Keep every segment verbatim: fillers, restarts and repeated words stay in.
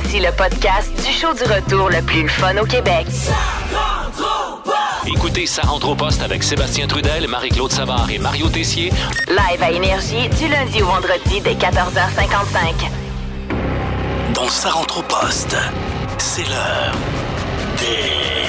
Voici le podcast du show du retour le plus fun au Québec. Ça rentre au poste! Écoutez Ça rentre au poste avec Sébastien Trudel, Marie-Claude Savard et Mario Tessier. Live à Énergie du lundi au vendredi dès quatorze heures cinquante-cinq. Dans Ça rentre au poste, c'est l'heure des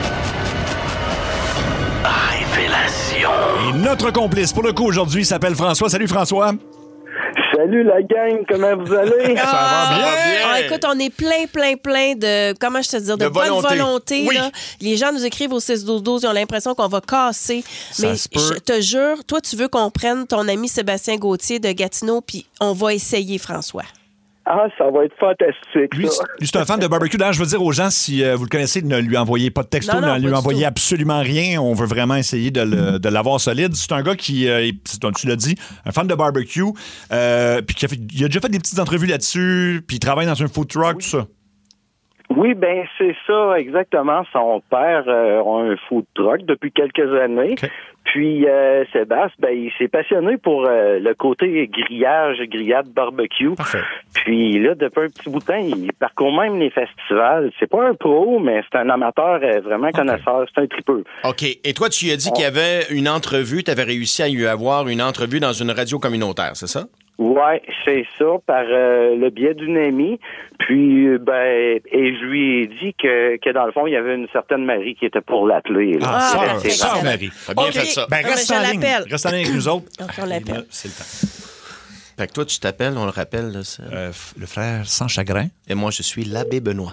révélations. Et notre complice pour le coup aujourd'hui s'appelle François. Salut François. Salut la gang, comment vous allez? Ça va bien? Ah, écoute, on est plein, plein, plein de, comment je te dire, de, De bonne volonté. volonté. Oui. Là. Les gens nous écrivent au six douze douze, ils ont l'impression qu'on va casser. Ça Mais se peut. je te jure, toi, tu veux qu'on prenne ton ami Sébastien Gauthier de Gatineau, puis on va essayer, François. Ah, ça va être fantastique, Lui, ça. lui, c'est un fan de barbecue. D'ailleurs, je veux dire aux gens, si euh, vous le connaissez, ne lui envoyez pas de texto, Non, non, ne pas lui du envoyez tout. absolument rien. On veut vraiment essayer de, le- de l'avoir solide. C'est un gars qui, euh, est- c'est- tu l'as dit, un fan de barbecue, euh, puis qui a, fait- il a déjà fait des petites entrevues là-dessus, puis il travaille dans un food truck, tout ça. Oui, ben c'est ça, exactement. Son père euh, a un food truck depuis quelques années. OK. Puis euh, Sébastien, ben, il s'est passionné pour euh, le côté grillage, grillade, barbecue. Parfait. Puis là, depuis un petit bout de temps, il parcourt même les festivals. C'est pas un pro, mais c'est un amateur euh, vraiment connaisseur. C'est un tripeux. OK. Et toi, tu lui as dit qu'il y avait une entrevue, tu avais réussi à lui avoir une entrevue dans une radio communautaire, c'est ça? Ouais, c'est ça, par euh, le biais d'une amie. Puis, euh, ben, et je lui ai dit que, que dans le fond, il y avait une certaine Marie qui était pour l'appeler. là. Ah, Ah, sœur, parfait. sœur Marie. T'as bien OK. fait ça. Ben, Ah, reste mais en je ligne. l'appelle. Reste en ligne avec nous autres. OK, on l'appelle. Et là, c'est le temps. Fait que toi, tu t'appelles, on le rappelle, là, ça. Euh, f- le frère sans chagrin. Et moi, je suis l'abbé Benoît.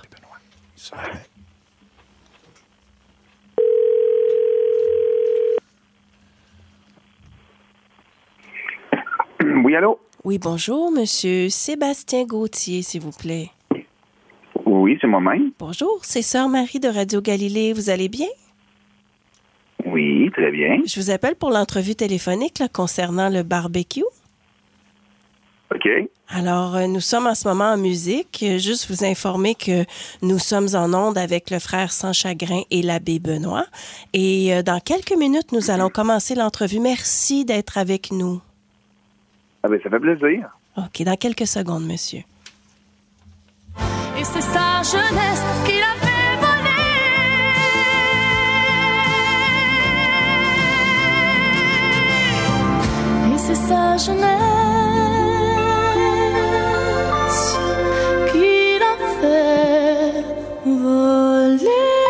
Oui, allô? Oui, bonjour, monsieur Sébastien Gauthier, s'il vous plaît. Oui, c'est moi-même. Bonjour, c'est Sœur Marie de Radio Galilée. Vous allez bien? Oui, très bien. Je vous appelle pour l'entrevue téléphonique là, concernant le barbecue. OK. Alors, euh, nous sommes en ce moment en musique. Euh, Juste vous informer que nous sommes en onde avec le frère sans chagrin et l'abbé Benoît. Et euh, dans quelques minutes, nous allons commencer l'entrevue. Merci d'être avec nous. Ah ben, ça fait plaisir. OK, dans quelques secondes, monsieur. Et c'est sa jeunesse qui l'a fait voler. Et c'est sa jeunesse qui l'a fait voler.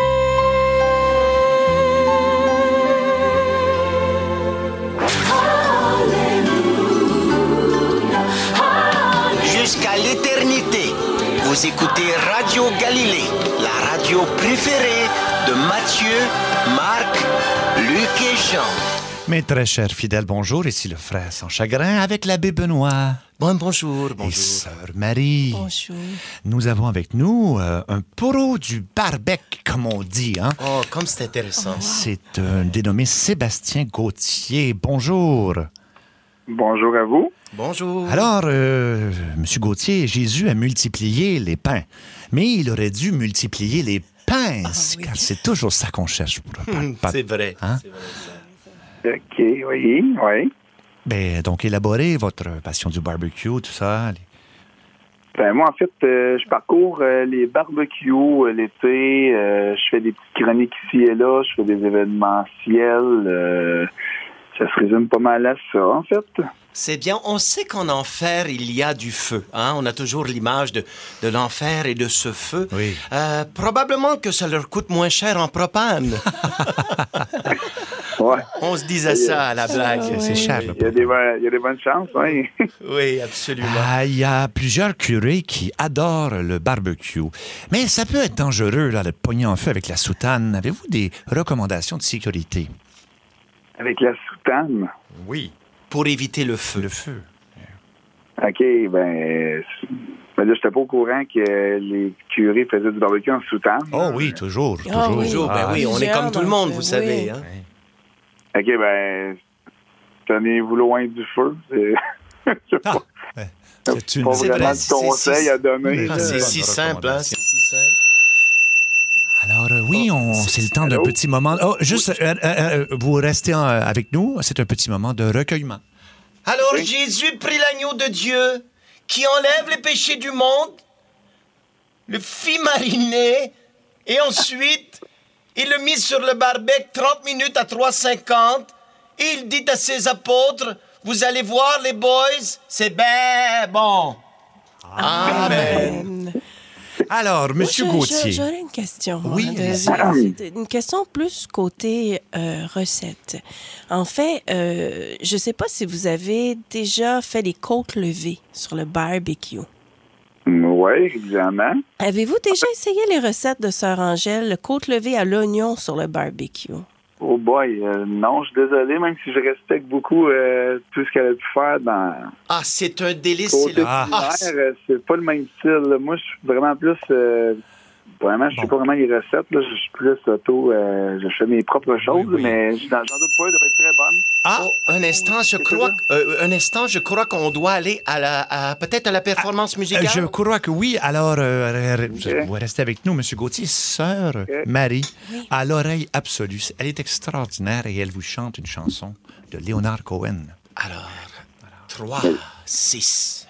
Jusqu'à l'éternité, vous écoutez Radio Galilée, la radio préférée de Mathieu, Marc, Luc et Jean. Mes très chers fidèles, bonjour. Ici le frère sans chagrin avec l'abbé Benoît. Bon, bonjour, Et bonjour. sœur Marie. Bonjour. Nous avons avec nous euh, un pro du barbecue, comme on dit. Hein? Oh, comme c'est intéressant. C'est un dénommé Sébastien Gauthier. Bonjour. Bonjour à vous. Bonjour. Alors, euh, Monsieur Gauthier, Jésus a multiplié les pains, mais il aurait dû multiplier les pinces, oui. car c'est toujours ça qu'on cherche pour le Hum, pas- c'est vrai. Hein? C'est vrai, ça. OK, oui, oui. Ben, donc, élaborez votre passion du barbecue, tout ça. les- Ben, moi, en fait, euh, je parcours euh, les barbecues euh, l'été. Euh, je fais des petites chroniques ici et là. Je fais des événementiels. Euh, ça se résume pas mal à ça, en fait. C'est bien. On sait qu'en enfer, il y a du feu. Hein? On a toujours l'image de, de l'enfer et de ce feu. Oui. Euh, probablement que ça leur coûte moins cher en propane. Ouais. On se disait ça à la blague. C'est cher, le Il y a des, bonnes- il y a des bonnes chances, oui. Oui, absolument. Ah, il y a plusieurs curés qui adorent le barbecue. Mais ça peut être dangereux, là, le pognon en feu avec la soutane. Avez-vous des recommandations de sécurité? Avec la soutane. Oui. Pour éviter le feu. Le feu. OK, ben... c'est- ben là, j'étais pas au courant que les curés faisaient du barbecue en soutane. Oh oui, toujours, Ah toujours. oui. Toujours, ben Ah, oui, on est comme tout le monde, vous Oui. savez. Hein? OK, ben... Tenez-vous loin du feu. C'est c'est Ah, pas, ouais. c'est C'est une- pas C'est vraiment vrai, de c'est- conseil c'est- à donner. Ah, là. C'est bonne si simple, hein? C'est recommandation. si simple. Alors, euh, oui, on, c'est le temps d'un Allô? petit moment. Oh, juste, euh, euh, euh, vous restez en- avec nous. C'est un petit moment de recueillement. Alors Oui. Jésus prit l'agneau de Dieu qui enlève les péchés du monde. le fit mariner et ensuite, il le mit sur le barbecue trente minutes à trois cinquante et il dit à ses apôtres, vous allez voir les boys, c'est ben bon. Amen. Alors, Moi, Monsieur je- Gauthier. je- J'aurais une question. moi, Oui, de- allez-y. de- une question plus côté euh, recette. En fait, euh, je ne sais pas si vous avez déjà fait des côtes levées sur le barbecue. Oui, évidemment. Avez-vous déjà essayé les recettes de Sœur Angèle, le côte levée à l'oignon sur le barbecue? Oh boy, euh, non, je suis désolé, même si je respecte beaucoup euh, tout ce qu'elle a pu faire dans Ah, c'est un délice. côté c'est le- culinaire, Ah, c'est- euh, c'est pas le même style. là. Moi, je suis vraiment plus... euh, vraiment, je sais pas vraiment les recettes. Là. Je suis plus auto... Euh, je fais mes propres choses, oui. mais j'en j'en doute pas, elle doit être très bonne. Ah, Oh, un instant, je crois, que- euh, un instant, je crois qu'on doit aller à la, à- peut-être à la performance musicale. Euh, Je crois que oui. Alors, euh, re- re- vous restez avec nous, Monsieur Gauthier. Sœur Marie, à l'oreille absolue. Elle est extraordinaire et elle vous chante une chanson de Leonard Cohen. Alors, trois, six.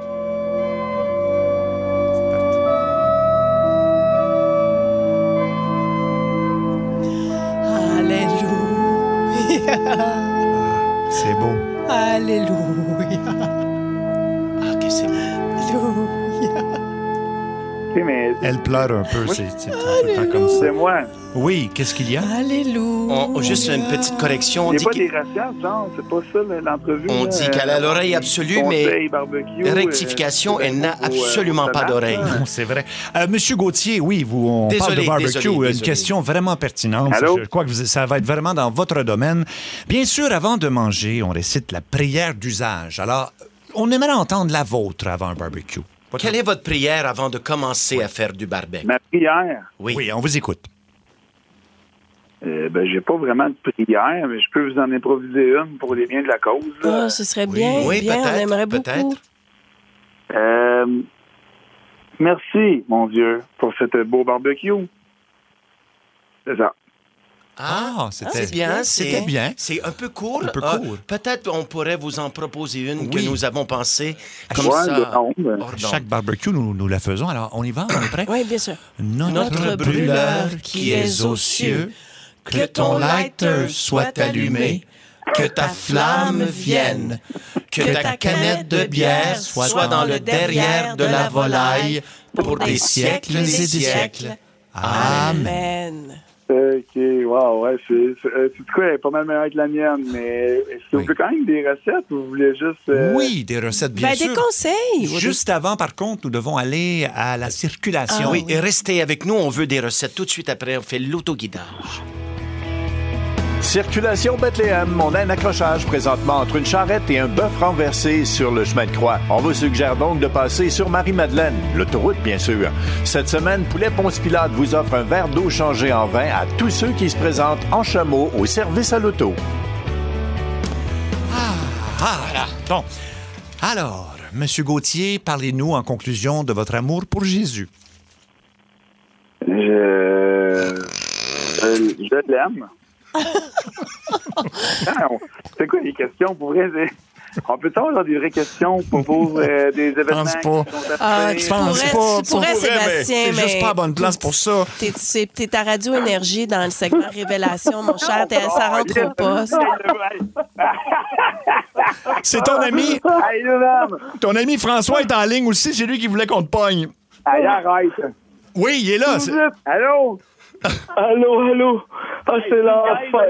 Alléluia. C'est beau. Alléluia. Ah, que c'est beau. Alléluia. Tu sais, mais Elle pleure un peu. C'est c'est tout le temps comme c'est ça. moi. Oui, qu'est-ce qu'il y a? Alléluia. On- juste une petite correction. On Il dit n'y a pas que- des recettes, genre, c'est pas ça là, l'entrevue. On là. dit qu'elle a Euh, l'oreille absolue, mais conseil, barbecue, rectification, euh, elle n'a au- au- absolument au pas tomate, d'oreille. là. Non, c'est vrai. Euh, Monsieur Gauthier, oui, vous, on Désolé, parle de barbecue. désolé, Une désolé. question vraiment pertinente. Allô? Je crois que vous- ça va être vraiment dans votre domaine. Bien sûr, avant de manger, on récite la prière d'usage. Alors, on aimerait entendre la vôtre avant un barbecue. Votre- Quelle est votre prière avant de commencer à faire du barbecue? Ma prière, Oui. Oui, on vous écoute. euh, ben, j'ai pas vraiment de prière, mais je peux vous en improviser une pour les biens de la cause. là. Ah, ce serait bien, Oui, bien, on peut-être, aimerait beaucoup. peut-être. Euh, merci, mon Dieu, pour cette beau barbecue. C'est ça. Ah, c'était c'est bien. c'était c'est- bien. C'est un peu court. Un peu Ah, court. peut-être on pourrait vous en proposer une que Oui. nous avons pensée comme Ouais, ça. de onde. hors d'onde. Chaque barbecue, nous, nous la faisons. Alors, on y va, on est prêt? Oui, bien sûr. Notre, Notre brûleur qui es aux cieux, que ton lighter soit allumé, que ta flamme vienne, que ta canette de bière soit dans le derrière de la volaille pour des siècles et des siècles. Amen. Amen. OK, wow, ouais, c'est, c'est, euh, c'est quoi, elle est pas mal meilleure que la mienne, mais est-ce que vous Oui. voulez quand même des recettes ou vous voulez juste... euh, Oui, des recettes, bien Ben, sûr. des conseils. Juste avant, par contre, nous devons aller à la circulation. Ah Oui, et restez avec nous, on veut des recettes tout de suite après, on fait l'autoguidage. Circulation Bethléem, on a un accrochage présentement entre une charrette et un bœuf renversé sur le chemin de croix. On vous suggère donc de passer sur Marie-Madeleine, l'autoroute bien sûr. Cette semaine, Poulet Ponce Pilate vous offre un verre d'eau changé en vin à tous ceux qui se présentent en chameau au service à l'auto. Ah, voilà. Bon. Alors, Monsieur Gauthier, parlez-nous en conclusion de votre amour pour Jésus. Je... euh, je l'aime. Ah, on- c'est quoi les questions pour vrai? c'est- On peut avoir des vraies questions pour vous, euh, des événements Pense pas. qui sont Ah, arrivés? tu pense pourrais, pas, tu pourrais, tu pourrais, mais Sébastien, c'est juste mais pas la bonne place pour ça. T'es, c'est- t'es à Radio Énergie dans le segment Révélation, mon cher. T'es- ça rentre au poste. C'est ton ami, Hey, le homme! ton ami François est en ligne aussi, c'est lui qui voulait qu'on te pogne. Hey, arrête! Oui, il est là. c'est- Allô? Allô, allô? Ah, c'est l'enfer.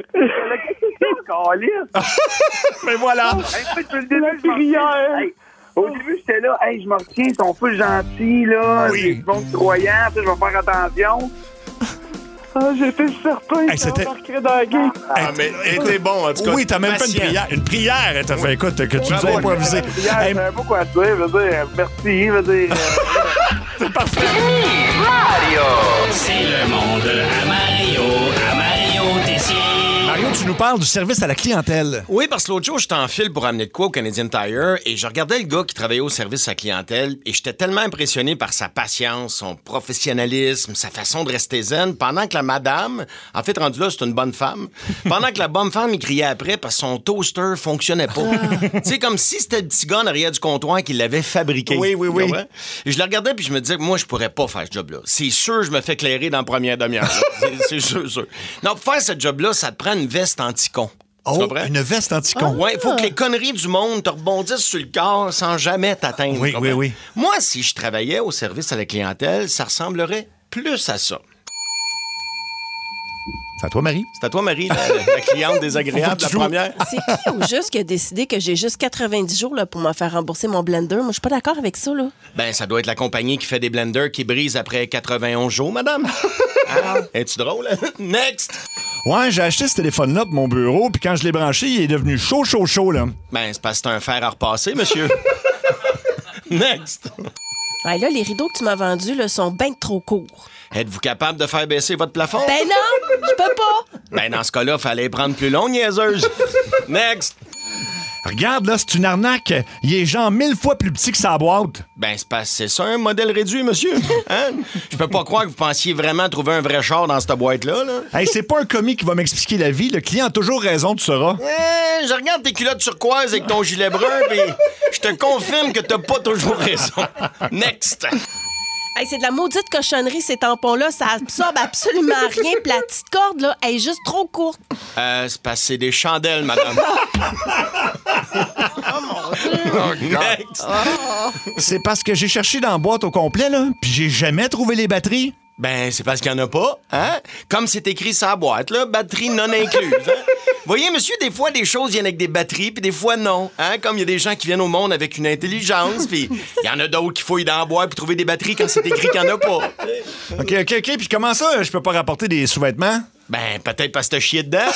Mais voilà. Hey, au début, j'étais là, hey, je me retiens, ils sont full gentils, là. Oui. Des bons croyants, puis je vais faire attention. Ah, j'étais certain Hey, que c'était- j'embarquerais dans la game. Ah, mais était bon, en tout cas. Oui, t'as même fait une patient. prière. Une prière, elle t'a fait, écoute, que tu nous as Bravo, improvisé. Hier, Hey, je savais pas quoi dire, je veux dire, merci, je veux dire. euh, c'est parfait. C'est le monde à Mario, à Mario Tessier. Mario, tu nous parles du service à la clientèle. Oui, parce que l'autre jour, j'étais en file pour amener de quoi au Canadian Tire et je regardais le gars qui travaillait au service à la clientèle et j'étais tellement impressionné par sa patience, son professionnalisme, sa façon de rester zen, pendant que la madame, en fait, rendu là, c'est une bonne femme, pendant que la bonne femme, il criait après parce que son toaster fonctionnait pas. Tu sais, comme si c'était le petit gars en arrière du comptoir qui l'avait fabriqué. Oui, oui, oui. Et je le regardais puis je me disais, moi, je pourrais pas faire ce job-là. C'est sûr, je me fais clairer dans la première demi-heure. c'est, c'est sûr, sûr. Non, pour faire ce job-là, ça te prend une veste anti-con. Oh, une veste anti-con. Oui, il faut que les conneries du monde te rebondissent sur le corps sans jamais t'atteindre. Oui, oui, oui. Moi, si je travaillais au service à la clientèle, ça ressemblerait plus à ça. C'est à toi, Marie? C'est à toi, Marie, la, la cliente désagréable, la première. C'est qui au juste qui a décidé que j'ai juste quatre-vingt-dix jours là, pour me faire rembourser mon blender? Moi, je suis pas d'accord avec ça, là. Ben, ça doit être la compagnie qui fait des blenders qui brisent après quatre-vingt-onze jours, madame. Ah, es-tu drôle? Next! Ouais, j'ai acheté ce téléphone-là pour mon bureau, puis quand je l'ai branché, il est devenu chaud, chaud, chaud, là. Ben, c'est parce que c'est un fer à repasser, monsieur. Next! Ouais, là, les rideaux que tu m'as vendus là, sont bien trop courts. Êtes-vous capable de faire baisser votre plafond? Ben non, je peux pas. Ben, dans ce cas-là, fallait prendre plus long, niaiseuse. Next! Regarde, là, c'est une arnaque. Il est genre mille fois plus petit que sa boîte. Ben, c'est pas, c'est ça, un modèle réduit, monsieur. Hein? Je peux pas croire que vous pensiez vraiment trouver un vrai char dans cette boîte-là. Là. Hey, c'est pas un commis qui va m'expliquer la vie. Le client a toujours raison, tu sauras. Eh, je regarde tes culottes turquoises avec ton gilet brun, pis je te confirme que t'as pas toujours raison. Next! Hey, c'est de la maudite cochonnerie, ces tampons-là. Ça absorbe absolument rien. Puis la petite corde, là, elle est juste trop courte. Euh, c'est parce que c'est des chandelles, madame. Oh, mon Dieu! Next! Oh. C'est parce que j'ai cherché dans la boîte au complet, là, puis j'ai jamais trouvé les batteries. Ben, c'est parce qu'il y en a pas, hein? Comme c'est écrit sur la boîte, là, batterie non incluse, hein? Voyez, monsieur, des fois, des choses viennent avec des batteries, puis des fois, non. Hein? Comme il y a des gens qui viennent au monde avec une intelligence, puis il y en a d'autres qui fouillent dans la boîte pour trouver des batteries quand c'est écrit qu'il n'y en a pas. OK, OK, OK. Puis comment ça, je peux pas rapporter des sous-vêtements? Ben, peut-être parce que t'as chié dedans.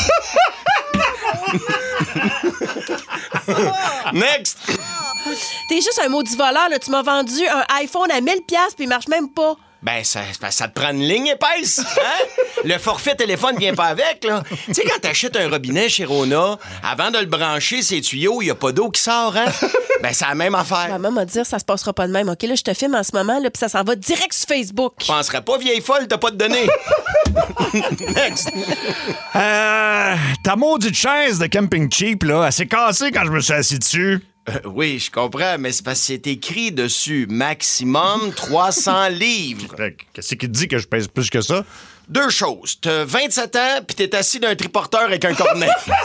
Next! T'es juste un maudit voleur, là. Tu m'as vendu un iPhone à mille dollars puis il marche même pas. Ben, ça, ça te prend une ligne épaisse, hein? Le forfait téléphone vient pas avec, là. Tu sais, quand t'achètes un robinet chez Rona, avant de le brancher, ses tuyaux, il y a pas d'eau qui sort, hein? Ben, c'est la même affaire. Maman m'a dit, ça se passera pas de même. OK, là, je te filme en ce moment, là, puis ça s'en va direct sur Facebook. Je penserais pas, vieille folle, t'as pas de données. Next. Euh, ta maudite chaise de camping cheap, là, elle s'est cassée quand je me suis assis dessus. Euh, oui, je comprends, mais c'est parce que c'est écrit dessus maximum trois cents livres. Qu'est-ce qui te dit que je pèse plus que ça? Deux choses. T'as vingt-sept ans, puis t'es assis d'un triporteur avec un cornet.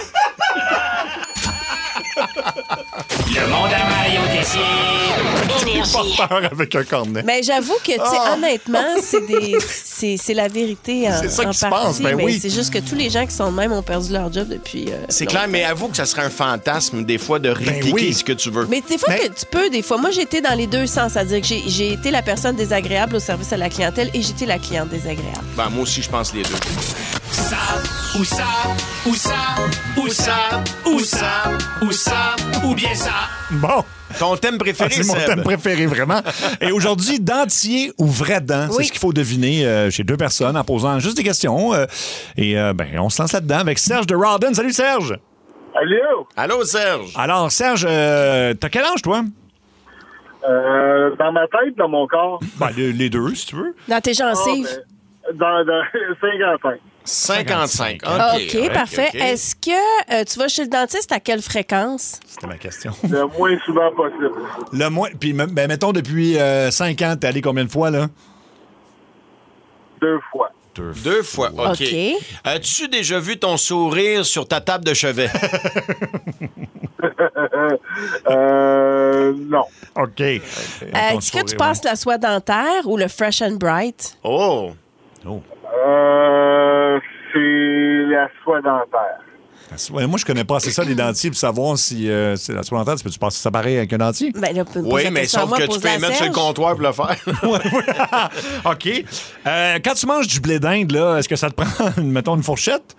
Le monde à Mario Tessier. Énergie. Pas peur avec un cornet. Mais j'avoue que, tu sais, Oh. honnêtement, c'est des, c'est, c'est la vérité en, C'est ça en qui se partie. passe, ben mais oui. c'est juste que tous les gens qui sont de même ont perdu leur job depuis. Euh, C'est longtemps. clair, mais avoue que ça serait un fantasme, des fois, de répliquer oui. ce que tu veux. Mais des fois, Mais- que tu peux, des fois. Moi, j'ai été dans les deux sens. C'est-à-dire que j'ai, j'ai été la personne désagréable au service à la clientèle et j'ai été la cliente désagréable. Ben, moi aussi, je pense les deux. Ça, ou ça, ou ça, ou ça, ou ça, ou ça, ou bien ça. Bon. Ton thème Ah, préféré, c'est mon Seb. thème préféré, vraiment. Et aujourd'hui, dentier ou vrai dent? C'est Oui. ce qu'il faut deviner euh, chez deux personnes en posant juste des questions. euh, et euh, ben, on se lance là-dedans avec Serge de Rawdon. Salut, Serge! Allô? Allô, Serge? Alors, Serge, euh, t'as quel âge, toi? Euh, dans ma tête, dans mon corps. Ben, le- les deux, si tu veux. Dans tes gencives. Ah, ben, dans, dans cinquante-cinq. cinquante-cinq. OK, OK, parfait. OK. Est-ce que euh, tu vas chez le dentiste à quelle fréquence? C'était ma question. Le moins souvent possible. Le moins. Puis, ben, mettons, depuis euh, cinq ans, t'es allé combien de fois, là? Deux fois. Deux. Deux fois, OK. OK. As-tu déjà vu ton sourire sur ta table de chevet? euh, non. OK. Euh, Est-ce que tu passes la soie dentaire ou le Fresh and Bright? Oh! Oh. Euh, c'est la soie dentaire. Ouais, moi, je connais pas assez ça, les dentiers, pour savoir si euh, c'est la soie dentaire. Peux-tu passer ça pareil avec un dentier? Ben, là, pose Oui, la mais question à sauf moi, que tu pose peux la les mettre sur le Serge. comptoir pour le faire. OK. Euh, quand tu manges du blé d'Inde, là, est-ce que ça te prend, mettons, une fourchette?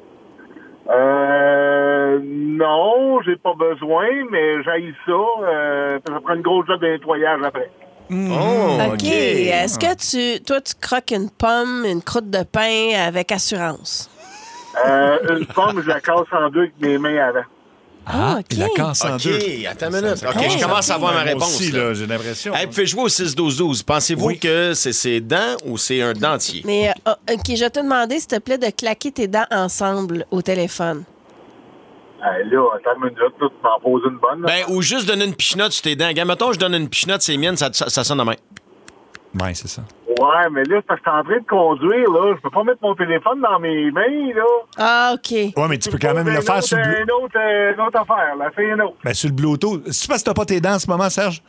Euh, non, j'ai pas besoin, mais j'haïs ça. Euh, ça prend une grosse job de nettoyage après. Oh, OK. Est-ce que tu, toi, tu croques une pomme, une croûte de pain avec assurance? Euh, une pomme, je la casse en deux avec mes mains avant. Ah, OK. il la casse en OK, deux. attends une minute. Ça OK, commence je commence à avoir ma Moi réponse. aussi, là. là, j'ai l'impression. Hey, vous pouvez jouer au six douze douze. Pensez-vous Oui. que c'est ses dents ou c'est un dentier? Mais, euh, oh, OK, je vais te demander, s'il te plaît, de claquer tes dents ensemble au téléphone. Hey, là, attends une minute, là, tu m'en poses une bonne. Là. Ben, ou juste donner une pichenote sur tes dents. Regarde, mettons, je donne une pichenote, c'est mienne, ça, ça, ça sonne de même. Oui, c'est ça. Ouais, mais là, c'est parce que je suis en train de conduire, là. Je peux pas mettre mon téléphone dans mes mains, là. Ah, OK. Ouais, mais tu peux quand même le faire sur le Une Bluetooth. autre, euh, une autre affaire, là. Fais une autre. Ben, sur le Bluetooth. C'est parce que t'as pas tes dents en ce moment, Serge?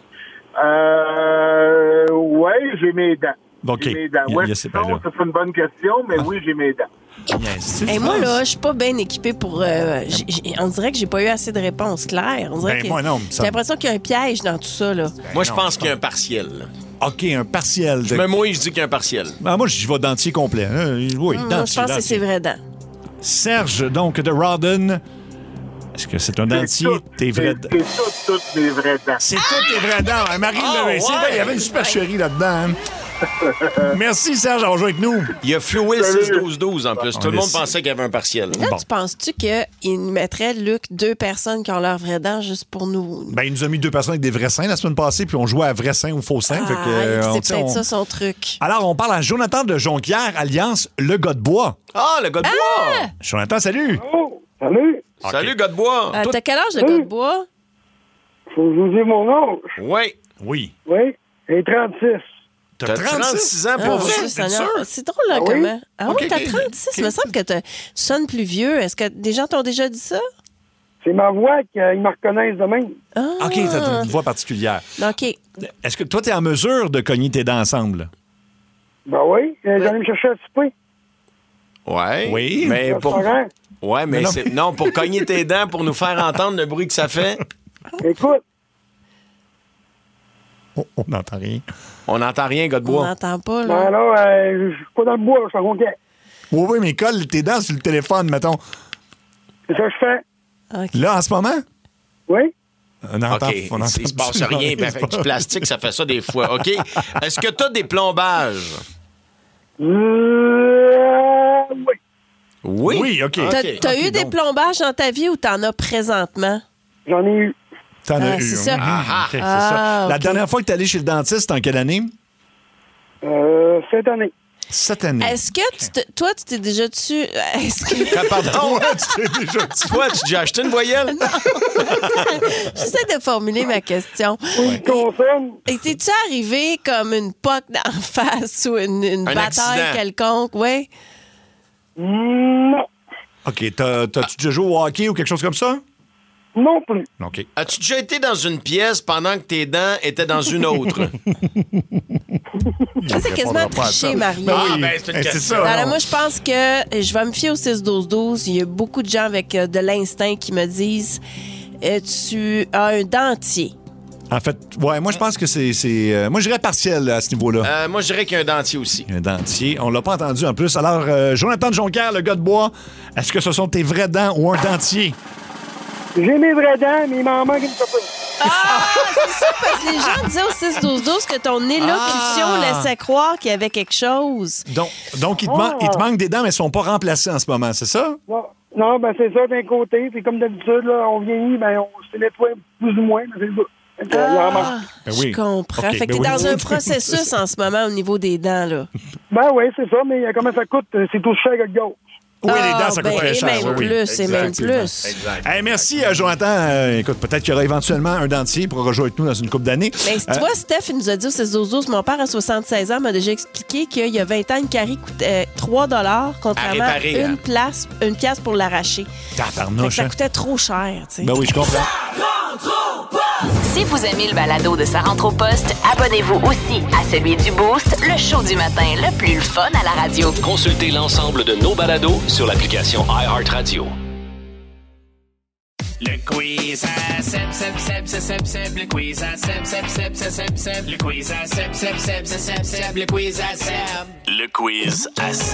Euh. Ouais, j'ai mes dents. OK. J'ai mes dents. Il y a- Ouais, il y a ces sinon, bains-là. ça c'est une bonne question, mais oui, j'ai mes dents. Yes, Et moi, là, je suis pas bien équipée pour... euh, j'ai- j'ai- on dirait que j'ai pas eu assez de réponses claires. On dirait Ben, que- moi, non, ça- J'ai l'impression qu'il y a un piège dans tout ça, là. Moi, je non, pense c'est qu'il y a un partiel. là. OK, un partiel. Je De... me mouille, je dis qu'il y a un partiel. Ah, moi, j'y vais dentier complet. hein. Oui, Hum, moi, je dentier, pense que c'est dentier. ses vraies dents. Serge, donc, de Rawdon. Est-ce que c'est un dentier? tout- Tes vraies C'est dents? c'est toutes, toutes mes vraies dents. C'est toutes tes vraies dents. Hein, Marie, Ah, là, c'est ouais. vrai, il y avait une supercherie là-dedans. hein. Merci, Serge, d'avoir joué avec nous. Il a floué le Salut. six douze douze en plus. On Tout le monde essaie. pensait qu'il y avait un partiel. Là, Bon. tu penses-tu qu'il mettrait, Luc, deux personnes qui ont leurs vraies dents juste pour nous... Ben, il nous a mis deux personnes avec des vrais seins la semaine passée, puis on jouait à vrai sein ou faux sein. Ah, fait que, euh, on- c'est peut-être on- ça son truc. Alors, on parle à Jonathan de Jonquière, alliance Le Gars de Bois. Ah, le gars de bois! Jonathan, salut. Oh, salut! Salut, gars de bois! Euh, Toi- T'as quel âge, le gars de bois? Faut que je vous dise mon âge. Oui. Oui. Oui, et trente-six. T'as T'as trente-six ans Ah, pour mon vrai? Dieu, T'es Seigneur. sûr? C'est drôle, là, Ah oui? comment? Ah Ok, oui, t'as ok. trente-six. Il me semble que tu sonnes plus vieux. Est-ce que des gens t'ont déjà dit ça? C'est ma voix qu'ils me reconnaissent de même. Ah. OK, t'as une voix particulière. OK. Est-ce que toi, t'es en mesure de cogner tes dents ensemble? Ben oui, euh, j'allais me chercher à souper. Ouais. Oui. Mais pour... Restaurant. Ouais, mais Mais non. c'est... non, pour cogner tes dents, pour nous faire entendre le bruit que ça fait, Écoute, Oh, on n'entend rien. on n'entend rien, gars de On bois. n'entend pas, ben là. là, euh, je suis pas dans le bois, je suis en conquête. Oui, oui, mais colle tes dents sur le téléphone, mettons. C'est ça que je fais. OK. Là, en ce moment? Oui? On entend, OK, on entend il se passe absolument rien. Ben, avec du plastique, ça fait ça des fois. OK. Est-ce que tu as des plombages? Euh, oui. Oui. Oui, OK. T'as, OK. t'as OK, eu des donc. plombages dans ta vie ou t'en as présentement? J'en ai eu. T'en as Ah, eu. c'est ça. Mhm. Ah, OK, c'est ah, ça. La OK. dernière fois que t'es allé chez le dentiste, c'était en quelle année? Euh, cette année. Cette année. Est-ce que tu te- toi, tu t'es déjà dessus... Est-ce que... Ah, pardon? Ouais, tu t'es déjà dit. Toi, tu t'es acheté une voyelle? J'essaie de formuler ma question. Une consonne. Et t'es-tu arrivé comme une poque d'en face ou une, une Un bataille accident. quelconque? Oui. Non. OK, t'as- t'as-tu déjà joué au hockey ou quelque chose comme ça? Non plus. OK. As-tu déjà été dans une pièce pendant que tes dents étaient dans une autre? Ça, c'est quasiment répondra pas à ça. tricher, Mario. Ben Ah, oui. ben, c'est une Eh, question. ça. Alors, non. moi, je pense que je vais me fier au six douze douze. Il y a beaucoup de gens avec euh, de l'instinct qui me disent euh, tu as un dentier. En fait, ouais, moi, je pense que c'est... c'est, euh, moi, je dirais partiel à ce niveau-là. Euh, moi, je dirais qu'il y a un dentier aussi. Un dentier. On l'a pas entendu en plus. Alors, euh, Jonathan de Jonquière, le gars de bois, est-ce que ce sont tes vraies dents ou un dentier? J'ai mes vraies dents, mais il m'en manque une couple. Ah, c'est ça, parce que les gens disaient au six douze douze que ton élocution Ah. laissait croire qu'il y avait quelque chose. Donc, donc il, te man- il te manque des dents, mais elles sont pas remplacées en ce moment, c'est ça? Non, non, ben c'est ça d'un côté. C'est comme d'habitude, là, on vieillit, ben on se nettoie plus ou moins, mais c'est ça. Donc, euh, il en manque. Ah, Ben oui. je comprends. OK, fait que ben t'es oui. dans un processus en ce moment au niveau des dents, là. Ben oui, c'est ça, mais euh, comment ça coûte? Euh, C'est tout cher que le gaz. Oui, Ah, les dents, ça coûte ben, très et cher. même oui, oui. plus, et même Effectivement. plus. Exact. Hey, merci, euh, Jonathan. Euh, écoute, peut-être qu'il y aura éventuellement un dentier pour rejouer avec nous dans une couple d'années. Mais si tu Euh, vois, Steph, il nous a dit au six douze douze, mon père a soixante-seize ans, m'a déjà expliqué qu'il y a vingt ans, une carie coûtait trois dollars, contrairement à, réparer, une, hein. place, une pièce pour l'arracher. Fait que Tabarnouche, ça hein? coûtait trop cher, tu sais. Ben oui, je comprends. Si vous aimez le balado de Sa rentre au poste, abonnez-vous aussi à celui du Boost, le show du matin le plus le fun à la radio. Consultez l'ensemble de nos balados sur l'application iHeartRadio. Le quiz à Seb, Seb, Seb, Seb, Seb, Seb. Le quiz à Seb, Seb, Seb, Seb, Seb, Seb. Le quiz à Seb, Seb, Seb, Seb, Seb, Seb. Le quiz à Seb. Le quiz à Seb.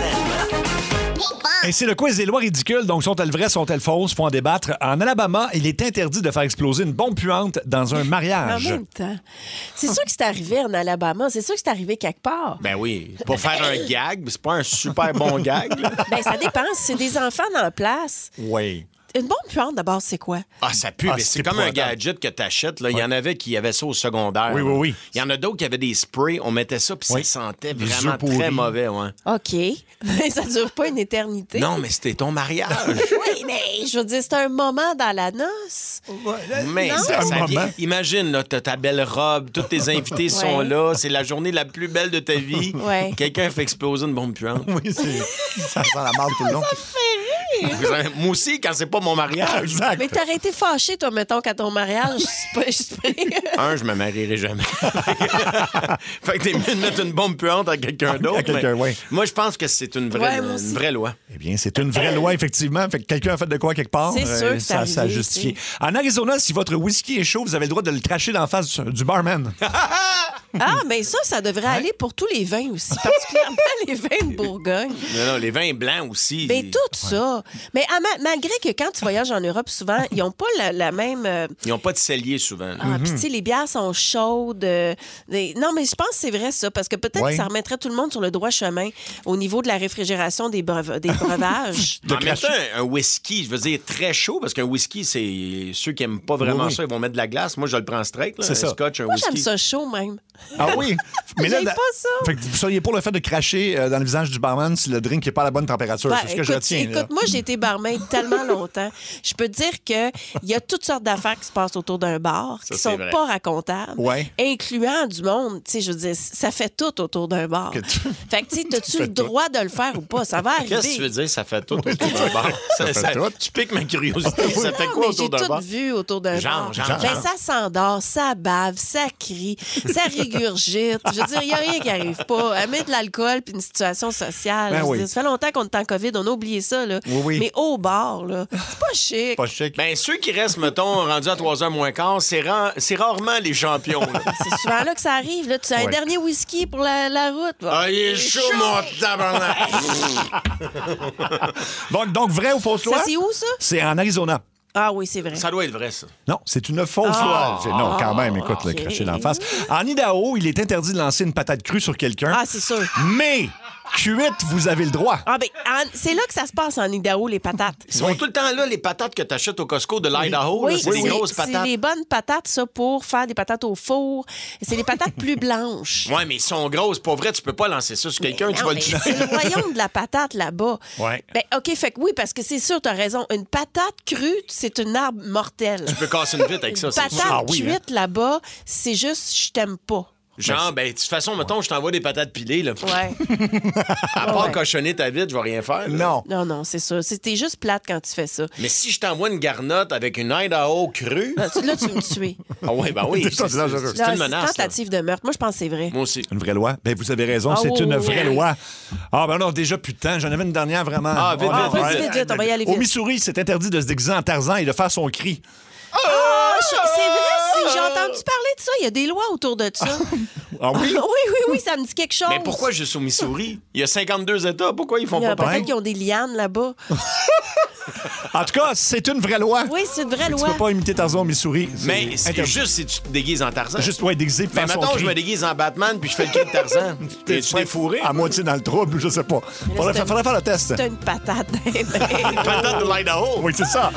Et c'est le quiz des lois ridicules. Donc, sont-elles vraies, sont-elles fausses? Faut en débattre. En Alabama, il est interdit de faire exploser une bombe puante dans un En mariage. même temps, c'est sûr que c'est arrivé en Alabama. C'est sûr que c'est arrivé quelque part. Ben oui. Pour faire un gag, c'est pas un super bon gag. là. Ben, ça dépend. Si c'est des enfants dans la place. Oui. Une bombe puante, d'abord, c'est quoi? Ah, ça pue, Ah, mais c'est c'est comme un épouvantable. gadget que t'achètes. Là. Il y en avait qui avaient ça au secondaire. Oui, là. oui, oui. Il y en a d'autres qui avaient des sprays. On mettait ça, puis Oui. ça sentait Des vraiment œufs pourris. très mauvais. Ouais. OK. Mais ça dure pas une éternité. Non, mais c'était ton mariage. Oui, mais je veux dire, c'est un moment dans la noce. Mais Non. ça, Un ça moment. vient- imagine, là, t'as ta belle robe, tous tes invités sont Ouais. là, c'est la journée la plus belle de ta vie. Ouais. Quelqu'un fait exploser une bombe puante. Oui, c'est... ça sent la marde tout le long. Moi aussi, quand c'est pas mon mariage. Exact. Mais t'aurais été fâché, toi, mettons, qu'à ton mariage, c'est pas esprit. Un, je me marierai jamais. Fait que t'es mieux de mettre une bombe puante à quelqu'un d'autre. À quelqu'un, mais oui. Moi, je pense que c'est une vraie, Ouais, moi aussi. une vraie loi. Eh bien, c'est une vraie loi, effectivement. Fait que quelqu'un a fait de quoi quelque part. C'est sûr que c'est ça, ça a arrivé, justifié. tu En Arizona, si votre whisky est chaud, vous avez le droit de le cracher dans la face du, du barman. Ah, mais ça, ça devrait aller pour tous les vins aussi, particulièrement les vins de Bourgogne. Non, non, les vins blancs aussi. Mais tout ça. Mais ah, ma- malgré que quand tu voyages en Europe, souvent, ils n'ont pas la, la même. euh, Ils n'ont pas de cellier souvent. là. Ah, puis tu sais, les bières sont chaudes. euh, des- Non, mais je pense que c'est vrai ça, parce que peut-être Ouais. que ça remettrait tout le monde sur le droit chemin au niveau de la réfrigération des, breve- des breuvages. En même temps, un whisky, je veux dire, très chaud, parce qu'un whisky, c'est ceux qui aiment pas vraiment Oui, oui. ça, ils vont mettre de la glace. Moi, je le prends straight. là, C'est un ça. scotch, un Moi, whisky. j'aime ça chaud même. Ah oui? Mais J'aime da- pas ça. Fait que vous seriez pour le fait de cracher euh, dans le visage du barman si le drink n'est pas à la bonne température. Ben, c'est ce que écoute, je retiens. là. écoute, moi, j'ai été barmaid tellement longtemps. Je peux te dire qu'il y a toutes sortes d'affaires qui se passent autour d'un bar Ça, qui c'est sont vrai. pas racontables, Ouais. incluant du monde. Tu sais, je veux dire, ça fait tout autour d'un bar. Que tu- Fait que, tu sais, as-tu fais le tout. droit de le faire ou pas? Ça va arriver. Qu'est-ce que tu veux dire, ça fait tout autour d'un bar? Ça, fait ça- tout. Tu piques ma curiosité. Ça fait Non, quoi mais autour j'ai d'un tout bar? vu autour d'un Genre, bar. genre, Ben, genre. ça s'endort, ça bave, ça crie, ça régurgite. Je veux dire, il n'y a rien qui arrive pas. Mettre de l'alcool puis une situation sociale. Ben Je veux oui. dire, ça fait longtemps qu'on est en COVID, on a oublié ça. Là. Oui, oui. Mais au bar, là, c'est pas chic. Pas chic. Ben, ceux qui restent, mettons, rendus à trois heures moins quart, c'est, ra- c'est rarement les champions. là. C'est souvent là que ça arrive. Là. Tu as un Ouais. dernier whisky pour la, la route. Ah, il est chaud, mon tabarnak! Donc, donc, vrai ou fausse loi? Ça, c'est où, ça? C'est en Arizona. Ah oui, c'est vrai. Ça doit être vrai, ça. Non, c'est une fausse Ah. loi. J'ai- Non, quand même, écoute, le ok. cracher d'en face. En Idaho, il est interdit de lancer une patate crue sur quelqu'un. Ah, c'est sûr. Mais, cuite, vous avez le droit. Ah, ben, en- c'est là que ça se passe en Idaho, les patates. Ils sont tout le temps là, les patates que t'achètes au Costco de l'Idaho. Oui, là, c'est des grosses c'est patates. les bonnes patates, ça, pour faire des patates au four. C'est des patates plus blanches. Ouais, mais ils sont grosses. Pour vrai, tu peux pas lancer ça sur quelqu'un, tu Non, vas mais le tuer. c'est le royaume de la patate là-bas. Ouais. Ben, OK, fait que oui, parce que c'est sûr, t'as raison. Une patate crue, c'est une arme mortelle. Tu peux casser une vitre avec ça, Une c'est patate sûr. Ah oui, hein. cuite là-bas, c'est juste je t'aime pas. Genre, ben, de toute façon, mettons, je t'envoie des patates pilées, là. Ouais. À part Ouais. cochonner ta vitre, je vais rien faire. là. Non. Non, non, c'est ça. C'était juste plate quand tu fais ça. Mais si je t'envoie une garnotte avec une Idaho crue. Là, tu, là, tu veux me tuer. Ah oui, ben oui. Ça, c'est dangereux. C'est Là, une menace. là. tentative de meurtre. Moi, je pense que c'est vrai. Moi aussi. Une vraie loi? Ben, vous avez raison, Ah, c'est oui, une oui, vraie oui. loi. Ah, ben on a déjà plus de temps. J'en avais une dernière vraiment. Ah, vite, Ah, vite, Vas-y, ouais. vite, vite, on va y aller Au vite. Missouri, c'est interdit de se déguiser en Tarzan et de faire son cri. Ah, je- c'est vrai, si j'ai entendu parler de ça. Il y a des lois autour de ça. Ah oui? oui, oui, oui, ça me dit quelque chose. Mais pourquoi juste au Missouri? Il y a cinquante-deux États. Pourquoi ils font Il y a pas peut-être pareil? qu'ils ont des lianes là-bas. En tout cas, c'est une vraie loi. Oui, c'est une vraie Tu loi. peux pas imiter Tarzan au Missouri. Mais c'est interdit. juste si tu te déguises en Tarzan. Juste, ouais, déguisé pour Mais faire son mettons, cri. je me déguise en Batman puis je fais le cri de Tarzan. Et tu t'es fourré? À moitié dans le trouble, je sais pas. Faudrait, c'est un- faudrait faire le test. C'est une patate. dans les mains. Une patate de l'Idaho. Oui, c'est ça.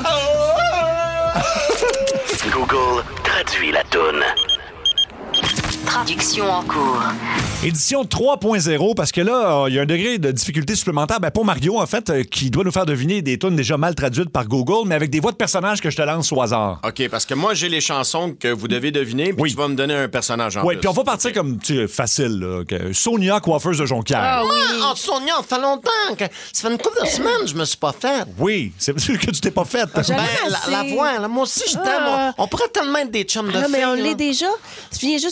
Google traduit la toune. Traduction en cours. Édition trois point zéro, parce que là, il y a un degré de difficulté supplémentaire. Ben, pour Mario, en fait, euh, qui doit nous faire deviner des tunes déjà mal traduites par Google, mais avec des voix de personnages que je te lance au hasard. OK, parce que moi, j'ai les chansons que vous devez deviner, puis Oui. tu vas me donner un personnage en Oui, plus. puis on va partir comme, tu sais, facile, là. que Sonia, coiffeuse de Jonquière. Ah oui. Ah, Sonia, ça fait longtemps que... Ça fait une couple de semaines que je me suis pas faite. Oui, c'est sûr que tu t'es pas faite. J'aime Ben, la, assez. la voix, là, moi aussi, je t'aime. Ah. On, on pourrait tellement être des chums de Ah, mais filles, on là. l'est déjà. Tu viens juste pas assez souvent.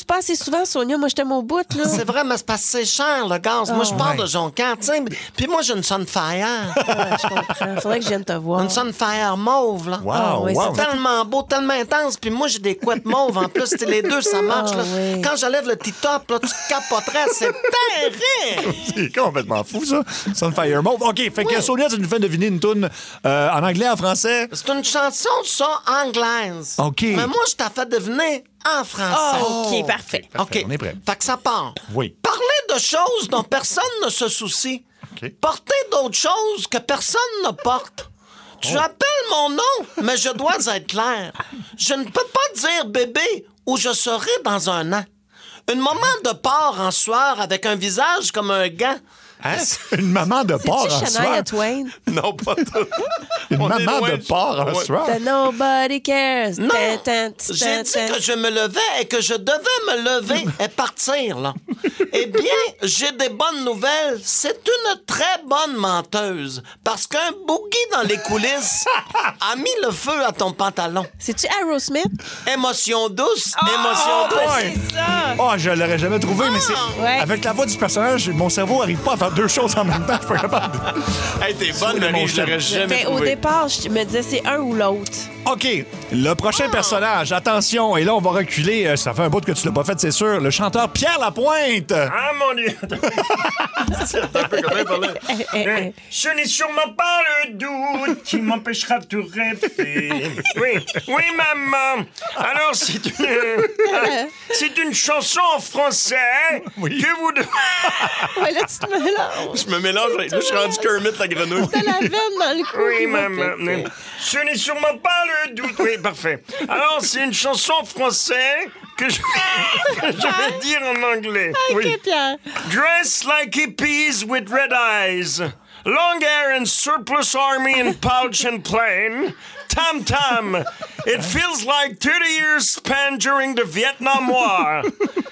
souvent, Sonia. Moi, je t'aime au bout, là. C'est vrai, mais c'est parce que c'est cher, le gaz. Oh, moi, je pars ouais. de Jonquière, tu sais. Puis moi, j'ai une Sunfire. Ouais, je comprends. Faudrait que je vienne te voir. Une Sunfire mauve, là. Wow, ah, oui, wow. C'est tellement beau, tellement intense. Puis moi, j'ai des couettes mauves. En plus, les deux, ça marche, oh, là. Oui. Quand j'enlève le T-top, là, tu capoterais. C'est terrible. C'est complètement fou, ça. Sunfire Mauve. OK, fait oui. que Sonia, tu nous fais deviner une toune euh, en anglais, en français? C'est une chanson, ça, anglaise. OK. Mais moi, je t'ai fait deviner en français. Oh, OK, parfait. Parfait. On est prêt. Fait que ça part. Oui. Parlez de choses dont personne ne se soucie. Okay. Portez d'autres choses que personne ne porte. Tu oh. appelles mon nom, mais je dois être clair. Je ne peux pas dire bébé ou je serai dans un an. Une maman de porc en sueur avec un visage comme un gant. Hein? Une maman de porc en C'est-tu sueur? Shania Twain? Non, pas tout. Une On maman de porc en ouais. sueur? The nobody cares. Non, Tan, tan, tan, j'ai dit tan. que je me levais et que je devais me lever et partir, là. Eh bien, j'ai des bonnes nouvelles. C'est une très bonne menteuse parce qu'un boogie dans les coulisses a mis le feu à ton pantalon. C'est-tu Aerosmith? Émotion douce, oh, émotion oh, douce. C'est ça. Oh, je l'aurais jamais trouvé, ah, mais c'est... Ouais. Avec la voix du personnage, mon cerveau n'arrive pas à faire deux choses en même temps. Je suis pas capable de... Hey, t'es bonne, Marie, je l'aurais jamais Mais trouvé. au départ, je me disais c'est un ou l'autre. OK. Le prochain oh. personnage, attention, et là, on va reculer. Ça fait un bout que tu l'as pas fait, c'est sûr. Le chanteur Pierre Lapointe. Ah, mon Dieu. C'est un peu comme parler. Eh, eh, eh. Ce n'est sûrement pas le doute qui m'empêchera de rêver. Oui, oui, maman. Alors, c'est une... c'est une chanson en français oui. que vous devez... Ouais, là, tu te mélanges. Je me mélange. Là, je suis rendu Kermit la grenouille. T'as la veine dans le cou. Oui, maman. Ce n'est sûrement pas le doute. Oui, parfait. Alors, c'est une chanson en français que je, que je vais dire en anglais. OK, oui. Pierre. Dress like hippies with red eyes. Long hair and surplus army and pouch and plane. Tam Tam. It feels like thirty years spent during the Vietnam War.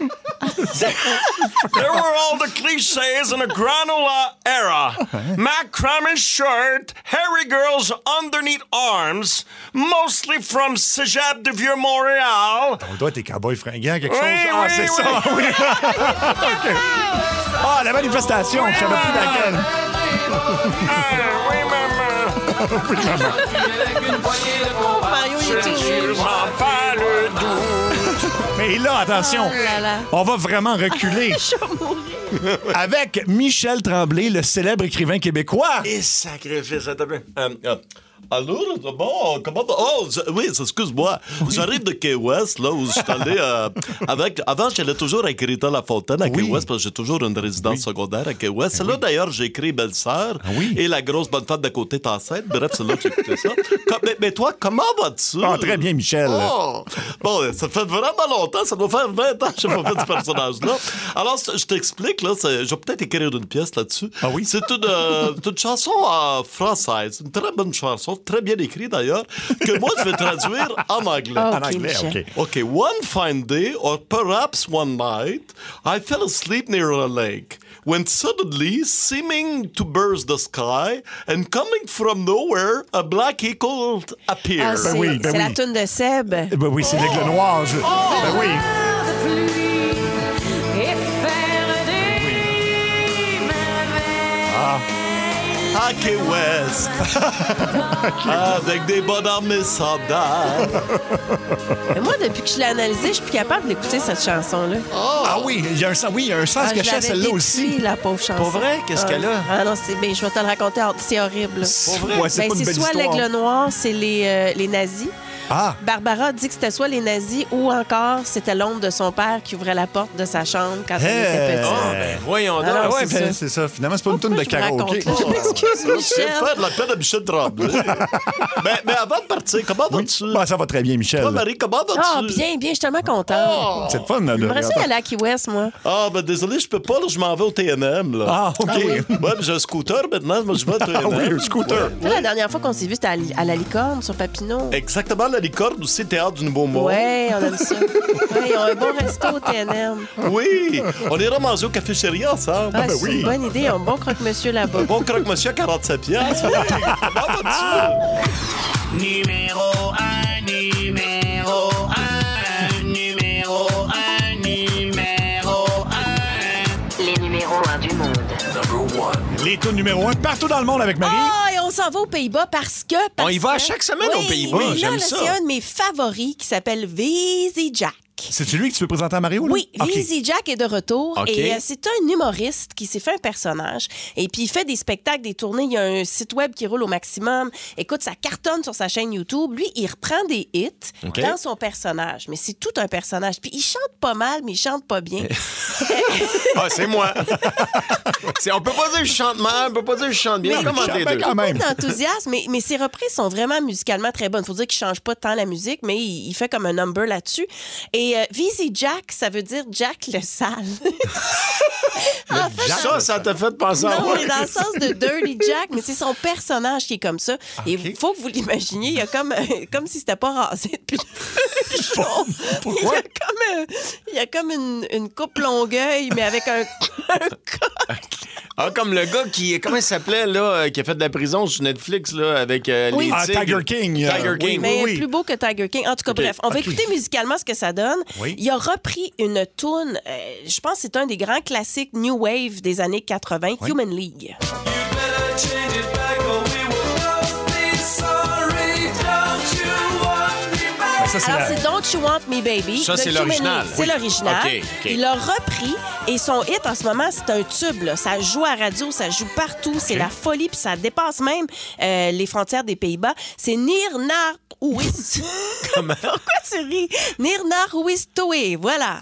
There were all the cliches in a granola era. Macrame shirt, hairy girls underneath arms, mostly from Cégep de Vieux-Montréal. On doit être des cowboys fringants, quelque oui, chose. Ah, oui, c'est oui. ça, oui. Okay. Ah, la manifestation, oui, je savais plus laquelle. Ah, oui, maman. Oui, maman. Mario, il est tout rouge. Pas le doute. Mais là, attention, oh là là. on va vraiment reculer. Je vais mourir. Avec Michel Tremblay, le célèbre écrivain québécois. Et sacrifice, attends un peu. Euh, euh. Allô, bon, comment... Oh, je... oui, excuse-moi. J'arrive de Key West, là, où je suis allé euh, avec... Avant, j'allais toujours à Rita La Fontaine à Key oui. West, parce que j'ai toujours une résidence oui. secondaire à Key West. C'est oui. là, d'ailleurs, j'ai écrit Belle-Sœur ah, oui. et La grosse bonne femme d'à côté t'enceinte. Bref, c'est là que j'ai écouté ça. Comme... Mais, mais toi, comment vas-tu? Ah, très bien, Michel. Oh. Bon, ça fait vraiment longtemps. Ça doit faire vingt ans que je n'ai pas fait ce personnage-là. Alors, je t'explique, là, je vais peut-être écrire une pièce là-dessus. Ah oui? C'est une, euh, une chanson euh, française. Une très bonne chanson. Très bien écrit d'ailleurs, que moi je vais traduire en anglais. Oh, okay, en anglais, OK. OK. One fine day, or perhaps one night, I fell asleep near a lake, when suddenly, seeming to burst the sky, and coming from nowhere, a black eagle appeared. Ah, c'est ben oui, ben c'est oui. la toune de Seb. Ben oui, c'est l'aigle noir. Je... Oh! Ben oui. Ah. À Key West, avec des bonhommes et soldats. Mais moi, depuis que je l'ai analysée, je suis plus capable d'écouter cette chanson-là. Oh. Ah oui, il y a un, oui, il y a un sens ah, caché à celle-là aussi. La pauvre chanson. Pour vrai, qu'est-ce ah, qu'elle a? Ah non, c'est, ben, je vais te le raconter. C'est horrible. Pour vrai, ouais, c'est, ben, pas une c'est belle soit histoire. l'aigle noir, c'est les, euh, les nazis. Ah. Barbara dit que c'était soit les nazis ou encore c'était l'ombre de son père qui ouvrait la porte de sa chambre quand hey. elle était petite. Oh, ben voyons donc. Ah, ouais, c'est, ben, c'est ça. Finalement, c'est pas une toune de karaoké. Je m'excuse, Michel. Je vais faire de la peine à Michel Tremblay. mais, mais avant de partir, comment oui. vas-tu? Ben, ça va très bien, Michel. Toi, Marie, comment vas-tu? Ah, bien, bien. Je suis tellement contente. Oh. C'est le fun. Là, de J'aimerais ça aller à Key West, moi. Ah, ben désolé, je peux pas. Là, je m'en vais au T N M. Là. Ah, OK. Ah, oui. Ouais, j'ai un scooter maintenant. Moi, je vais au T N M. Ah oui, un scooter. Oui. La dernière fois qu'on s'est vu, c'était à, à la Licorne, sur Papineau. Exactement, la Licorne, aussi, Théâtre du Nouveau Monde. Oui, on aime ça. Ouais, ils ont un bon resto au T N M. Oui, on ira manger au Café Chéri ensemble. Ah, ah, ben c'est oui. une bonne idée. Un bon croque-monsieur là-bas. Un bon croque-monsieur à quarante-sept piastres. Comment vas-tu? Numéro un, numéro un, numéro un, numéro numéro un du monde. Les tunes numéro un partout dans le monde avec Marie. Ah, et on s'en va aux Pays-Bas parce que... Parce On y va que- chaque semaine oui, aux Pays-Bas, oui, j'aime là, là, ça. c'est un de mes favoris qui s'appelle Vizzy Jack. C'est celui que tu veux présenter à Mario? Là? Oui, OK. Vizzy Jack est de retour. OK. Et euh, c'est un humoriste qui s'est fait un personnage. Et puis, il fait des spectacles, des tournées. Il y a un site web qui roule au maximum. Écoute, ça cartonne sur sa chaîne YouTube. Lui, il reprend des hits OK. dans son personnage. Mais c'est tout un personnage. Puis, il chante pas mal, mais il chante pas bien. Ah, c'est moi. c'est, on peut pas dire que je chante mal, on peut pas dire que je chante bien. Mais Comment il les deux? a beaucoup d'enthousiasme, mais, mais ses reprises sont vraiment musicalement très bonnes. Faut dire qu'il change pas tant la musique, mais il, il fait comme un number là-dessus. Et euh, Vizzy Jack, ça veut dire Jack le sale. En fait, Ça, ça t'a fait penser à non, moi. mais dans le sens de Dirty Jack, mais c'est son personnage qui est comme ça. Et il faut que vous l'imaginiez, il y a comme, euh, comme si c'était pas rasé depuis le jour. Il y a comme, euh, il y a comme une, une coupe longueuil, mais avec un, un Ah, comme le gars qui, comment il s'appelait, là, euh, qui a fait de la prison sur Netflix, là, avec euh, Oui. les Ah, tigres. Tiger King, euh, Tiger King. Mais oui. plus beau que Tiger King. En tout cas, OK. bref, on va OK. écouter musicalement ce que ça donne. Oui. Il a repris une tune, euh, je pense que c'est un des grands classiques New Wave des années quatre-vingt, Oui. Human League. Ça, c'est Alors, la- c'est Don't You Want Me Baby. Ça, de c'est Human l'original. League. C'est Oui. l'original. OK, OK. Il l'a repris et son hit en ce moment, c'est un tube. Là. Ça joue à radio, ça joue partout. C'est la folie, puis ça dépasse même euh, les frontières des Pays-Bas. C'est Nir Nar Ouis. Comment? Pourquoi tu ris? Nir Nar Ouis Toe. Voilà.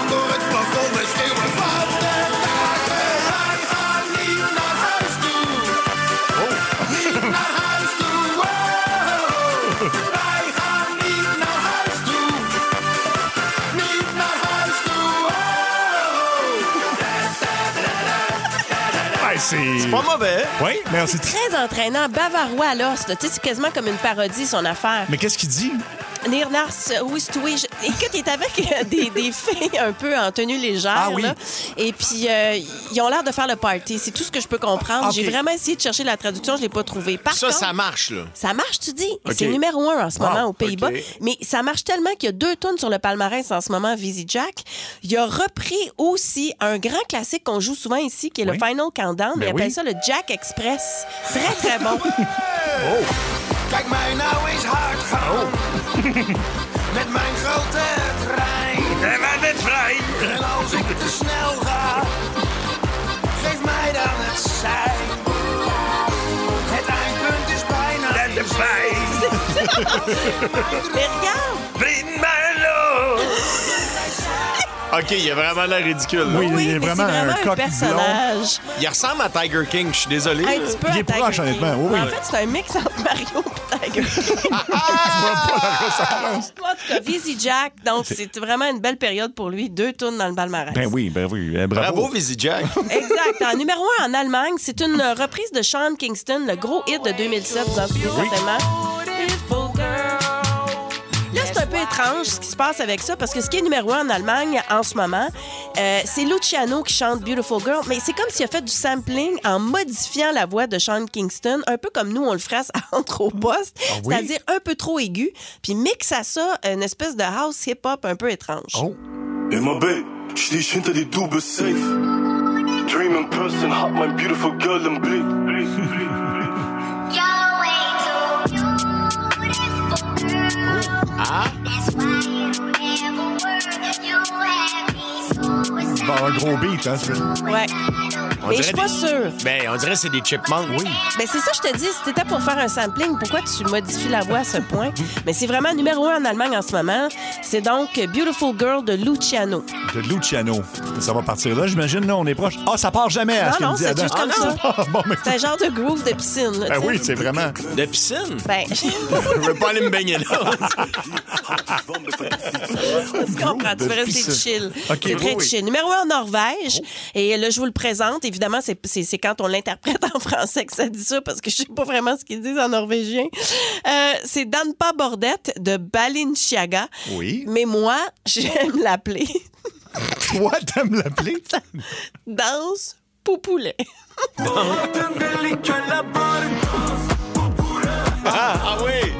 Ouais, c'est... C'est pas mauvais. Oui, mais c'est... Très entraînant, bavarois à l'os. là. Tu sais, c'est quasiment comme une parodie, son affaire. Mais qu'est-ce qu'il dit? Nirnars Ouistoué. Écoute, il est avec euh, des, des filles un peu en tenue légère. Ah oui. Là. Et puis, euh, ils ont l'air de faire le party. C'est tout ce que je peux comprendre. OK. J'ai vraiment essayé de chercher la traduction, je ne l'ai pas trouvée. Par Ça, contre, ça marche, là. ça marche, tu dis. OK. C'est numéro un en ce Wow, moment aux Pays-Bas. OK. Mais ça marche tellement qu'il y a deux tonnes sur le palmarès en ce moment, Vizzy Jack. Il a repris aussi un grand classique qu'on joue souvent ici, qui est Oui. le Final Countdown. Ben il appelle oui. ça le Jack Express. Très, très bon. Kijk mij nou eens hard gaan. Met mijn grote trein. En wij bent vrij. En als ik te snel ga, geef mij dan het sein. Het eindpunt is bijna dichtbij. Mais regarde! Vriend mij lo. OK, il a vraiment l'air ridicule. là. Oui, Oui, il est mais vraiment c'est vraiment un un coq personnage. Il ressemble à Tiger King, je suis désolé. Un là. petit peu Il à est Tiger proche, King. honnêtement, oui, oui. En fait, c'est un mix entre Mario et Tiger King. Je vois pas la ressemblance. En tout cas, Vizzy Jack, donc c'est vraiment une belle période pour lui. Deux tournes dans le palmarès. Ben oui, ben oui. Eh, bravo. Bravo, Vizzy Jack. Exact. En numéro un en Allemagne, c'est une reprise de Sean Kingston, le gros hit de deux mille sept, vous en souvenez certainement. Là, c'est un peu étrange ce qui se passe avec ça, parce que ce qui est numéro un en Allemagne en ce moment, euh, c'est Luciano qui chante Beautiful Girl, mais c'est comme s'il a fait du sampling en modifiant la voix de Sean Kingston, un peu comme nous, on le ferait à Entre au poste, Ah oui? c'est-à-dire un peu trop aigu, puis mixe à ça une espèce de house hip-hop un peu étrange. Oh. Immer Babe, steh ich hinter dir, du bist safe. Dream in person, hab mein beautiful girl im Blick. Ah? Il va avoir un gros beat, hein, ça. Ouais. On Mais je dirait suis pas des- sûre. Ben, on dirait que c'est des chipmunks. Oui. Ben c'est ça, je te dis, si t'étais pour faire un sampling, pourquoi tu modifies la voix à ce point? Mais c'est vraiment numéro un en Allemagne en ce moment. C'est donc Beautiful Girl de Luciano. De Luciano. Ça va partir là, j'imagine. Là, on est proche. Ah, ça part jamais à Non, ce qu'il non, me dit c'est Adam. juste comme Ah, non. ça. Ah, bon, mais... C'est un genre de groove de piscine. Là, Ben tu sais. oui, c'est vraiment... De piscine? Ben, Je veux pas aller me baigner là. tu comprends, tu veux rester piscine. chill. OK, C'est oui, très oui. chill. Numéro un en Norvège. Et là, je vous le présente. Évidemment, c'est, c'est, c'est quand on l'interprète en français que ça dit ça, parce que je sais pas vraiment ce qu'ils disent en norvégien. Euh, c'est Danpa Bordette de Balenciaga. Oui. Mais moi, j'aime l'appeler Toi, t'aimes l'appeler? Danse Poupoulet. Ah, ah oui!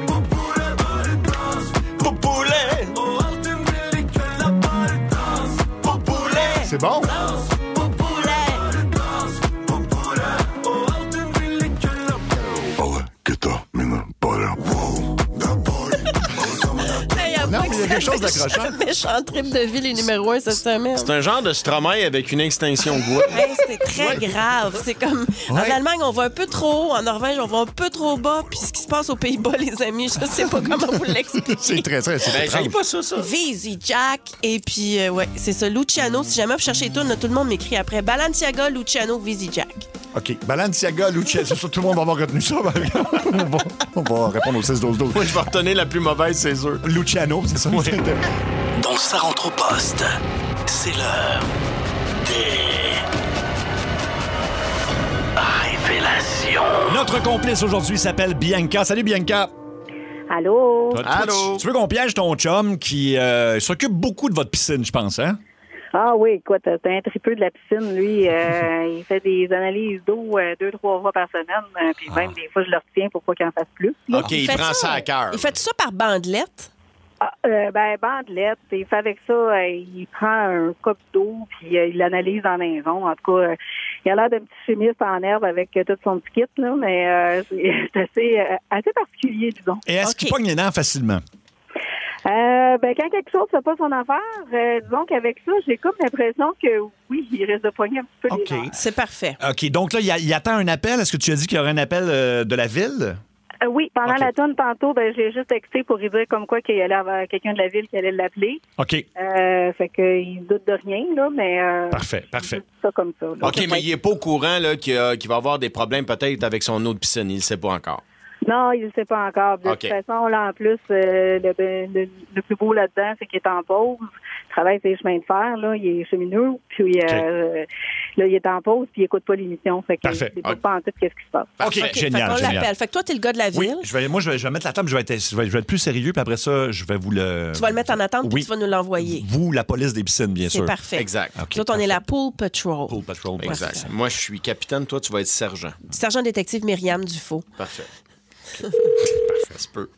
Poupoulet! C'est bon? quelque chose d'accrochant. Méchant trip de vie, les numéro un cette semaine. C'est un genre de Stromae avec une extinction de bois. Hey, c'est très grave. C'est comme en Ouais. Allemagne, on va un peu trop haut, en Norvège, on va un peu trop bas. Puis ce qui se passe aux Pays-Bas, les amis, je sais pas comment vous l'expliquer. C'est très, très, c'est Ben, étrange. j'aille pas ça, ça. Visi Jack et puis euh, ouais, c'est ça, Luciano. Si jamais vous cherchez tout, tout le monde m'écrit après Balenciaga, Luciano, Visi Jack. OK. Balenciaga, Luciano, c'est sûr, tout le monde va avoir retenu ça. on, va, on va répondre au six douze douze. Moi, je vais retenir la plus mauvaise, c'est sûr. Luciano, c'est ça? Dans Ça rentre au poste, c'est l'heure des révélations. Notre complice aujourd'hui s'appelle Bianca. Salut, Bianca. Allô? Toi, toi, tu, tu veux qu'on piège ton chum qui euh, s'occupe beaucoup de votre piscine, je pense, hein? Ah oui, écoute, c'est un tripeux de la piscine, lui. Euh, il fait des analyses d'eau euh, deux, trois fois par semaine. euh, Puis même des fois, je le retiens pour pas qu'il en fasse plus. là. OK, il fait prend ça à cœur. Il fait tout ça par bandelette. Ah, euh, ben, bandelette, il fait avec ça, euh, il prend un cop d'eau, puis euh, il l'analyse dans la maison. En tout cas, euh, il a l'air d'un petit chimiste en herbe avec euh, tout son petit kit, là, mais euh, c'est c'est assez, euh, assez particulier, disons. Et est-ce qu'il pogne les dents facilement? Euh, ben, quand quelque chose ne fait pas son affaire, euh, disons qu'avec ça, j'ai comme l'impression que oui, il risque de pogner un petit peu les dents. C'est parfait. OK, donc là, il, a- il attend un appel. Est-ce que tu as dit qu'il y aurait un appel euh, de la ville? Euh, oui, pendant OK. la tonne tantôt, ben, j'ai juste texté pour lui dire comme quoi qu'il y allait avoir quelqu'un de la ville qui allait l'appeler. OK, Euh, fait qu'il doute de rien, là, mais euh, parfait, parfait. ça comme ça. là. OK, mais il est pas au courant là, qu'il, a- qu'il va avoir des problèmes peut-être avec son eau de piscine. Il ne sait pas encore. Non, il ne sait pas encore. De OK. toute façon, là, en plus, euh, le, le, le plus beau là-dedans, c'est qu'il est en pause. Il travaille sur les chemins de fer, là. Il est cheminot. Puis, euh, là, il est en pause, puis il écoute pas l'émission. Fait qu'il Parfait. ne sait pas en tout qu'est-ce qui se passe. OK, Fait génial, qu'on génial. l'appelle. Fait que toi, t'es le gars de la Oui, ville. je vais, moi, je vais, je vais mettre la table, je vais, être, je, vais, je vais être plus sérieux, puis après ça, je vais vous le... Tu vas le mettre en attente, puis Oui. tu vas nous l'envoyer. Vous, la police des piscines, bien C'est sûr. parfait. Exact. OK, Nous autres, on est la Pool Patrol. Pool Patrol. Exact. Moi, je suis capitaine. Toi, tu vas être sergent. Sergent détective Myriam Dufault. Parfait. Parfait, c'est peu.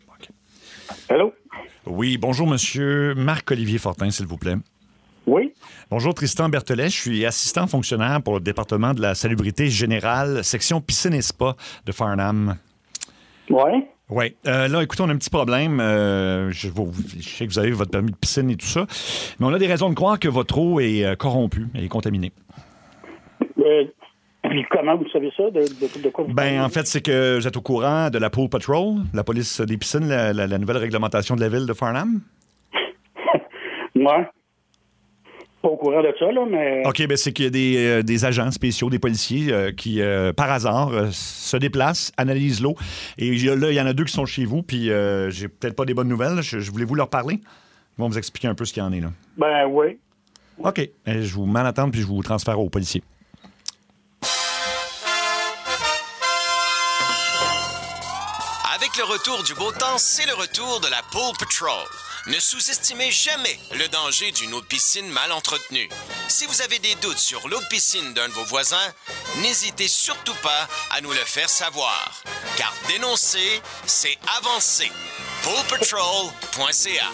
Allô? Oui, bonjour, monsieur Marc-Olivier Fortin, s'il vous plaît. Oui? Bonjour, Tristan Berthelet. Je suis assistant fonctionnaire pour le département de la salubrité générale, section piscine et spa de Farnham. Oui? Oui. Euh, là, écoutez, on a un petit problème. Euh, je, vous- je sais que vous avez votre permis de piscine et tout ça, mais on a des raisons de croire que votre eau est euh, corrompue, elle est contaminée. Euh, puis comment vous savez ça? De, de, de quoi vous Ben, en fait, c'est que vous êtes au courant de la Pool Patrol, la police des piscines, la, la- la nouvelle réglementation de la ville de Farnham? Ouais. Pas au courant de ça, là, mais... OK, ben c'est qu'il y a des, euh, des agents spéciaux, des policiers euh, qui, euh, par hasard, euh, se déplacent, analysent l'eau. Et il y a- là, il y en a deux qui sont chez vous, puis euh, j'ai peut-être pas des bonnes nouvelles. Je, je voulais vous leur parler. Ils vont vous expliquer un peu ce qu'il y en est, là. Ben oui. OK. Ben, je vous mets en attente, puis je vous transfère aux policiers. Avec le retour du beau temps, c'est le retour de la Pool Patrol. Ne sous-estimez jamais le danger d'une eau de piscine mal entretenue. Si vous avez des doutes sur l'eau de piscine d'un de vos voisins, n'hésitez surtout pas à nous le faire savoir. Car dénoncer, c'est avancer. pool patrol point c a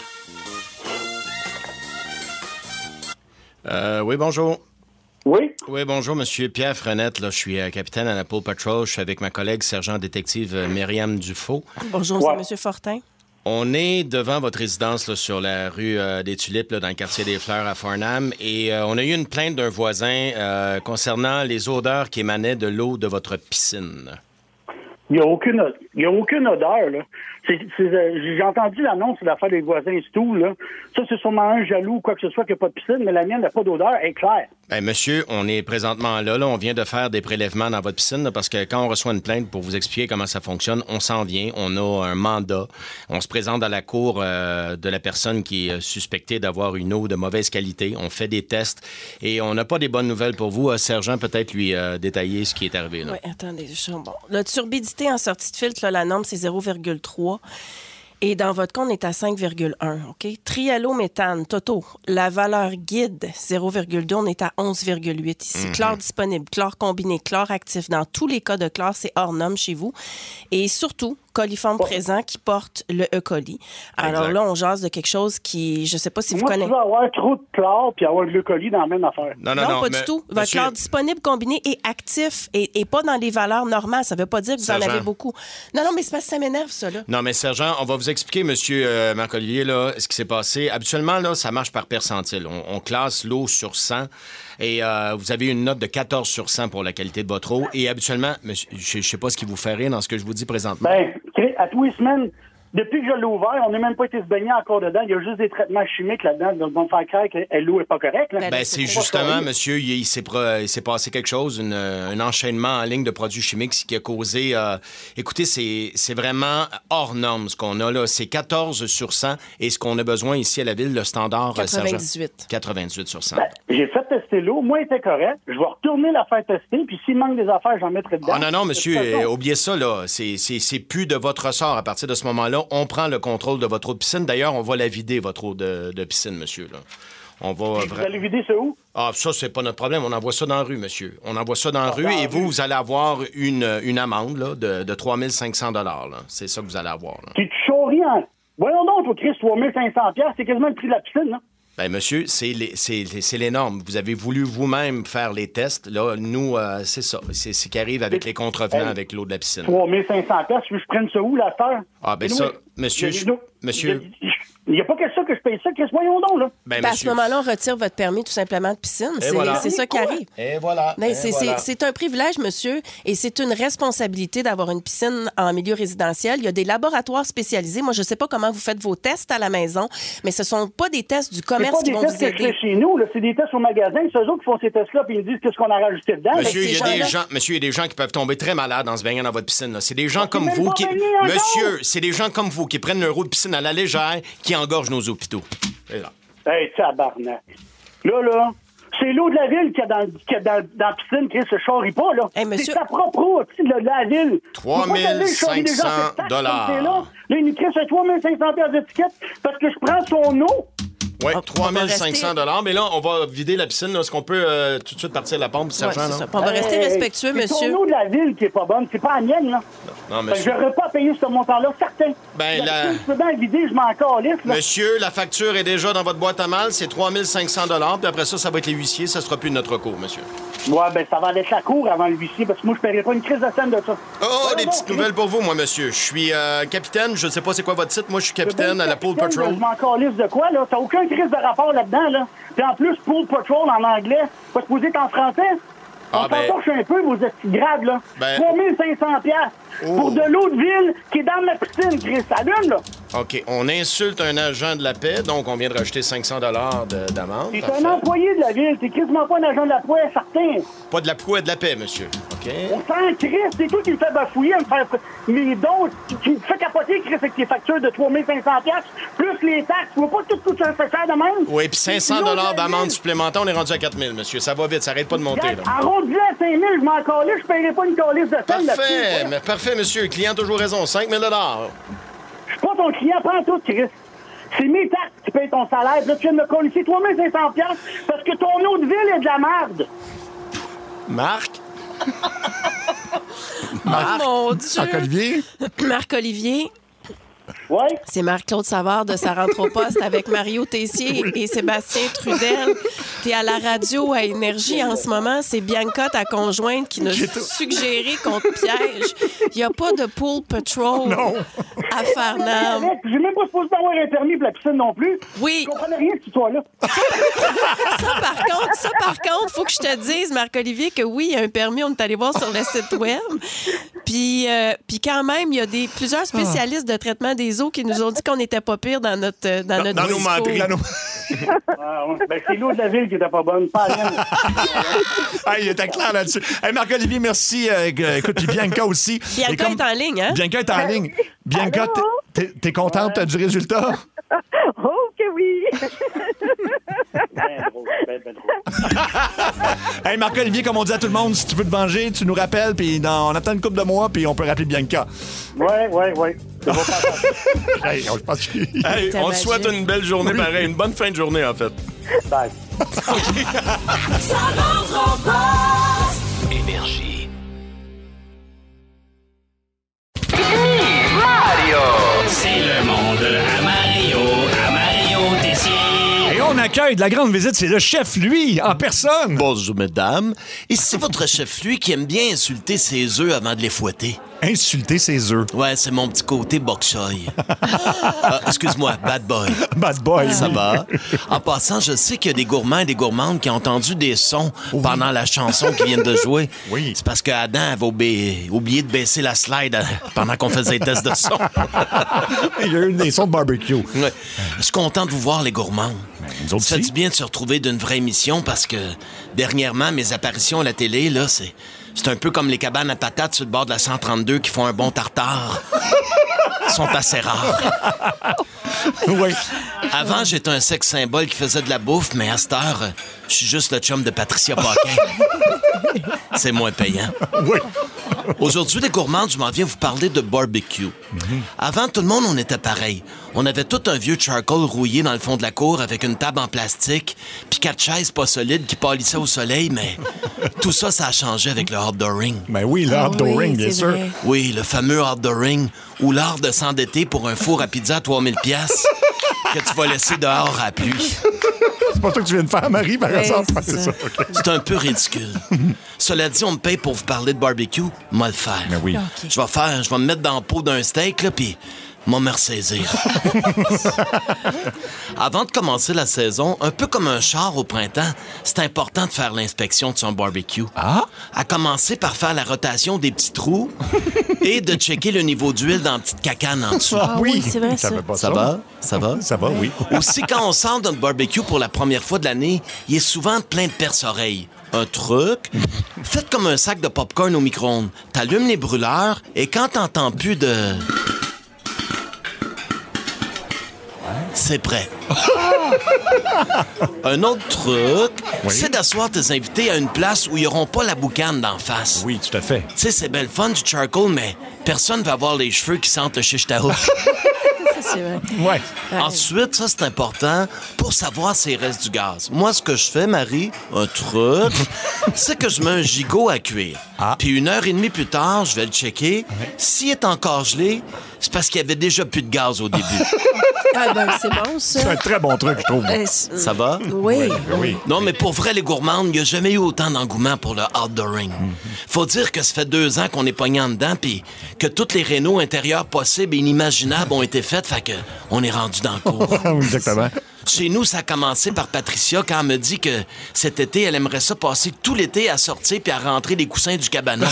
Euh, oui, bonjour. Oui? Oui, bonjour, monsieur Pierre Frenette. Là, je suis euh, capitaine à la Pool Patrol. Je suis avec ma collègue sergent détective euh, Myriam Dufault. Bonjour, Ouais. c'est Monsieur Fortin. On est devant votre résidence là, sur la rue euh, des Tulipes, là, dans le quartier des Fleurs à Farnham. Et euh, on a eu une plainte d'un voisin euh, concernant les odeurs qui émanaient de l'eau de votre piscine. Il n'y a aucune, il y a aucune odeur, là. C'est, c'est, euh, j'ai entendu l'annonce de l'affaire des voisins et tout, là. Ça, c'est sûrement un jaloux ou quoi que ce soit qui n'a pas de piscine, mais la mienne n'a pas d'odeur, elle est claire. Ben, monsieur, on est présentement là, là. On vient de faire des prélèvements dans votre piscine là, parce que quand on reçoit une plainte pour vous expliquer comment ça fonctionne, on s'en vient, on a un mandat. On se présente à la cour euh, de la personne qui est suspectée d'avoir une eau de mauvaise qualité. On fait des tests et on n'a pas des bonnes nouvelles pour vous. Euh, sergent, peut-être lui euh, détailler ce qui est arrivé. Là. Oui, attendez. Je... Bon. La turbidité en sortie de filtre, là, la norme, c'est zéro virgule trois. Et dans votre cas, on est à cinq virgule un, OK? Trialométhane, Toto, la valeur guide, zéro virgule deux, on est à onze virgule huit ici. Mhm. Chlore disponible, chlore combiné, chlore actif. Dans tous les cas de chlore, c'est hors norme chez vous. Et surtout, coliformes présents qui portent le E. coli. Alors Exact. là, on jase de quelque chose qui, je sais pas si vous Moi, connaissez. tu vas avoir trop de chlore puis avoir de l'E. coli dans la même affaire. Non, Non, pas du tout. Votre monsieur- chlore disponible, combiné et actif et, et pas dans les valeurs normales. Ça veut pas dire que vous en Sergent. avez beaucoup. Non, non, mais c'est parce que ça m'énerve, ça, là. Non, mais sergent, on va vous expliquer, monsieur euh, Marc-Olivier, là, ce qui s'est passé. Habituellement, là, ça marche par percentile. On, on classe l'eau sur cent et euh, vous avez une note de quatorze sur cent pour la qualité de votre eau. Et habituellement, monsieur, je ne sais pas ce qui vous fait rire dans ce que je vous dis présentement. Ben, à tous les semaines, depuis que je l'ai ouvert, on n'a même pas été se baigner encore dedans. Il y a juste des traitements chimiques là-dedans. Donc, vont me faire croire que l'eau n'est pas correcte. Là. Ben, c'est justement, monsieur, il, il s'est, pro- il s'est passé quelque chose, une, un enchaînement en ligne de produits chimiques qui a causé... euh, écoutez, c'est, c'est vraiment hors norme ce qu'on a là. C'est quatorze sur cent et ce qu'on a besoin ici à la ville, le standard... euh, sergent, quatre-vingt-dix-huit. quatre-vingt-dix sur cent. Ben, j'ai fait tester l'eau. Moi, elle était correcte. Je vais retourner la faire tester. Puis s'il manque des affaires, j'en mettrai dedans. Ah non, non, monsieur, De toute façon, euh, oubliez ça, là. C'est, c'est, c'est plus de votre ressort à partir de ce moment-là. On prend le contrôle de votre eau de piscine. D'ailleurs, on va la vider, votre eau de, de piscine, monsieur, là. On va... Puis vous allez vider ça où? Ah, ça, c'est pas notre problème. On envoie ça dans la rue, monsieur. On envoie ça dans la Ah, rue dans et la vous, rue. vous allez avoir une, une amende là, de, de trois mille cinq cents dollars. C'est ça que vous allez avoir. Là. T'es chaurie en... Voyons donc, toi, Chris, trois mille cinq cents dollars, c'est quasiment le prix de la piscine, là. Ben, monsieur, c'est les, c'est, c'est les normes. Vous avez voulu vous-même faire les tests. Là, nous, euh, c'est ça. C'est ce qui arrive avec les contrevenants, Hey. avec l'eau de la piscine. trois mille cinq cents dollars, tu veux que je prenne ça où, la terre? Ah, ben Et ça, nous, monsieur, il y a- je- nous- monsieur... Il n'y a pas que ça que je paye ça, Chris. Voyons donc, là. Ben, Ben, à ce monsieur... moment-là, on retire votre permis tout simplement de piscine. Et C'est voilà. c'est ça qui arrive. Et voilà. Mais et c'est voilà. c'est- c'est un privilège, monsieur, et c'est une responsabilité d'avoir une piscine en milieu résidentiel. Il y a des laboratoires spécialisés. Moi, je ne sais pas comment vous faites vos tests à la maison, mais ce ne sont pas des tests du C'est commerce pas qui des vont tests vous que je fais aider. chez nous, là. C'est des tests au magasin. C'est eux autres qui font ces tests-là, puis ils me disent qu'est-ce qu'on a rajouté dedans. Monsieur, Fait que il y a ces des gens-là- gens, monsieur, il y a des gens qui peuvent tomber très malades en se baignant dans votre piscine. là. C'est des gens comme même vous pas qui... baigné encore. Monsieur, c'est des gens comme vous qui prennent leur eau de piscine à la légère, qui engorgent nos hôpitaux. Et là. Hey, tabarnak. Là, là, c'est l'eau de la ville qu'il y a dans, qu'il y a dans, dans la piscine, Chris, se charrie pas, là. monsieur- C'est sa propre eau, tu sais, de la ville. trois mille cinq cents dollars. Là, là il nous crée sur trois mille cinq cents dollars d'étiquette parce que je prends son eau. Oui, On- trois mille cinq cents on va dollars. Mais là, on va vider la piscine. là. Est-ce qu'on peut euh, tout de suite partir de la pompe, Ouais, sergent? c'est non? ça. On va rester Hey, respectueux, c'est monsieur. son eau de la ville qui est pas bonne, c'est pas la mienne, là. Non, Fait que monsieur. j'aurais pas payé ce montant-là, certain. Ben, la- Je peux bien le vider, je m'en calisse, là. Monsieur, la facture est déjà dans votre boîte à mal. C'est trois mille cinq cents dollars. Puis après ça, ça va être les huissiers. Ça sera plus de notre cours, monsieur. Ouais, ben, ça va aller la cour avant le huissier, parce que moi, je paierai pas une crise de scène de ça. Oh, Ouais, des non, petites Chris. nouvelles pour vous, moi, monsieur. Je suis euh, capitaine. Je ne sais pas c'est quoi votre titre. Moi, je suis capitaine à la Pool Capitaine, Patrol. Je m'en calisse de quoi, là? T'as aucun crise de rapport là-dedans, là. Puis en plus, Pool Patrol en anglais, pas supposé être en français. On Ah, ben- s'en un peu, vos petits grades, là. Ben- trois mille cinq cents dollars Oh. pour de l'eau de ville qui est dans ma piscine, Chris. Allume, là. OK. On insulte un agent de la paix. Donc, on vient de rajouter cinq cents dollars de- d'amende. T'es Parfait. un employé de la ville. T'es quasiment pas un agent de la poêle, certain. Pas de la poix, de la paix, monsieur. OK? On s'en crisse. C'est toi qui me fais bafouiller, me faire mes dons. Tu, tu me fais capoter, Chris, avec tes factures de trois mille cinq cents dollars, plus les taxes. Tu vois pas tout tout ça fait faire de même? Oui, puis cinq cents L'eau de dollars la d'amende ville. supplémentaire, on est rendu à quatre mille, monsieur. Ça va vite, ça arrête pas de monter, là. Arrondis à cinq mille, je m'en calisse, je paierai pas une calisse de scène là-dessus. Parfait, mais parfait, monsieur. Le client a toujours raison. cinq mille dollars. Je suis pas ton client, prends tout, Chris. C'est mes taxes qui payent ton salaire. Là, tu viens de me colisser trois mille cinq cents dollars parce que ton eau de ville est de la merde. Marc? Ah, mon Dieu. Marc-Olivier? Marc-Olivier. Ouais. C'est Marc-Claude Savard de Sa rentre au poste avec Mario Tessier et Sébastien Trudel. T'es à la radio à Énergie en ce moment. C'est Bianca, ta conjointe, qui nous a suggéré qu'on te piège. Il n'y a pas de Pool Patrol à Farnham. J'ai même pas supposé avoir un permis pour la piscine non plus. Oui. Je comprenais rien de cette histoire-là. Ça, par contre, ça, par contre, faut que je te dise, Marc-Olivier, que oui, il y a un permis. On est allé voir sur le site web. Puis, euh, puis quand même, il y a des, plusieurs spécialistes de traitement des eaux qui nous ont dit qu'on n'était pas pire dans notre euh, dans, notre dans nos discours. menteries. Dans nos- Ah, ouais. Ben, c'est l'eau de la ville qui était pas bonne, pas la mienne. Ah, il était clair là-dessus. Hey, Marc-Olivier, merci. Euh, g- écoute, puis Bianca aussi. Bianca Et comme- est en ligne, hein? Bianca est en ligne. Bianca, t'es- t'es, t'es contente du résultat? Oh, que oui! Ben drôle, ben, ben drôle. Hey, Marc-Olivier, comme on dit à tout le monde, si tu veux te venger, tu nous rappelles, puis dans- on attend une couple de mois, puis on peut rappeler Bianca. Ouais, ouais, ouais. Ça va pas faire. Hey, on, je pense que... Hey, on te souhaite une belle journée, pareil. Une bonne fin de journée, en fait. Bye. Ça rentre au poste. Énergie. It's me, L'accueil de la grande visite, c'est le chef, lui, en personne. Bonjour, mesdames. Ici votre chef, lui, qui aime bien insulter ses œufs avant de les fouetter. Insulter ses œufs? Ouais, c'est mon petit côté bok choy. euh, excuse-moi, bad boy. Bad boy. Ça va? En passant, je sais qu'il y a des gourmands et des gourmandes qui ont entendu des sons oui. pendant la chanson qu'ils viennent de jouer. Oui. C'est parce que Adam avait oublié, oublié de baisser la slide pendant qu'on faisait les tests de son. Il y a eu des sons de barbecue. Ouais. Je suis content de vous voir, les gourmands. Ben, ça fait du bien de se retrouver d'une vraie émission parce que, dernièrement, mes apparitions à la télé, là, c'est... C'est un peu comme les cabanes à patates sur le bord de la cent trente-deux qui font un bon tartare. Ils sont assez rares. Oui. Avant, j'étais un sexe symbole qui faisait de la bouffe, mais à cette heure, je suis juste le chum de Patricia Paquin. C'est moins payant. Oui. Aujourd'hui, les gourmandes, je m'en viens vous parler de barbecue. Mm-hmm. Avant, tout le monde, on était pareil. On avait tout un vieux charcoal rouillé dans le fond de la cour avec une table en plastique, puis quatre chaises pas solides qui pâlissaient au soleil, mais tout ça, ça a changé avec le outdooring. Ben oui, le outdooring, oui, bien sûr. Vrai. Oui, le fameux outdooring, ou l'art de s'endetter pour un four à pizza à trois mille piastres que tu vas laisser dehors à la pluie. C'est pas ça que tu viens de faire, Marie, par ouais, exemple? C'est, c'est, ça. Ça, okay. C'est un peu ridicule. Cela dit, on me paye pour vous parler de barbecue, moi le faire. Ben oui. Okay. Je vais faire, je vais me mettre dans la peau d'un steak, là, puis moi me ressaisir. Avant de commencer la saison, un peu comme un char au printemps, c'est important de faire l'inspection de son barbecue. Ah? À commencer par faire la rotation des petits trous et de checker le niveau d'huile dans la petite cacane en dessous. Ah oui, c'est vrai, ça. Ça, pas ça, ça va? Ça va? Ça va, oui. Aussi, quand on sort d'un barbecue pour la première fois de l'année, il est souvent plein de perce-oreilles. Un truc, faites comme un sac de popcorn au micro-ondes. T'allumes les brûleurs et quand t'entends plus de... C'est prêt. Un autre truc, oui. c'est d'asseoir tes invités à une place où ils n'auront pas la boucane d'en face. Oui, tout à fait. Tu sais, c'est belle fun du charcoal, mais personne ne va avoir les cheveux qui sentent le shish taouk. C'est vrai. Ouais. Ensuite, ça, c'est important pour savoir s'il reste du gaz. Moi, ce que je fais, Marie, un truc, c'est que je mets un gigot à cuire. Ah. Puis une heure et demie plus tard, je vais le checker. Ouais. S'il est encore gelé, c'est parce qu'il y avait déjà plus de gaz au début. Ah ben, c'est bon, ça. C'est un très bon truc, je trouve. Euh, ça va? Oui. Oui, oui. Non, mais pour vrai, les gourmandes, il n'y a jamais eu autant d'engouement pour le outdooring. Mm-hmm. Faut dire que ça fait deux ans qu'on est pogné en dedans, puis que toutes les rénaux intérieurs possibles et inimaginables ont été faites, fait que on est rendu dans le cours. Exactement. Chez nous, ça a commencé par Patricia quand elle me dit que cet été, elle aimerait ça passer tout l'été à sortir puis à rentrer les coussins du cabanon.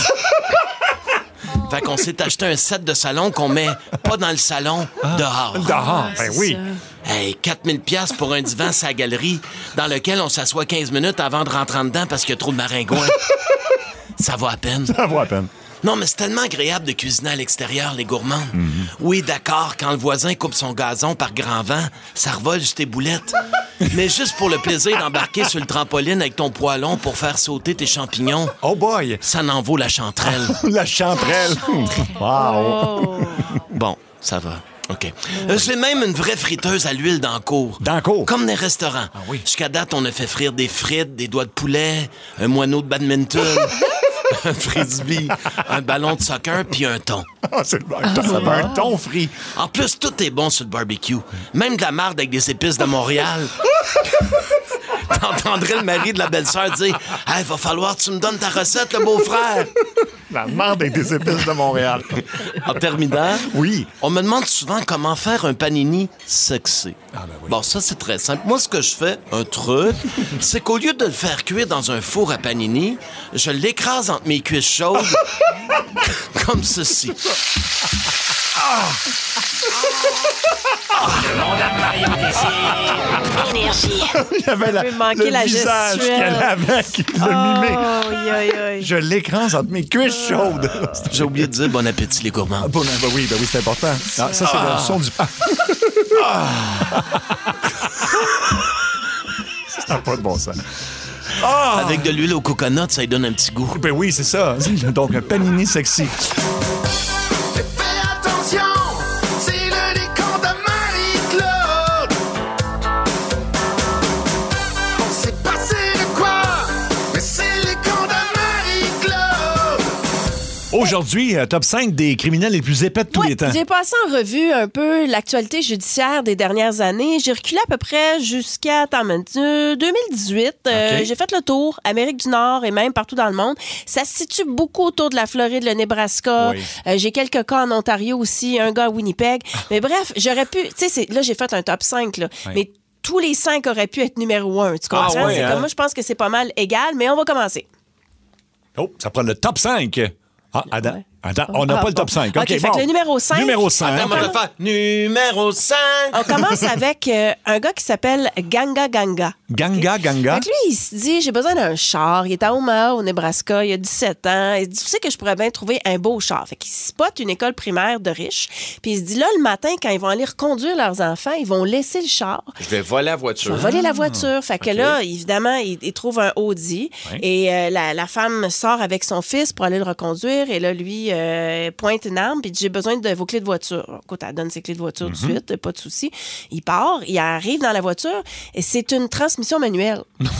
Fait qu'on s'est acheté un set de salon qu'on met pas dans le salon, ah, dehors. Dehors, ben oui. Hey, quatre mille piastres pour un divan sa galerie dans lequel on s'assoit quinze minutes avant de rentrer en dedans parce qu'il y a trop de maringouins. Ça vaut à peine. Ça vaut à peine. Non, mais c'est tellement agréable de cuisiner à l'extérieur, les gourmands. Mm-hmm. Oui, d'accord, quand le voisin coupe son gazon par grand vent, ça revole sur tes boulettes. Mais juste pour le plaisir d'embarquer sur le trampoline avec ton poêlon pour faire sauter tes champignons. Oh boy! Ça n'en vaut la chanterelle. La chanterelle! Wow! Oh. Bon, ça va. OK. Euh, j'ai même une vraie friteuse à l'huile dans le cour. Dans le cour? Comme des restaurants. Ah oui. Jusqu'à date, on a fait frire des frites, des doigts de poulet, un moineau de badminton, un frisbee, un ballon de soccer puis un thon. Ah, c'est le un, thon, ah, un thon frit. En plus, tout est bon sur le barbecue. Même de la marde avec des épices de Montréal. T'entendrais le mari de la belle-sœur dire « Hey, va falloir que tu me donnes ta recette, le beau-frère! » La marde avec des épices de Montréal. En terminant, oui. On me demande souvent comment faire un panini sexy. Ah ben oui. Bon, ça, c'est très simple. Moi, ce que je fais, un truc, c'est qu'au lieu de le faire cuire dans un four à panini, je l'écrase entre mes cuisses chaudes, comme ceci. Ah. Le monde à Mario ici. Énergie. Il y avait la, manquer le la visage gestuelle. qu'elle avait, qui l'a oh, mimé. Aïe, aïe, aïe. Je l'écrase entre mes cuisses chaudes. J'ai oublié de dire bon appétit, les gourmands. Ah, bon, ben oui, ben oui, c'est important. Ah, ça, c'est ah. le son du... Ah. Ça n'a pas de bon sens. Ah. Avec de l'huile au coconut, ça lui donne un petit goût. Ben oui, c'est ça. Donc, un panini sexy. Aujourd'hui, euh, top cinq des criminels les plus épais de tous Ouais, les temps. j'ai passé en revue un peu l'actualité judiciaire des dernières années. J'ai reculé à peu près jusqu'à attends, euh, deux mille dix-huit. Euh, OK. J'ai fait le tour, Amérique du Nord et même partout dans le monde. Ça se situe beaucoup autour de la Floride, le Nebraska. Oui. Euh, j'ai quelques cas en Ontario aussi, un gars à Winnipeg. Mais bref, j'aurais pu... Tu sais, là, j'ai fait un top cinq, là. Oui. Mais tous les cinq auraient pu être numéro un. Tu comprends? Ah ouais, C'est hein? comme moi, je pense que c'est pas mal égal, mais on va commencer. Oh, ça prend le top cinq. Ah, Adam. Attends, on n'a Ah, pas le top bon. cinq. OK, OK, fait bon. que le numéro cinq. Numéro cinq. Attends, on va faire numéro cinq. On commence avec euh, un gars qui s'appelle Ganga Ganga. Ganga, Ganga. Fait que lui, il se dit, j'ai besoin d'un char. Il est à Omaha, au Nebraska, il a dix-sept ans. Il dit, tu sais que je pourrais bien trouver un beau char. Fait qu'il spot une école primaire de riches. Puis il se dit, là, le matin, quand ils vont aller reconduire leurs enfants, ils vont laisser le char. Je vais voler la Ils voiture. vont voler la voiture. Fait que OK. là, évidemment, il, il trouve un Audi. Ouais. Et euh, la, la femme sort avec son fils pour aller le reconduire. Et là, lui, euh, pointe une arme. Puis il dit, j'ai besoin de vos clés de voiture. Écoute, elle donne ses clés de voiture tout de Mhm. suite. Pas de souci. Il part. Il arrive dans la voiture. Et c'est une transmission manuelle.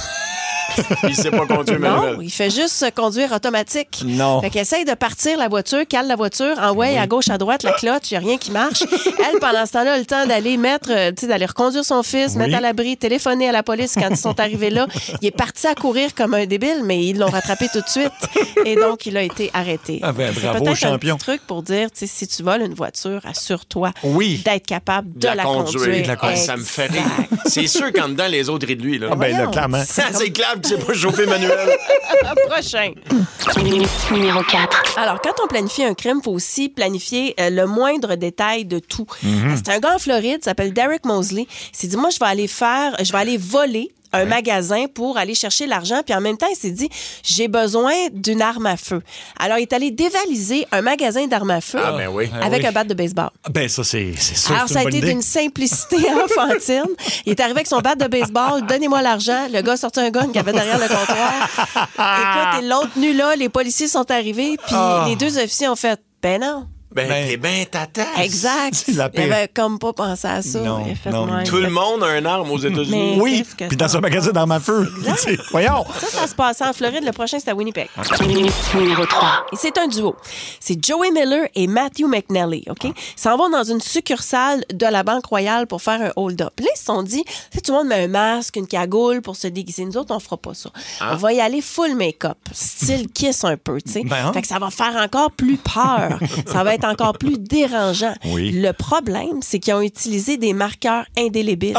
Il sait pas conduire manuel. Non, il fait juste conduire automatique. Non. Fait qu'il essaye de partir la voiture, cale la voiture, envoie à gauche, à droite, la cloche, il n'y a rien qui marche. Elle, pendant ce temps-là, a le temps d'aller mettre, euh, tu sais, d'aller reconduire son fils, Oui. mettre à l'abri, téléphoner à la police quand ils sont arrivés là. Il est parti à courir comme un débile, mais ils l'ont rattrapé tout de suite. Et donc, il a été arrêté. Ah ben, C'est bravo, peut-être champion. un petit truc pour dire, tu sais, si tu voles une voiture, assure-toi Oui. d'être capable de, la, conduire. De la conduire. Ah, ça me fait rire. C'est sûr qu'en dedans, les autres rient de lui. Là. Ah ben là, Voyons. clairement. Ça, c'est clair que c'est pas chauffé manuel. Prochain. Numéro quatre. Alors, quand on planifie un crime, il faut aussi planifier euh, le moindre détail de tout. Mhm. C'est un gars en Floride, il s'appelle Derek Mosley. Il s'est dit, moi, je vais aller faire, je vais aller voler un magasin pour aller chercher l'argent. Puis en même temps, il s'est dit, j'ai besoin d'une arme à feu. Alors, il est allé dévaliser un magasin d'armes à feu Ah, ben oui. avec oui. un bat de baseball. Ben ça, c'est c'est sûr. Alors, c'est ça a une bonne été idée. d'une simplicité enfantine. Il est arrivé avec son bat de baseball, donnez-moi l'argent. Le gars a sorti un gun qu'il avait derrière le comptoir. Écoute, ils l'ont tenu là, les policiers sont arrivés, puis Ah. les deux officiers ont fait, ben non. Ben, Ben, t'es ben tata. Exact. C'est la Il pire. avait comme pas pensé à ça. Non, Il a fait non. de même. Tout le monde a un arme aux États-Unis. Mais Oui, qu'est-ce que puis dans ça- un magasin d'armes à feu. C'est- Voyons. Ça, ça se passait en Floride. Le prochain, c'est à Winnipeg. Numéro trois. Et c'est un duo. C'est Joey Miller et Matthew McNally, OK? Ils s'en vont dans une succursale de la Banque Royale pour faire un hold-up. Puis là, ils se sont dit, tu sais, tout le monde met un masque, une cagoule pour se déguiser. Nous autres, on fera pas ça. On va y aller full make-up, style Kiss un peu, tu sais. Ben, hein? Fait que ça va faire encore plus peur. Ça va être encore plus dérangeant. Oui. Le problème, c'est qu'ils ont utilisé des marqueurs indélébiles.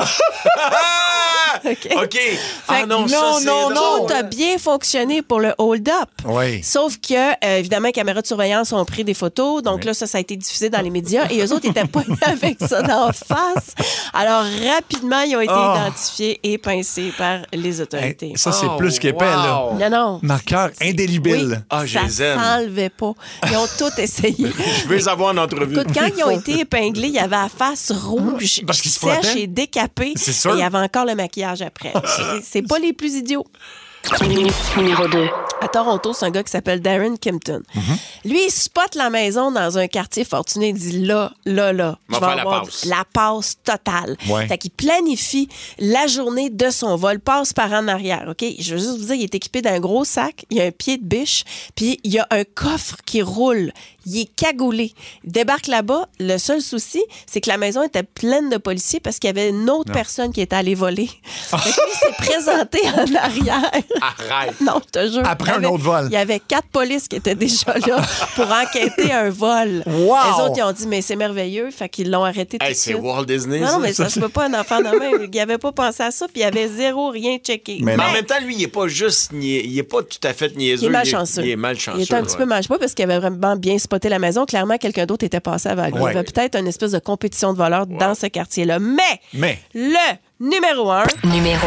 OK. OK. Fait Ah que non, ça, non, c'est non, drôle. tout a bien fonctionné pour le hold-up. Oui. Sauf que, euh, évidemment, les caméras de surveillance ont pris des photos. Donc Oui. là, ça, ça a été diffusé dans les médias. Et eux autres n'étaient pas avec ça d'en face. Alors, rapidement, ils ont été Oh. identifiés et pincés par les autorités. Hey, ça, c'est Oh, plus qu'épais, là. wow. Non, non. Marqueur indélébile. Oui, Ah, je ça les aime. s'enlevait pas. Ils ont tout essayé. Je veux les avoir en entrevue. Écoute, quand ils ont été épinglés, il y avait la face rouge, Parce qu'ils se sèche frottaient. et décapée. C'est sûr. Et il y avait encore le maquillage après. C'est- C'est pas les plus idiots. Numéro deux. À Toronto, c'est un gars qui s'appelle Darren Kimpton. Mm-hmm. Lui, il spot la maison dans un quartier fortuné. Il dit là, là, là. Va je vais faire la avoir passe. La passe totale. Ouais. Fait qu'il planifie la journée de son vol, passe par en arrière. OK? Je veux juste vous dire, il est équipé d'un gros sac, il y a un pied de biche, puis il y a un coffre qui roule. Il est cagoulé. Il débarque là-bas. Le seul souci, c'est que la maison était pleine de policiers parce qu'il y avait une autre Non. personne qui était allée voler. Fait que lui, il s'est présenté en arrière. Arrête. Non, je te jure. Après Il y un avait- autre vol. Il y avait quatre polices qui étaient déjà là pour enquêter un vol. Wow! Les autres, ils ont dit, mais c'est merveilleux. Fait qu'ils l'ont arrêté tout Hey, de c'est suite. Walt Disney, Non, ça. mais ça se peut pas un enfant de même. Il avait pas pensé à ça, puis il avait zéro rien checké. Mais Mais en non. même temps, lui, il est pas juste niais- il est pas tout à fait niaiseux. Il est malchanceux. Il est, il est malchanceux. Il était un petit ouais. peu malchanceux parce qu'il avait vraiment bien spoté la maison. Clairement, quelqu'un d'autre était passé avant lui. Ouais. Il y avait peut-être une espèce de compétition de voleurs dans ce quartier-là. Mais, Mais. le numéro un, Numéro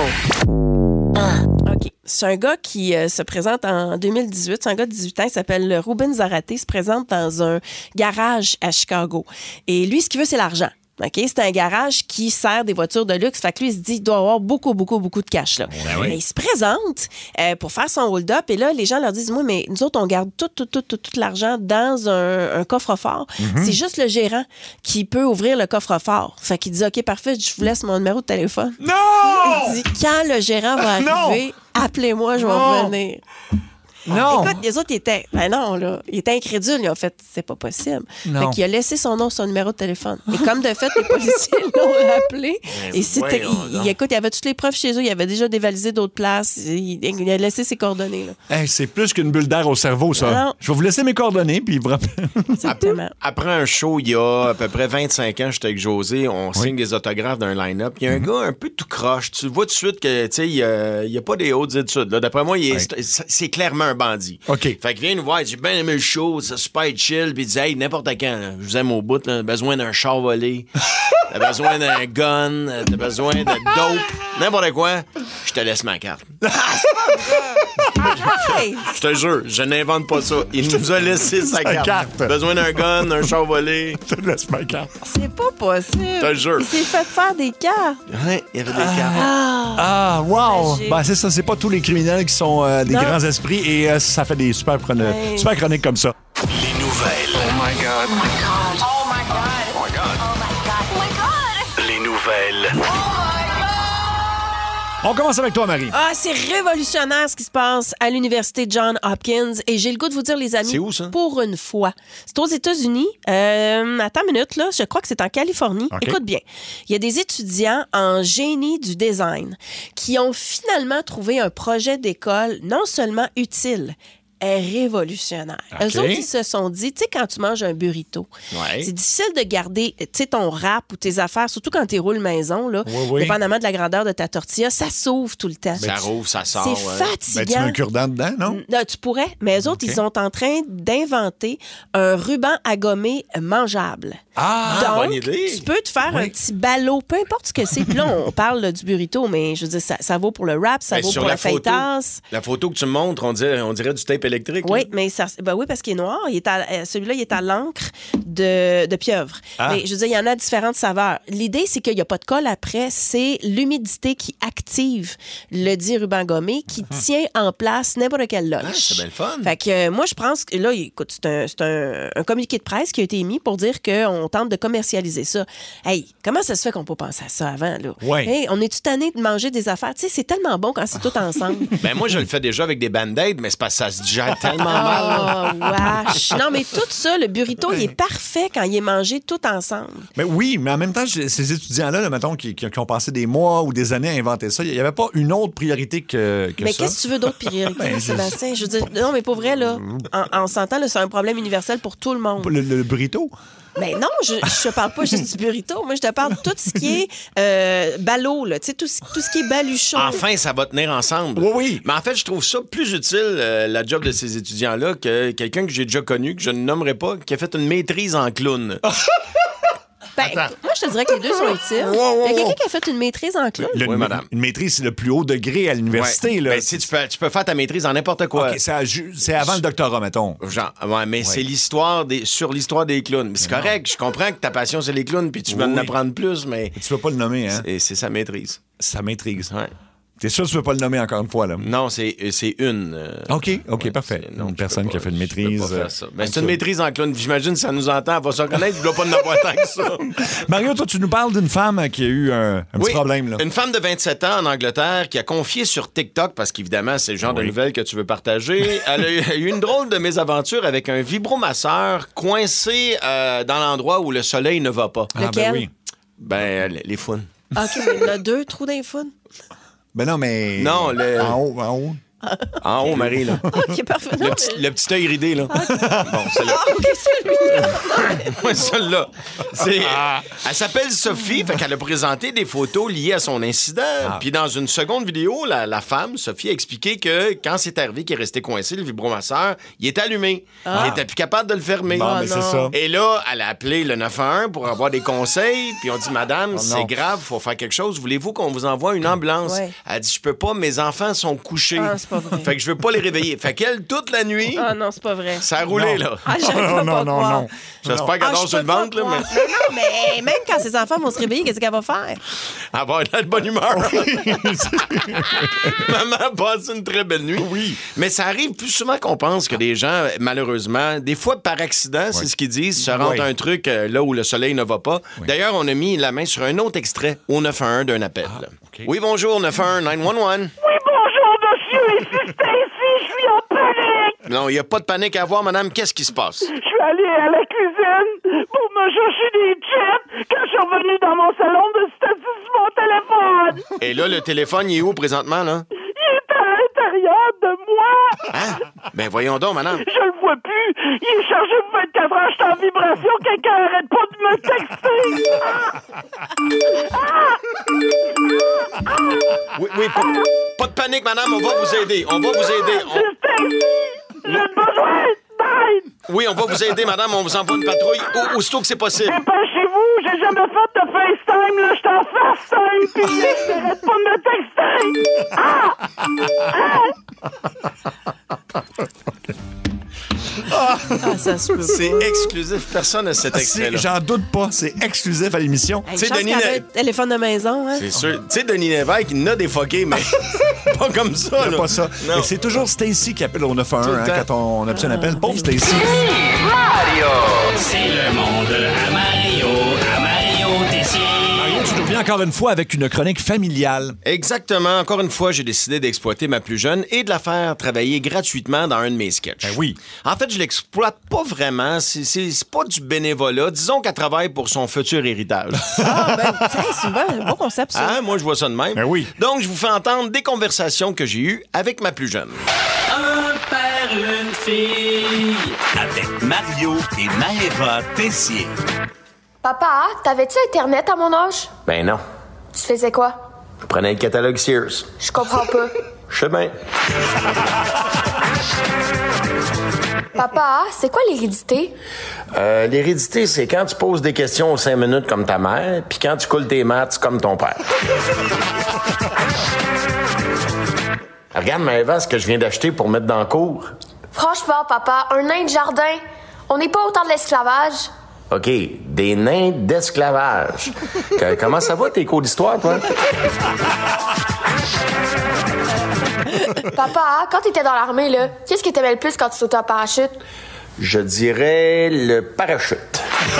OK. C'est un gars qui euh, se présente en deux mille dix-huit. C'est un gars de dix-huit ans. Il s'appelle Ruben Zarate. Il se présente dans un garage à Chicago. Et lui, ce qu'il veut, c'est l'argent. OK? C'est un garage qui sert des voitures de luxe. Fait que lui, il se dit, il doit avoir beaucoup, beaucoup, beaucoup de cash, là. oui. Mais il se présente euh, pour faire son hold-up. Et là, les gens leur disent, moi, mais nous autres, on garde tout, tout, tout, tout, tout l'argent dans un, un coffre-fort. Mhm. C'est juste le gérant qui peut ouvrir le coffre-fort. Fait qu'il dit, OK, parfait, je vous laisse mon numéro de téléphone. Non! Il dit, quand le gérant va Non! arriver, appelez-moi, je vais Non! revenir. Non. Écoute, les autres, ils étaient... Ben non, là. Ils étaient incrédules. Ils ont fait, c'est pas possible. Non. Fait qu'il a laissé son nom, son numéro de téléphone. Et comme de fait, les policiers l'ont rappelé. Mais Et c'était... voyons Il, donc. il- écoute, il y avait toutes les preuves chez eux. Il avait déjà dévalisé d'autres places. Il, il a laissé ses coordonnées, là. Hey, c'est plus qu'une bulle d'air au cerveau, ça. Non. Je vais vous laisser mes coordonnées, puis vous rappelez. Exactement. Après un show, il y a à peu près vingt-cinq ans, j'étais avec José, on signe des autographes d'un line-up. Il y a un gars un peu tout croche. Tu vois tout de suite que, tu sais, il n'y a pas des hautes études. Là. D'après moi, il est, Ouais. c'est, c'est clairement un bandit. OK. Fait qu'il vient nous voir, il dit, j'ai bien aimé le show, c'est super chill. Puis il dit, hey, n'importe quand, là, je vous aime au bout, là, besoin d'un char volé, t'as besoin d'un gun, t'as besoin de dope, n'importe quoi, je te laisse ma carte. Hey! Je te jure, je n'invente pas ça. Il nous a laissé sa Sa carte. carte. Besoin d'un gun, un char volé. Je te laisse ma carte. C'est pas possible. Je te jure. Il s'est fait faire des cartes. Ouais, il y avait des cartes. Ah! Ah, wow! Magique. Ben, c'est ça, c'est pas tous les criminels qui sont euh, des Non. grands esprits et euh, ça fait des super, chrono- Ouais. super chroniques comme ça. Les nouvelles. Oh my God. Oh my God. Oh my God. Oh my God. Oh my God. Les nouvelles. On commence avec toi, Marie. Ah, c'est révolutionnaire ce qui se passe à l'université Johns Hopkins. Et j'ai le goût de vous dire, les amis, C'est où, ça? pour une fois. C'est aux États-Unis. Euh, attends une minute, là. Je crois que c'est en Californie. OK. Écoute bien. Il y a des étudiants en génie du design qui ont finalement trouvé un projet d'école non seulement utile, est révolutionnaire. OK. Eux autres, ils se sont dit, tu sais, quand tu manges un burrito, Ouais. c'est difficile de garder, tu sais, ton wrap ou tes affaires, surtout quand tu roules maison, là, Oui, oui. dépendamment de la grandeur de ta tortilla, ça s'ouvre tout le temps. Ça rouvre, ça sort. C'est ouais. Ben, fatigant. tu mets un cure-dent dedans, non? Non, tu pourrais, mais eux autres, OK. ils sont en train d'inventer un ruban à gommer mangeable. Ah! Donc, bonne idée. tu peux te faire Oui. un petit ballot, peu importe ce que c'est. Puis là, on parle là, du burrito, mais je veux dire, ça, ça vaut pour le wrap, ça Ben, vaut sur pour la la photo, fajitas. La photo que tu me montres, on dirait, on dirait du tape électrique. Oui, là. mais ça, ben oui, parce qu'il est noir. Il est à- euh, celui-là, il est à l'encre de, de pieuvre. Ah. Mais je veux dire, il y en a différentes saveurs. L'idée, c'est qu'il n'y a pas de colle après. C'est l'humidité qui active le dit ruban gommé, qui tient en place n'importe quel lunch. Ah, c'est bien le fun. Fait que euh, moi, je pense que là, écoute, c'est un, c'est un, un communiqué de presse qui a été émis pour dire qu'on tente de commercialiser ça. Hey, comment ça se fait qu'on peut penser à ça avant, là? Ouais. Hey, on est-tu tanné de manger des affaires? Tu sais, c'est tellement bon quand c'est tout ensemble. Ben moi, je le fais déjà avec des band-aids, mais c'est parce que ça se digère tellement mal. Oh, wesh. Non, mais tout ça, le burrito, il est parfait quand il est mangé tout ensemble. Mais oui, mais en même temps, j'ai- ces étudiants-là, là, mettons, qui, qui- qui ont passé des mois ou des années à inventer ça, il n'y avait pas une autre priorité que, que Mais ça. qu'est-ce que tu veux d'autre priorité, Ben, je- Sébastien? Je veux dire, non, mais pour vrai, là, en, en s'entend, là, c'est un problème universel pour tout le monde. Le, le burrito? Mais non, je ne te parle pas juste du burrito. Moi, je te parle de tout ce qui est euh, ballot, là. Tu sais, tout, ce- tout ce qui est baluchon. Enfin, ça va tenir ensemble. Oui, oui. Mais en fait, je trouve ça plus utile, euh, la job de ces étudiants-là, que quelqu'un que j'ai déjà connu, que je ne nommerai pas, qui a fait une maîtrise en clown. Ben, moi, je te dirais que les deux sont utiles. Il y a quelqu'un qui a fait une maîtrise en clown. Le- Oui, une, madame. une maîtrise, c'est le plus haut degré à l'université. Ouais. Là. Ben, si tu peux, tu peux faire ta maîtrise en n'importe quoi. OK, c'est, à ju- c'est avant le doctorat, mettons. Genre, ouais, mais c'est l'histoire des, sur l'histoire des clowns. Mais c'est correct, je comprends que ta passion, c'est les clowns, puis tu veux Oui, en oui. apprendre plus, mais Tu peux pas le nommer, hein? c'est, c'est sa maîtrise. Ça maîtrise. Ouais. T'es sûr que tu peux pas le nommer encore une fois, là? Non, c'est, c'est une. euh, OK, OK, parfait. c'est- non, une je personne peux qui a pas- fait une je peux maîtrise. pas euh, faire ça. Ben, en c'est une clown. maîtrise en clown. J'imagine que ça nous entend, elle va se reconnaître, il doit pas en avoir tant que ça. Mario, toi, tu nous parles d'une femme qui a eu un, un Oui, petit problème, là. Une femme de vingt-sept ans en Angleterre qui a confié sur TikTok, parce qu'évidemment, c'est le genre de Oui. nouvelles que tu veux partager. Elle a eu, elle a eu une drôle de mésaventure avec un vibromasseur coincé euh, dans l'endroit où le soleil ne va pas. Ah, ben Lequel? oui. Ben, les- les founes. OK, mais il y en a deux trous d'infun. Ben non, mais. Non, le- En haut, en haut. En haut, Marie, là. OK, parfait. Non, Le petit, mais- le petit œil ridé, là. Bon, celle-là. Ah, OK, celui-là. Ouais, celle-là. C'est- Elle s'appelle Sophie, fait qu'elle a présenté des photos liées à son incident. Puis dans une seconde vidéo, la, la femme, Sophie, a expliqué que quand c'est arrivé qu'il est resté coincé, le vibromasseur, il est allumé. Ah. Il était plus capable de le fermer. Bon, ben, c'est ça. Et là, elle a appelé le neuf un un pour avoir des conseils. Puis on dit, Madame, Oh, c'est non. grave, faut faire quelque chose. Voulez-vous qu'on vous envoie une ambulance? Ouais. Elle dit, je peux pas, mes enfants sont couchés. Ah, c'est pas vrai. Fait que je veux pas les réveiller. Fait qu'elle, toute la nuit, Ah non, c'est pas vrai. ça a roulé, Non. là. Ah, j'arrive pas non, à non, croire. non. J'espère qu'elle Ah, dort je sur le peux pas ventre, là, croire. mais Non, non, mais même quand ses enfants vont se réveiller, qu'est-ce qu'elle va faire? elle va être de bonne humeur. Maman a passé une très belle nuit. Oui. Mais ça arrive plus souvent qu'on pense que des gens, malheureusement, des fois par accident, c'est ce qu'ils disent, se rentrent Ouais. un truc euh, là où le soleil ne va pas. D'ailleurs, on a mis la main sur un autre extrait au neuf un un d'un appel. OK. Oui, bonjour, neuf un un, neuf un un. Oui, bonjour, monsieur. Ici Stacy. Je suis en panne Non, il n'y a pas de panique à avoir, madame. Qu'est-ce qui se passe? Je suis allée à la cuisine pour me chercher des chips. Quand je suis revenue dans mon salon, je me suis assis sur mon téléphone. Et là, le téléphone, il est où présentement, là? Il est à l'intérieur de moi. Hein? Ben voyons donc, madame. Je le vois plus. Il est chargé pour vingt-quatre heures. Je suis en vibration. Quelqu'un arrête pas de me texter. Ah! Ah! Oui, oui, pas, pas de panique, madame. On va vous aider. On va vous aider. On... J'ai besoin d'aide. Oui, on va vous aider, madame. On vous envoie une patrouille au- aussitôt que c'est possible. Dépêchez-vous. J'ai jamais fait de FaceTime. Là, je suis en FaceTime. Puis il arrête pas de me texter. Ah! Ah, ça se peut C'est exclusif. Personne n'a cet C'est- extrait-là. J'en doute pas, c'est exclusif à l'émission. Hey, Tu sais, chance Denis, qu'il y avait le- un téléphone de maison, hein? C'est sûr. Tu sais, Denis Lévesque, il en a des fuckés, mais pas comme ça, Il y a là. pas ça. Non. Mais c'est toujours Stacy qui appelle au neuf un Tout le un hein, temps. quand on a besoin d'un appel. Pauvre Stacy. Mario! C'est le monde à Mario, à Mario Tessier. Mario, tu nous reviens encore une fois avec une chronique familiale. Exactement. Encore une fois, j'ai décidé d'exploiter ma plus jeune et de la faire travailler gratuitement dans un de mes sketchs. Ben oui. En fait, je l'exploite pas vraiment. C'est, c'est, c'est pas du bénévolat. Disons qu'elle travaille pour son futur héritage. Ah, ben, tiens, c'est un bon, un bon concept, ça. Hein? Moi, je vois ça de même. Ben oui. Donc, je vous fais entendre des conversations que j'ai eues avec ma plus jeune. Un père, une fille. Avec Mario et Maëva Tessier. Papa, t'avais-tu Internet à mon âge? Ben non. Tu faisais quoi? Je prenais le catalogue Sears. Je comprends pas. Je sais bien. Papa, c'est quoi l'hérédité? Euh, l'hérédité, c'est quand tu poses des questions aux cinq minutes comme ta mère, puis quand tu coules tes maths comme ton père. Regarde, Maëva, ce que je viens d'acheter pour mettre dans le cours. Franchement, papa, un nain de jardin. On n'est pas au temps de l'esclavage. OK, des nains d'esclavage. Que- Comment ça va, tes cours d'histoire, toi? Papa, quand t'étais dans l'armée, là, qu'est-ce que t'aimais le plus quand tu sautais en parachute? Je dirais le parachute.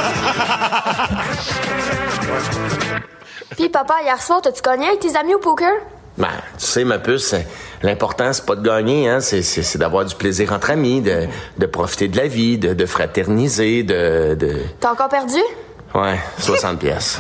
Puis papa, hier soir, t'as-tu gagné avec tes amis au poker? Ben, tu sais, ma puce, l'important, c'est pas de gagner, hein. C'est, c'est, c'est d'avoir du plaisir entre amis, de, de profiter de la vie, de, de fraterniser, de, de... T'as encore perdu? Ouais, soixante pièces.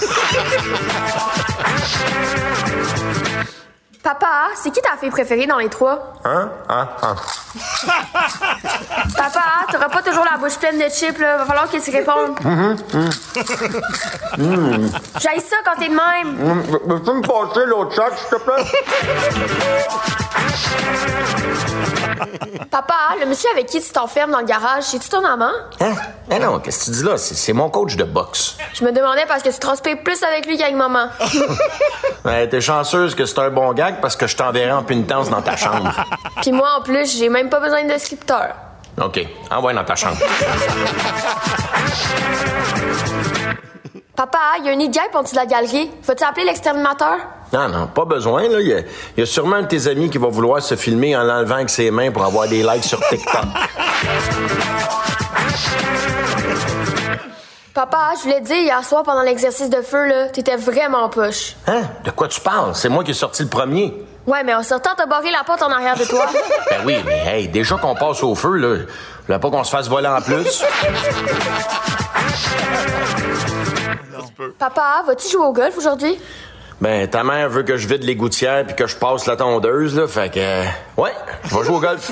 Papa, c'est qui ta fille préférée dans les trois? Hein? Hein? Hein? Papa, t'auras pas toujours la bouche pleine de chips, là. Va falloir que tu répondes. Hum, hum. Hum. J'haïs ça quand t'es de même. Hum. Peux-tu me passer l'autre chat, s'il te plaît? Papa, le monsieur avec qui tu t'enfermes dans le garage, c'est-tu ton amant? Hein? Eh non, qu'est-ce que tu dis là? C'est, c'est mon coach de boxe. Je me demandais parce que tu transpires plus avec lui qu'avec maman. Ouais, t'es chanceuse que c'est un bon gag parce que je t'enverrai en pénitence dans ta chambre. Puis moi, en plus, j'ai même pas besoin de scripteur. OK, envoie dans ta chambre. Papa, il y a un nid de guêpe en dessous de la galerie. Vas-tu appeler l'exterminateur? Non, non, pas besoin. Là. Il, y a, il y a sûrement un de tes amis qui va vouloir se filmer en l'enlevant avec ses mains pour avoir des likes sur TikTok. Papa, je voulais te dire, hier soir, pendant l'exercice de feu, là, t'étais vraiment poche. Hein? De quoi tu parles? C'est moi qui ai sorti le premier. Ouais, mais en sortant, t'as barré la porte en arrière de toi. Ben oui, mais hey, déjà qu'on passe au feu, là, je voulais pas qu'on se fasse voler en plus. Papa, vas-tu jouer au golf aujourd'hui? Ben, ta mère veut que je vide les gouttières puis que je passe la tondeuse, là, fait que... euh, ouais, je vais jouer au golf.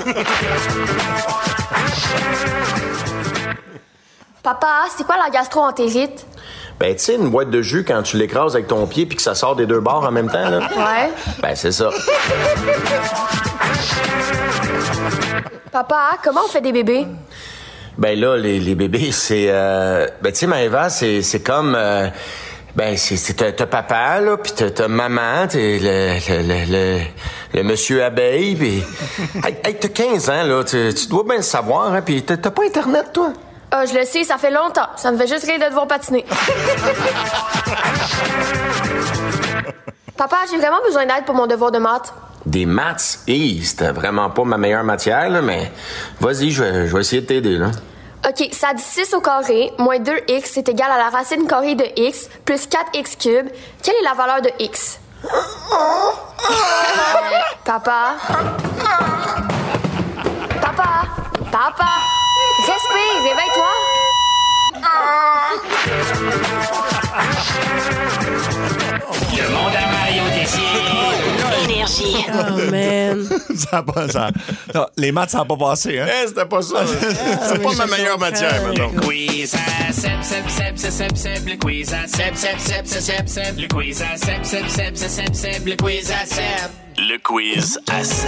Papa, c'est quoi la gastro-entérite? Ben, tu sais, une boîte de jus, quand tu l'écrases avec ton pied puis que ça sort des deux bords en même temps, là. Ouais. Ben, c'est ça. Papa, comment on fait des bébés? Ben là, les, les bébés, c'est... Euh... Ben, tu sais, Maëva, c'est, c'est comme... Euh... Ben, c'est, c'est t'as, t'as papa, là, pis t'as, t'as maman, t'es le, le, le, le, le monsieur abeille, pis... hey, hey, t'as quinze ans, là, tu, tu dois bien le savoir, hein, pis t'as, t'as pas Internet, toi? Ah, je le sais, ça fait longtemps. Ça me fait juste rire de te voir patiner. Papa, j'ai vraiment besoin d'aide pour mon devoir de maths. Des maths? Hey, c'était vraiment pas ma meilleure matière, là, mais... Vas-y, je vais, je vais essayer de t'aider, là. OK, ça dit six au carré, moins deux x, c'est égal à la racine carrée de x, plus quatre x cube. Quelle est la valeur de x? euh, papa? Papa? Papa, respire, réveille-toi. Le monde à Mario Tessier. Énergie. Oh, man. Ça a pas, ça... Non, les maths, ça n'a pas passé, hein? Eh, c'était pas ça. C'est pas ma meilleure matière, maintenant. Le quiz à Seb, Seb, Seb, Seb, Seb, Seb, le quiz à Seb, Seb, Seb, Seb, Seb, Seb, le quiz à Seb, Seb, Seb, Seb, Seb, Seb, le quiz à Seb. Le quiz à Seb.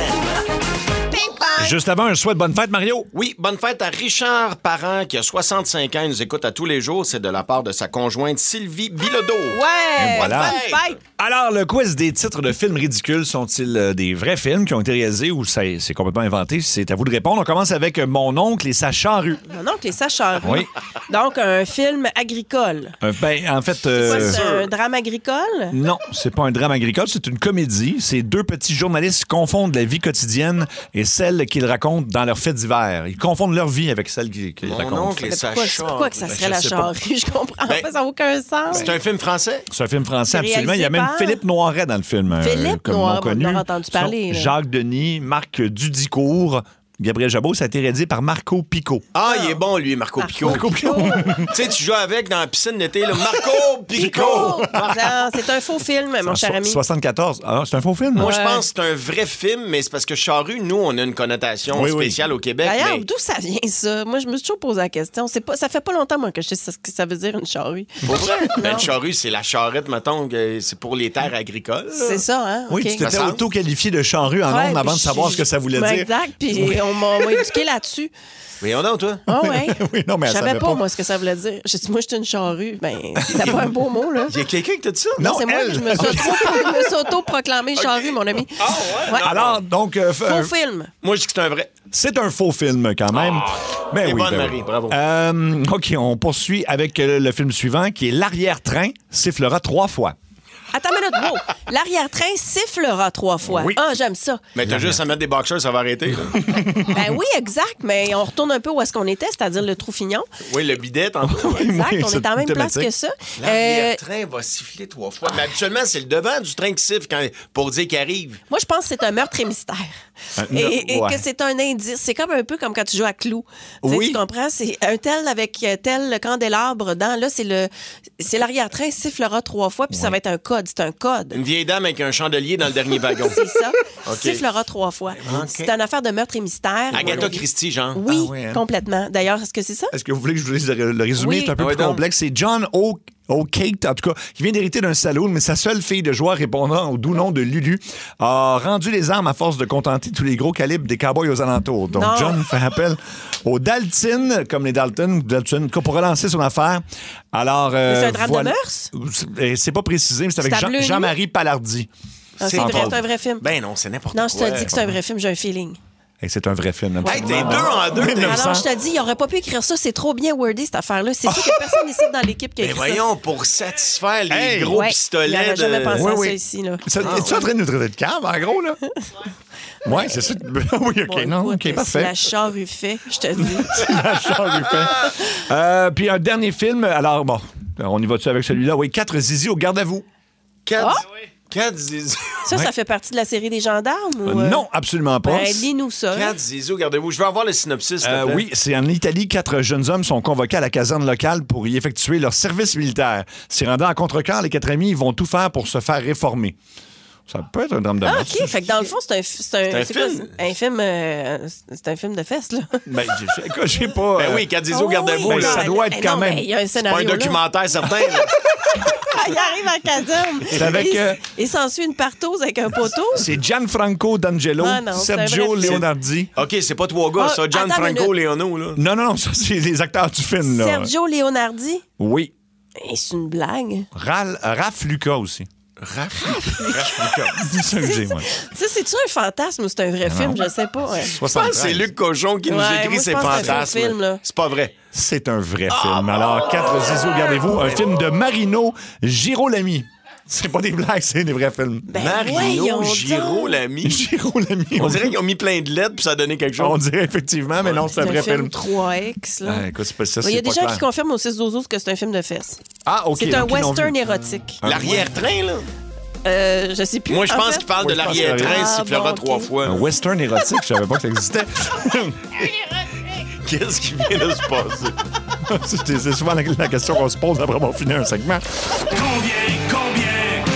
Juste avant, un souhait de bonne fête, Mario. Oui, bonne fête à Richard Parent, qui a soixante-cinq ans. Il nous écoute à tous les jours. C'est de la part de sa conjointe Sylvie Bilodeau. Ouais! Et voilà. Bonne fête! Alors, le quiz des titres de films ridicules, sont-ils euh, des vrais films qui ont été réalisés ou c'est, c'est complètement inventé? C'est à vous de répondre. On commence avec Mon oncle et sa charrue. Mon oncle et sa charrue. Oui. Donc, un film agricole. Euh, ben, en fait... C'est euh, quoi, c'est un drame agricole? Non, c'est pas un drame agricole, c'est une comédie. C'est deux petits journalistes qui confondent la vie quotidienne et celle qu'ils racontent dans leurs faits divers. Ils confondent leur vie avec celle qu'ils, qu'ils Mon racontent. oncle et sa Pourquoi, charrue. pourquoi que ça serait Ben, la je sais pas. charrue? Je comprends Ben, pas, ça n'a aucun sens. C'est un film français? C'est un film français, C'est absolument. Il y a même réalisé par- Philippe Noiret dans le film. euh, Philippe comme Noiret, nom connu. on en a entendu parler, là. Jacques Denis, Marc Dudicourt, Gabriel Jabot. Ça a été réalisé par Marco Picot. Ah, il est bon, lui, Marco Picot. Marco Picot. Tu sais, tu joues avec dans la piscine d'été, là. Marco Picot! Non, c'est un faux film, mon cher ami. soixante-quatorze. Ah, c'est un faux film? Moi, Ouais. je pense que c'est un vrai film, mais c'est parce que charrue, nous, on a une connotation Oui, oui. spéciale au Québec. D'ailleurs, mais... d'où ça vient, ça? Moi, je me suis toujours posé la question. C'est pas, ça fait pas longtemps, moi, que je sais ce que ça veut dire, une charrue. Pour vrai? Ben, Non. une charrue, c'est la charrette, mettons, que c'est pour les terres agricoles. là. C'est ça, hein? Oui, OK. tu t'étais Ça semble. auto-qualifié de charrue en Ouais, ondes avant de puis savoir je- ce que ça voulait Ben, dire. Exact, puis on m'a on m'a éduqué là-dessus. Voyons donc, toi. Ah ouais. Oui, non, mais Je elle savais savait pas, pas. moi, ce que ça voulait dire. J'ai dit, moi, j'étais une charrue. Ben, c'était pas un beau mot, là. Il y a quelqu'un qui t'a dit ça? Non, Non, c'est moi elle. que je me suis, auto- je me suis auto-proclamée charrue, mon ami. Ah ouais? Ouais. Non. Alors, donc... euh, f- euh, Faux film. Moi, je dis que c'est un vrai. C'est un faux film, quand même. Ben T'es oui, bonne, ben Marie, oui. bravo. Euh, OK, on poursuit avec euh, le film suivant, qui est L'arrière-train sifflera trois fois. Attends une minute, wow. L'arrière-train sifflera trois fois. Oui. Ah, j'aime ça. Mais t'as juste à mettre des boxers, ça va arrêter. là. Ben oui, exact, mais on retourne un peu où est-ce qu'on était, c'est-à-dire le Trou-Fignon. Oui, le bidet, tantôt. Exact, Oui, on c'est est en même place thématique. que ça. Euh, L'arrière-train va siffler trois fois. Mais habituellement, c'est le devant du train qui siffle quand... pour dire qu'il arrive. moi, je pense que c'est un meurtre et mystère. Euh, Et, non, et ouais. que c'est un indice. C'est comme un peu comme quand tu joues à Clou. Tu sais, Oui. Tu comprends? C'est un tel avec tel candélabre dans. Là, c'est le c'est l'arrière-train sifflera trois fois, puis ça va être un code. C'est un code. Une vieille dame avec un chandelier dans le dernier wagon. C'est ça. OK. Sifflera trois fois. C'est une affaire de meurtre et mystère. Agatha Christie, genre. Oui, Ah oui, hein. complètement. D'ailleurs, est-ce que c'est ça? Est-ce que vous voulez que je vous dise le, le résumé? Oui. C'est un peu Ouais, plus donc. complexe. C'est John O. O'Kate, en tout cas, qui vient d'hériter d'un saloon, mais sa seule fille de joie répondant au doux nom de Lulu a rendu les armes à force de contenter tous les gros calibres des cowboys aux alentours. Donc, Non. John fait appel aux Dalton, comme les Dalton, Dalton pour relancer son affaire. Alors, euh, Mais c'est un drame de voilà. mœurs? C'est- C'est pas précisé, mais c'est avec C'est à Jean- Bleu Nuit? Jean-Marie Palardy. Ah, c'est Entre vrai, autres. c'est un vrai film. Ben non, c'est n'importe Non, quoi. je te dis que c'est un vrai film, j'ai un feeling. Et c'est un vrai film. Hey, t'es absolument. deux en deux. t'es- Alors, je te dis, il aurait pas pu écrire ça. C'est trop bien wordé, cette affaire-là. C'est sûr qu'il n'y a personne ici dans l'équipe qui a Mais écrit ça. voyons, pour satisfaire les Hey! gros Ouais, pistolets il n'aurait jamais de... pensé Oui, à oui. ça ici. Là. Ça- Ah, Es-tu en train de nous traiter de cave, en gros, là? Oui, c'est ça. Oui, OK, Bon, non, écoute, OK, parfait. Si la charrue fait, je te dis. La charrue fait. Euh, puis un dernier film. Alors, bon, on y va-tu avec celui-là? Oui, Quatre zizi au garde à vous. Quatre... Ah! Quatre zizou. Ça, Ouais. ça fait partie de la série des gendarmes? Ou, Euh, euh? non, absolument pas. Ben, lis-nous ça. Quatre zizou, gardez-vous. Je veux avoir le synopsis, s'il te Euh, plaît. oui, c'est en Italie. Quatre jeunes hommes sont convoqués à la caserne locale pour y effectuer leur service militaire. S'y rendant à contre-cœur, les quatre amis vont tout faire pour se faire réformer. Ça peut être un drame de Ah, mœurs. OK. Fait que dans le fond, c'est un, c'est un, C'est un c'est quoi, film. c'est un film. euh, c'est un film de fesses, là. Ben, je- écoute, je sais pas. Ben euh, oui, quatre zizou, gardez-vous. ben, là. ça doit être Ben quand non, même. mais il y a un C'est pas scénario. un là. documentaire certain. là. Il arrive en caserne. C'est avec, Il, euh, il s'ensuit une partose avec un poteau. C'est Gianfranco D'Angelo, Ah non, c'est un Sergio vrai film. Leonardi. OK, c'est pas trois gars, Ah, ça. attends une Gianfranco minute. Leono, là. Non, non, non, ça, c'est les acteurs du film, là. Sergio Leonardi. Oui. Et c'est une blague. Ral, Raph Lucas aussi. Raph. Raph Lucas. C'est ça que j'ai, moi. Ça, c'est-tu un fantasme ou c'est un vrai film? Je sais pas. ouais. Je pense que c'est Luc Cochon qui nous Ouais, écrit moi, je ses pense que c'est un faux fantasmes. film, là. C'est pas vrai. C'est un vrai film. Alors, Quatre zizou, gardez-vous. Un film de Marino Girolami. C'est pas des blagues, c'est des vrais films. Ben, Marino voyons Giro, l'ami. Girolami. On dirait qu'ils ont mis plein de lettres puis ça a donné quelque chose. On dirait effectivement, mais non, c'est un vrai film. trois X, là. Ah, écoute, c'est pas ça, Il y a c'est des pas gens clair. qui confirment au six douze douze que c'est un film de fesses. Ah, OK. C'est un donc ils l'ont western vu. érotique. L'arrière-train, là. Euh, je sais plus. Moi, je en pense fait. qu'il parle Oui, de je pense que l'arrière-train c'est- sifflera Ah, bon, trois ok. fois. Un western érotique, je savais pas que ça existait. Qu'est-ce qui vient de se passer? c'est, c'est souvent la, la question qu'on se pose après avoir fini un segment. Combien, combien?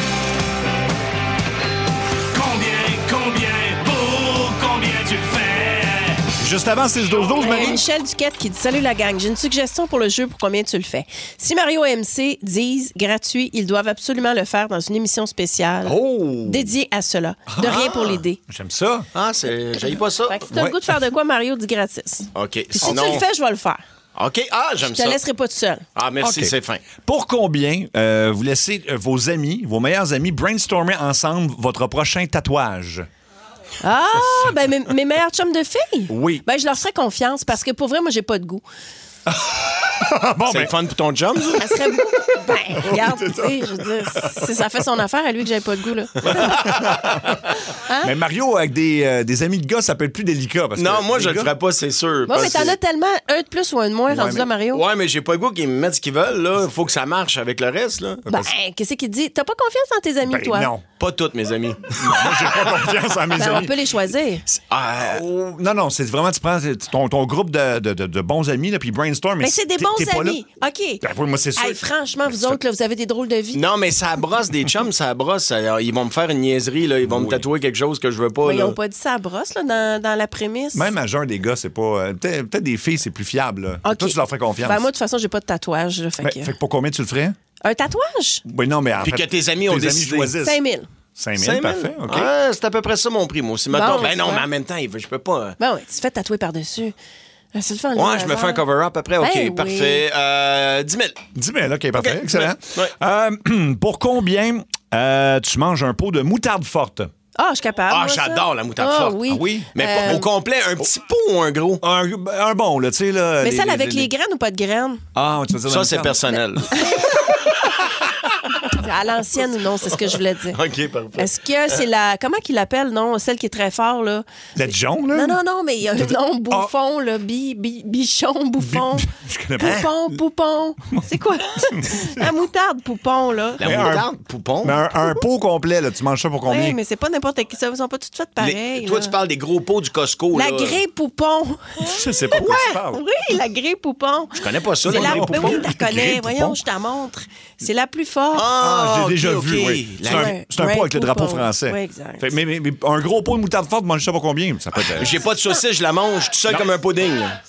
Combien, combien? Pour combien tu le fais? Juste avant six douze douze, Marie. Euh, Michel Duquette qui dit « Salut la gang, j'ai une suggestion pour le jeu pour combien tu le fais. Si Mario et M C disent gratuit, ils doivent absolument le faire dans une émission spéciale oh. dédiée à cela. De rien pour l'aider. J'aime ça. Ah, c'est... j'aille pas ça. Fait que si t'as Ouais. le goût de faire de quoi, Mario, dis gratis. OK. Puis Sinon... si tu le fais, je vais le faire. OK. Ah, j'aime Je ça. te laisserai pas tout seul. Ah, merci, OK. c'est fin. Pour combien euh, vous laissez euh, vos amis, vos meilleurs amis, brainstormer ensemble votre prochain tatouage? Ah, ben mes, mes meilleurs chums de filles? Oui. Ben je leur ferais confiance parce que pour vrai, moi, j'ai pas de goût. bon, c'est ben... le fun pour ton chum, ça? Ça serait beau. Ben, regarde, tu sais, je veux dire, c'est- ça fait son affaire à lui que j'avais pas de goût, là. Hein? Mais Mario, avec des, euh, des amis de gars, ça peut être plus délicat. Parce Non, que moi, les je le gars- ferais pas, c'est sûr. Ouais, parce mais t'en que- as tellement un de plus ou un de moins rendu mais... là, Mario. Ouais, mais j'ai pas le goût qu'ils me mettent ce qu'ils veulent, là. Faut que ça marche avec le reste, là. Ben, qu'est-ce qu'il dit? T'as pas confiance en tes amis, Ben, toi? non. Pas toutes mes amis. Moi, j'ai pas confiance en mes Ben, on amis. peut les choisir. Ah, Oh, non, non, c'est vraiment, tu prends ton, ton groupe de, de, de, de bons amis, là, puis brainstorm. Mais c'est des t'es- bons t'es pas là. amis. OK. Ben, oui, moi, c'est sûr. Hey, franchement, vous autres, là, vous avez des drôles de vie. non, mais ça brosse des chums, ça brosse. Ça- Ils vont me faire une niaiserie, là. Ils vont me tatouer quelque chose que je veux pas, Mais ils là. n'ont pas dit ça à brosse, là, dans, dans la prémisse. Même à jeun des gars, c'est pas. euh, peut-être, peut-être des filles, c'est plus fiable. Là. OK. Toi, tu leur ferais confiance. Ben, moi, de toute façon, j'ai pas de tatouage. Là, fait Ben, que... fait que pour combien tu le ferais? Un tatouage? Oui, non, mais en Puis fait, que tes amis ont tes décidé. amis choisissent. cinq mille. cinq mille, cinq mille? parfait, OK. Ouais, c'est à peu près ça mon prix, moi aussi. Mettons, Bon, ben non, tu mais vois. en même temps, il veut- je peux pas. Ben oui, tu te fais tatouer par-dessus. Ben, c'est le fun. Ouais, je me fais un cover-up après. OK, Ben oui. parfait. Euh, dix mille. dix mille, OK, parfait. OK. Excellent. Ouais. Euh, pour combien euh, tu manges un pot de moutarde forte? Ah, je suis capable. Ah, moi, ça. j'adore la moutarde Ah, forte. oui. Ah oui? Mais pas- Euh, au complet, un petit pot ou un gros? Un, un bon, là, tu sais, là. Mais les- celle les- avec les- les graines ou pas de graines? Ah, tu veux dire la Ça, c'est moutarde? personnel. À l'ancienne ou non, c'est ce que je voulais dire. OK, parfait. Est-ce que c'est la. Comment qu'il l'appelle, non? Celle qui est très fort, là. La Dijon, là? Non, non, non, mais il y a un nom bouffon, là. Bi, bi, bichon, bouffon. Je connais pas. Poupon, poupon. C'est quoi? La moutarde, poupon, là. La Mais un- moutarde, poupon. Mais un, un pot complet, là, tu manges ça pour combien? Oui, mais c'est pas n'importe qui. Ça, ils sont pas toutes faites Les- pareil. Toi, là. tu parles des gros pots du Costco, La là. grille poupon. Je sais pas de quoi tu parles. Oui, la grille poupon. Je connais pas ça, C'est la la... grille Ben poupon. oui, tu la connais. Grille Voyons, poupon. je t'en montre. C'est la plus forte. Ah, j'ai ok, déjà ok. vu, oui. La- C'est un, Ouais, c'est un pot avec le Grey drapeau Poupon. français. Oui, exact. Fait- mais, mais- mais un gros pot de moutarde forte, mange ça pour combien? Ça peut être... J'ai pas de saucisse, je la mange tout seul comme un pudding. là.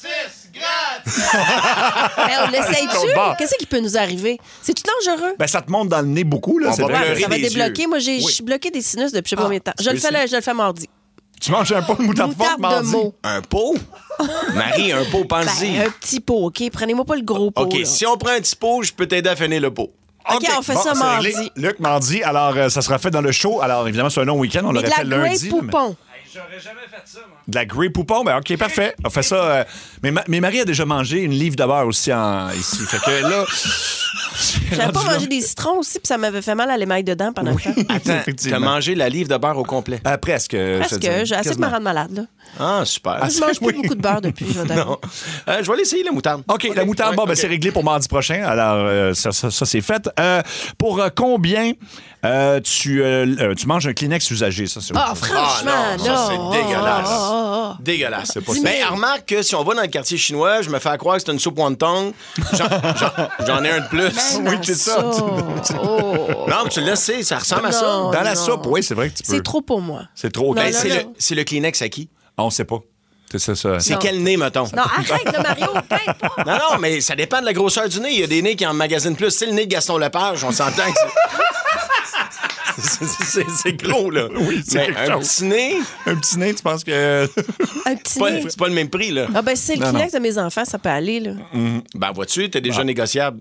Ben, on l'essaye-tu? Bon. Qu'est-ce qui peut nous arriver? C'est-tu dangereux? Ben, ça te monte dans le nez beaucoup, là, On c'est va vrai. pleurer Ça va les débloquer. yeux. Moi, j'ai- je Oui. suis bloqué des sinus depuis je sais pas Ah, combien de temps. Je oui, le fais, c'est- là, je le fais mardi. Tu manges un pot de moutarde forte Moutarde mardi? de mots. Un pot? Marie, un pot, pense-y. Ben, un petit pot, OK? Prenez-moi pas le gros pot. OK, là. si on prend un petit pot, je peux t'aider à finir le pot. OK, on fait Bon, ça c'est mardi. réglé. Luc, mardi. Alors, euh, ça sera fait dans le show. Alors, évidemment, c'est un long week-end. On Mais de l'aurait la fait Grey lundi. là, mais- Poupon. De la Grey Poupon? Ben, OK, parfait. On fait ça. euh, Mais, ma- mais Marie a déjà mangé une livre de beurre aussi en... ici. Fait que là... J'avais pas rendu là- mangé des citrons aussi, puis ça m'avait fait mal à l'émail dedans pendant le temps. Attends, Effectivement. t'as mangé la livre de beurre au complet? Euh, presque. je te Parce dis. que j'ai assez de Quasiment. me rendre malade, là. Ah, super. Moi, je mange plus oui. beaucoup de beurre depuis, je vais t'avouer. Non. Euh, je vais aller essayer la moutarde. OK, la moutarde, bon, ben, ok. c'est réglé pour mardi prochain. Alors, euh, ça, ça, ça, c'est fait. Euh, pour euh, combien euh, tu, euh, euh, tu manges un Kleenex usagé? Ça, c'est Ah, autre chose. franchement, Ah non, ça, là. c'est dégueulasse. Ah, ah, ah. Dégueulasse. C'est pas Mais ça. Ben, remarque que si on va dans le quartier chinois, je me fais croire que c'est une soupe wonton. J'en, j'en- j'en ai un de plus. Ben, Oui, c'est ça. Oh. Non, mais tu le laisses, c'est- ça ressemble à ça. Non. Dans la non. soupe, oui, c'est vrai que tu peux. C'est trop pour moi. C'est trop. Non, Ben, Ben, non, c'est, non. le, c'est le Kleenex à qui? On sait pas. C'est ça, ça. C'est Non. quel nez, mettons? Non, arrête, là, Mario, peine pas. Non, non, mais ça dépend de la grosseur du nez. Il y a des nez qui en magasinent plus. C'est le nez de Gaston Lepage, on s'entend que c'est... c'est, c'est- c'est gros, là. Oui, c'est Mais quelque un chose. petit nez, Un petit nez, tu penses que. Un petit c'est pas, nez. c'est pas le même prix, là. Ah, ben, c'est le Non, Kleenex de mes enfants, ça peut aller, là. Ben, vois-tu, t'es déjà négociable.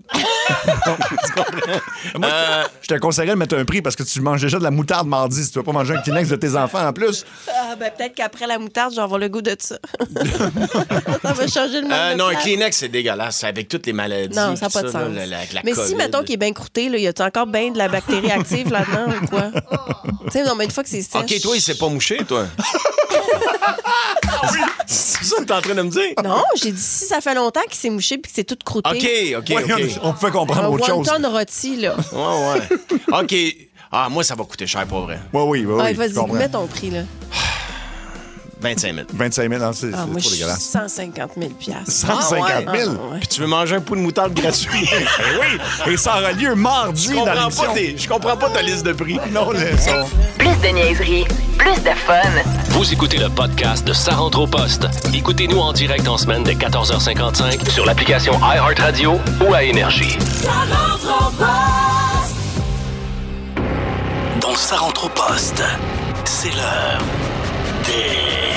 Moi, Euh, je te conseillerais de mettre un prix parce que tu manges déjà de la moutarde mardi. Si tu veux pas manger un Kleenex de tes enfants en plus. Ah, ben, peut-être qu'après la moutarde, je vais avoir le goût de ça. Ça va changer le monde. euh, de non, un place. Kleenex, c'est dégueulasse. C'est avec toutes les maladies. Non, ça n'a tout pas de là, sens. la- la- la mais si, COVID. mettons, qu'il est bien croûté, là, y a encore bien de la bactérie active là-dedans ou quoi? Tu sais, non, mais une fois que c'est sèche... OK, toi, il s'est pas mouché, toi. C'est ça que t'es en train de me dire? Non, j'ai dit si ça fait longtemps qu'il s'est mouché puis que c'est tout croûté. OK, OK, Ouais, OK. on, on peut comprendre Un autre chose. wonton rôti, là. Ouais, ouais. OK. Ah, moi, ça va coûter cher, pour vrai. Oui, oui, oui. Ah, oui, je vas-y, comprends. mets ton prix, là. vingt-cinq mille. vingt-cinq mille, non, c'est, Ah, c'est moi, trop je dégueulasse. cent cinquante mille piastres. cent cinquante mille? Ah, ouais. Puis tu veux manger un pot de moutarde gratuit. Eh oui, et ça aura lieu mardi Je dans comprends l'émission. pas tes- je comprends pas ta liste de prix. Non, laissons. Plus de niaiserie, plus de fun. Vous écoutez le podcast de Ça rentre au poste. Écoutez-nous en direct en semaine dès quatorze heures cinquante-cinq sur l'application iHeartRadio ou à Énergie. Ça rentre au poste. Dans Ça rentre au poste, c'est l'heure des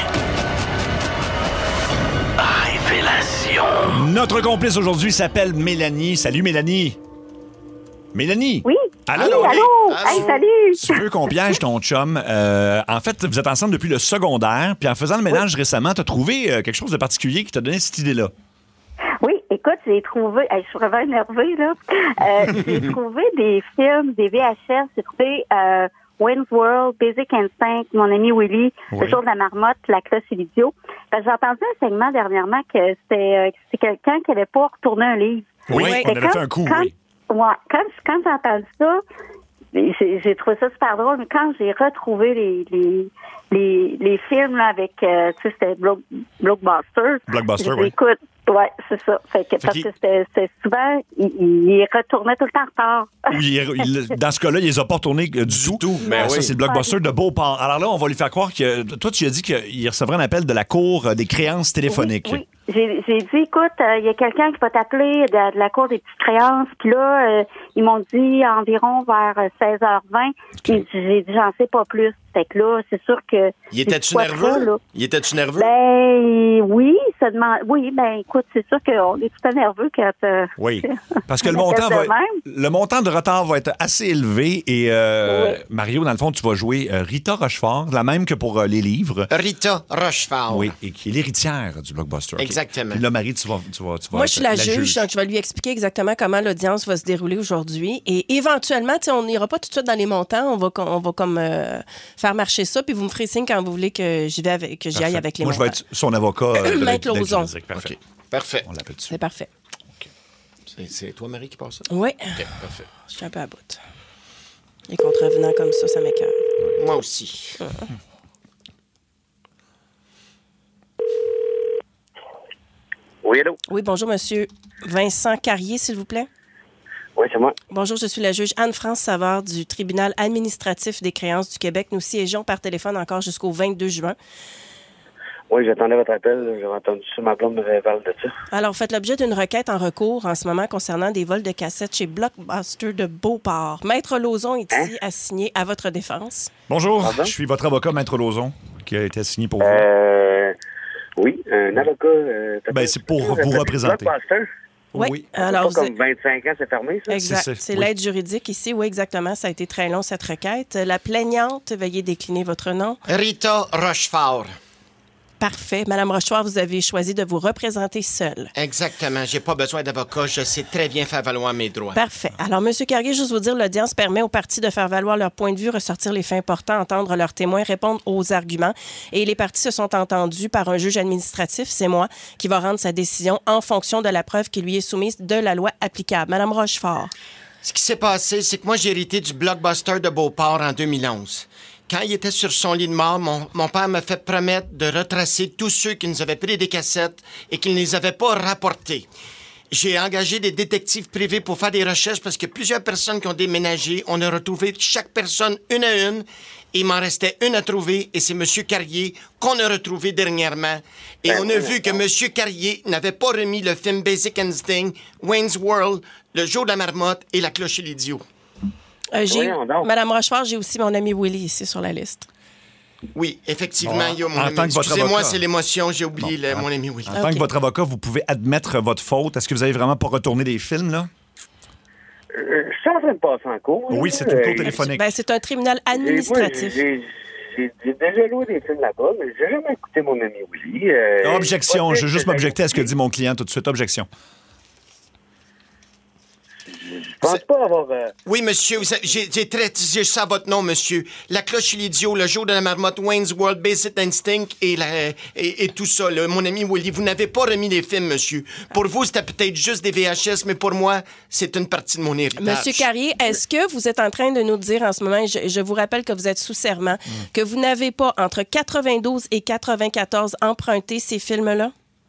révélations. Notre complice aujourd'hui s'appelle Mélanie. Salut, Mélanie. Mélanie. Oui. Allô? Oui, allô? Hey, salut. Tu veux qu'on piège ton chum? Euh, en fait, vous êtes ensemble depuis le secondaire, puis en faisant le ménage oui. récemment, tu as trouvé euh, quelque chose de particulier qui t'a donné cette idée-là. Oui, écoute, j'ai trouvé, hey, je suis vraiment énervée, là. Euh, j'ai trouvé des films, des V H S, j'ai trouvé euh, Wayne's World, Basic Instinct, Mon ami Willy, oui. Le jour de la marmotte, La cloche et l'idiot. Parce que j'ai entendu un segment dernièrement que c'était, euh, que c'était quelqu'un qui n'allait pas retourner un livre. Oui, oui. on avait fait un coup, quand, oui. Ouais, quand, quand j'ai entendu ça, j'ai, j'ai trouvé ça super drôle, mais quand j'ai retrouvé les les les, les films là, avec, euh, tu sais, c'était Block, Blockbuster. Blockbuster, oui. Écoute, ouais, c'est ça. Fait que, fait parce que c'était, c'était souvent, il, il retournait tout le temps en retard. Oui, il, il, dans ce cas-là, il les a pas retournés euh, du tout. tout. Ben ça, oui. c'est le Blockbuster de Beauport. Alors là, on va lui faire croire que toi, tu as dit qu'il recevrait un appel de la Cour des créances téléphoniques. Oui, oui. J'ai, j'ai dit, écoute, il euh, y a quelqu'un qui va t'appeler de, de la Cour des petites créances. Puis là, euh, ils m'ont dit environ vers seize heures vingt. Okay. J'ai dit, j'en sais pas plus. Fait que là, c'est sûr que... Il était-tu nerveux? Ça, il était-tu nerveux? Ben, oui, ça demande... Oui, ben, écoute, c'est sûr qu'on est tout le temps nerveux quand... Euh, oui, parce que le montant, va... le montant de retard va être assez élevé. Et euh, oui. Mario, dans le fond, tu vas jouer euh, Rita Rochefort, la même que pour euh, les livres. Rita Rochefort. Oui, et qui est l'héritière du Blockbuster. Okay. Exactement. Puis là, Marie, tu vas, tu vas, tu vas Moi, je suis la, la juge, juge, donc je vais lui expliquer exactement comment l'audience va se dérouler aujourd'hui. Et éventuellement, on n'ira pas tout de suite dans les montants. On va, on va comme euh, faire marcher ça, puis vous me ferez signe quand vous voulez que j'y, vais avec, que j'y aille avec les Moi, montants. Moi, je vais être son avocat. Euh, Maître Lauzon. Parfait. Okay. Parfait. On l'appelle dessus. C'est parfait. Okay. C'est, c'est toi, Marie, qui passe ça? Oui. OK, parfait. Je suis un peu à bout. Les contrevenants comme ça, ça m'écoeure. Moi aussi. Mmh. Oui, allô? Oui, bonjour, monsieur Vincent Carrier, s'il vous plaît. Oui, c'est moi. Bonjour, je suis la juge Anne-France Savard du tribunal administratif des créances du Québec. Nous siégeons par téléphone encore jusqu'au vingt-deux juin. Oui, j'attendais votre appel. J'avais entendu ça, ma blonde me révèle de ça. Alors, vous faites l'objet d'une requête en recours en ce moment concernant des vols de cassettes chez Blockbuster de Beauport. Maître Lauzon est ici hein? assigné à votre défense. Bonjour, Pardon? Je suis votre avocat, Maître Lauzon, qui a été assigné pour vous. Euh, oui, un avocat... Euh, ben, c'est pour vous représenter. Blockbuster? Oui. oui. Alors, c'est pas comme vingt-cinq ans, c'est fermé, ça? Exact. C'est, c'est oui. l'aide juridique ici. Oui, exactement. Ça a été très long, cette requête. La plaignante, veuillez décliner votre nom. Rita Rochefort. Parfait. Madame Rochefort, vous avez choisi de vous représenter seule. Exactement. J'ai pas besoin d'avocat. Je sais très bien faire valoir mes droits. Parfait. Alors, M. Carrier, juste vous dire, l'audience permet aux parties de faire valoir leur point de vue, ressortir les faits importants, entendre leurs témoins, répondre aux arguments. Et les parties se sont entendues par un juge administratif, c'est moi, qui va rendre sa décision en fonction de la preuve qui lui est soumise de la loi applicable. Madame Rochefort. Ce qui s'est passé, c'est que moi, j'ai hérité du Blockbuster de Beauport en deux mille onze. Quand il était sur son lit de mort, mon, mon père m'a fait promettre de retracer tous ceux qui nous avaient pris des cassettes et qui ne les avaient pas rapportées. J'ai engagé des détectives privés pour faire des recherches parce que plusieurs personnes qui ont déménagé, on a retrouvé chaque personne une à une. Et il m'en restait une à trouver et c'est M. Carrier qu'on a retrouvé dernièrement. Et on a vu que M. Carrier n'avait pas remis le film Basic Instinct, Wayne's World, Le jour de la marmotte et La cloche et l'idiot. Euh, j'ai... Madame Rochefort, j'ai aussi mon ami Willy ici sur la liste. Oui, effectivement, bon, il y a mon en ami. tant que votre Excusez-moi, avocat. c'est l'émotion, j'ai oublié bon, le, mon ami Willy. En okay. tant que votre avocat, vous pouvez admettre votre faute. Est-ce que vous avez vraiment pas retourné des films, là? Euh, je suis en train de passer en cours. Oui, c'est une cour téléphonique. Ben, c'est un tribunal administratif. J'ai, j'ai, j'ai déjà loué des films là-bas, mais j'ai jamais écouté mon ami Willy. Euh, Objection, je veux juste m'objecter à ce que dit mon client tout de suite. Objection. Je pense pas avoir... Euh... Oui, monsieur, vous savez, j'ai, j'ai très... J'ai ça à votre nom, monsieur. La cloche et l'idiot, le jour de la marmotte, Wayne's World, Basic Instinct et, la, et, et tout ça, là. Mon ami Willy, vous n'avez pas remis les films, monsieur. Pour vous, c'était peut-être juste des V H S, mais pour moi, c'est une partie de mon héritage. Monsieur Carrier, est-ce que vous êtes en train de nous dire en ce moment, et je, je vous rappelle que vous êtes sous serment, mm. que vous n'avez pas, entre quatre-vingt-douze et quatre-vingt-quatorze, emprunté ces films-là?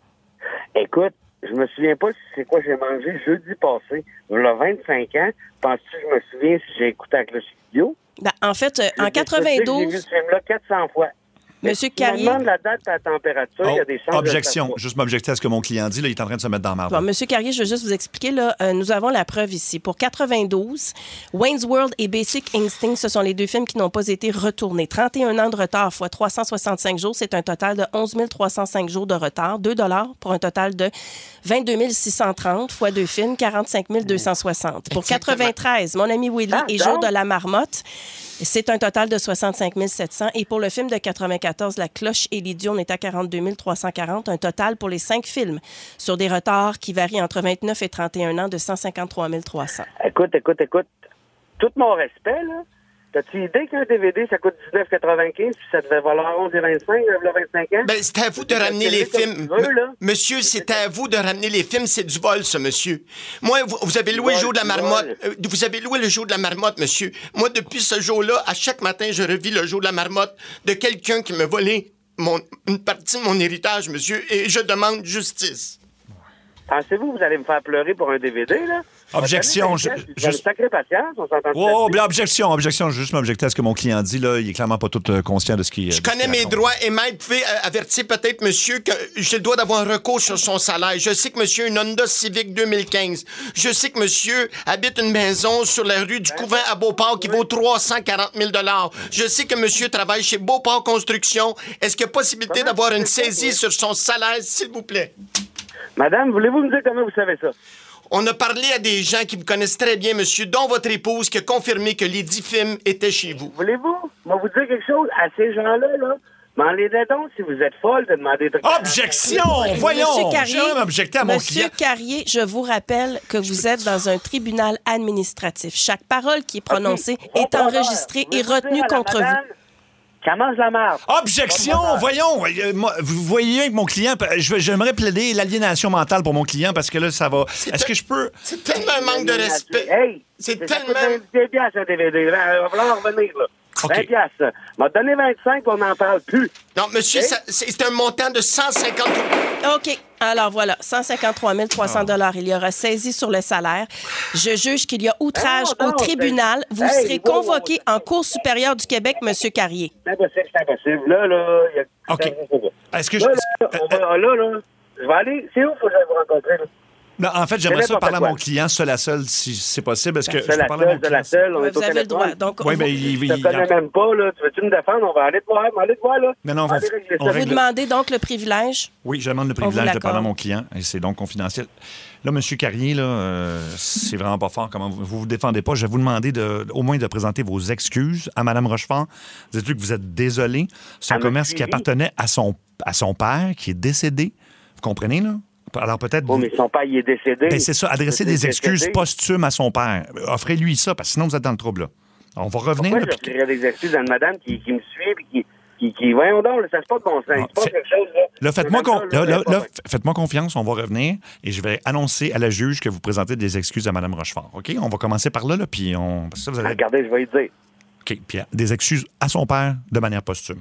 Écoute, je me souviens pas si c'est quoi j'ai mangé jeudi passé. Il y a vingt-cinq ans. Penses-tu que je me souviens si j'ai écouté avec le studio? Ben, en fait, euh, en quatre-vingt-douze... J'ai vu ce film-là quatre cents fois. Monsieur Carrier... Si on demande la date et la température, il oh, y a des chances objection. de... Juste m'objecter à ce que mon client dit. Là, il est en train de se mettre dans la marde. Bon, Monsieur Carrier, je veux juste vous expliquer. Là, euh, nous avons la preuve ici. Pour quatre-vingt-douze, Wayne's World et Basic Instinct, ce sont les deux films qui n'ont pas été retournés. trente et un ans de retard fois trois cent soixante-cinq jours, c'est un total de onze mille trois cent cinq jours de retard. deux dollars pour un total de vingt-deux mille six cent trente fois deux films, quarante-cinq mille deux cent soixante. Pour quatre-vingt-treize, Mon ami Willy et Jour de la marmotte, c'est un total de soixante-cinq mille sept cents. Et pour le film de quatre-vingt-quatorze, La cloche et l'idiot, on est à quarante-deux mille trois cent quarante. Un total pour les cinq films sur des retards qui varient entre vingt-neuf et trente et un ans de cent cinquante-trois mille trois cents. Écoute, écoute, écoute. Tout mon respect, là. T'as-tu idée qu'un D V D, ça coûte dix-neuf quatre-vingt-quinze puis ça devait valoir onze vingt-cinq, il y a vingt-cinq ans? Ben, c'est à vous de ramener les films. Veux, là. Monsieur, c'est à vous de ramener les films. C'est du vol, ça, monsieur. Moi, vous, vous avez loué le jour de la marmotte. Euh, vous avez loué le jour de la marmotte, monsieur. Moi, depuis ce jour-là, à chaque matin, je revis le jour de la marmotte de quelqu'un qui me volait mon, une partie de mon héritage, monsieur, et je demande justice. Pensez-vous que vous allez me faire pleurer pour un D V D, là? Objection. Je, je... je... Sacré patience, on s'entend. Oh, bien, objection, objection. Je veux juste m'objecter à ce que mon client dit, là. Il est clairement pas tout euh, conscient de ce qu'il... Je connais mes droits et Maître pouvez avertir peut-être monsieur que j'ai le droit d'avoir un recours sur son salaire. Je sais que monsieur a une Honda Civic deux mille quinze. Je sais que monsieur habite une maison sur la rue du Couvent à Beauport qui vaut trois cent quarante mille dollars. Je sais que monsieur travaille chez Beauport Construction. Est-ce qu'il y a possibilité d'avoir une saisie sur son salaire, s'il vous plaît? Madame, voulez-vous me dire comment vous savez ça? On a parlé à des gens qui vous connaissent très bien, monsieur, dont votre épouse, qui a confirmé que les dix films étaient chez vous. Voulez-vous? Moi, vous dire quelque chose? À ces gens-là, là, m'en les donc si vous êtes folle de demander... De... Objection! Voyons! Monsieur Carrier, j'ai même objecté à mon Monsieur client. Carrier, je vous rappelle que vous êtes dans un tribunal administratif. Chaque parole qui est prononcée okay. est enregistrée et retenue contre vous. Ça mange la marde. Objection! Voyons! Vous voyez avec mon client, j'aimerais plaider l'aliénation mentale pour mon client parce que là, ça va... C'est Est-ce te... que je peux... C'est tellement un manque de respect. Hey! C'est, c'est tellement... vingt piastres un D V D. Il va falloir revenir, là. Okay. vingt piastres. M'a donné vingt-cinq, on n'en parle plus. Non, monsieur, hey? ça, c'est un montant de cent cinquante... OK. Alors voilà, cent cinquante-trois mille trois cents dollars. Il y aura saisie sur le salaire. Je juge qu'il y a outrage non, non, au tribunal. Vous hey, serez wow, convoqué wow. en Cour supérieure du Québec, Monsieur Carrier. C'est impossible, c'est impossible. Là, là, il y a... OK. Est-ce que là, je... là, on va, là, là, je vais aller... C'est où faut que je vais vous rencontrer, là? Non, en fait, j'aimerais ça parler à mon client seul à seul, si c'est possible. Est-ce que seul à seul, seul à seul, on est au Vous avez le droit. Donc, oui, vous... mais il... Je te connais même pas, là. Tu veux-tu me défendre? On va aller te voir. On va aller te voir, là. Non, non, on va... on on vous demandez donc le privilège? Oui, je demande le privilège de parler à mon client, et c'est donc confidentiel. Là, M. Carrier, là, euh, c'est vraiment pas fort. Comment vous vous, vous défendez pas. Je vais vous demander de, au moins de présenter vos excuses à Mme Rochefort. Dites-lui que vous êtes désolé. C'est un commerce qui appartenait à son, à son père, qui est décédé. Vous comprenez, là? Alors peut-être... Oh, mais son père, il est décédé. Ben, c'est ça, adresser des décédé. excuses posthumes à son père. Offrez-lui ça, parce que sinon vous êtes dans le trouble, là. On va revenir... Pourquoi là, je offrirais des excuses à une madame qui, qui me suit et qui... Qui, qui, voyons donc, là, ça se passe de bon sens. Il se passe quelque chose, là. Là, faites-moi, con... là, là, là, là, là, faites-moi confiance, on va revenir et je vais annoncer à la juge que vous présentez des excuses à Mme Rochefort. OK? On va commencer par là, là puis on... Ça, vous allez... Regardez, je vais y dire. OK, puis des excuses à son père de manière posthume.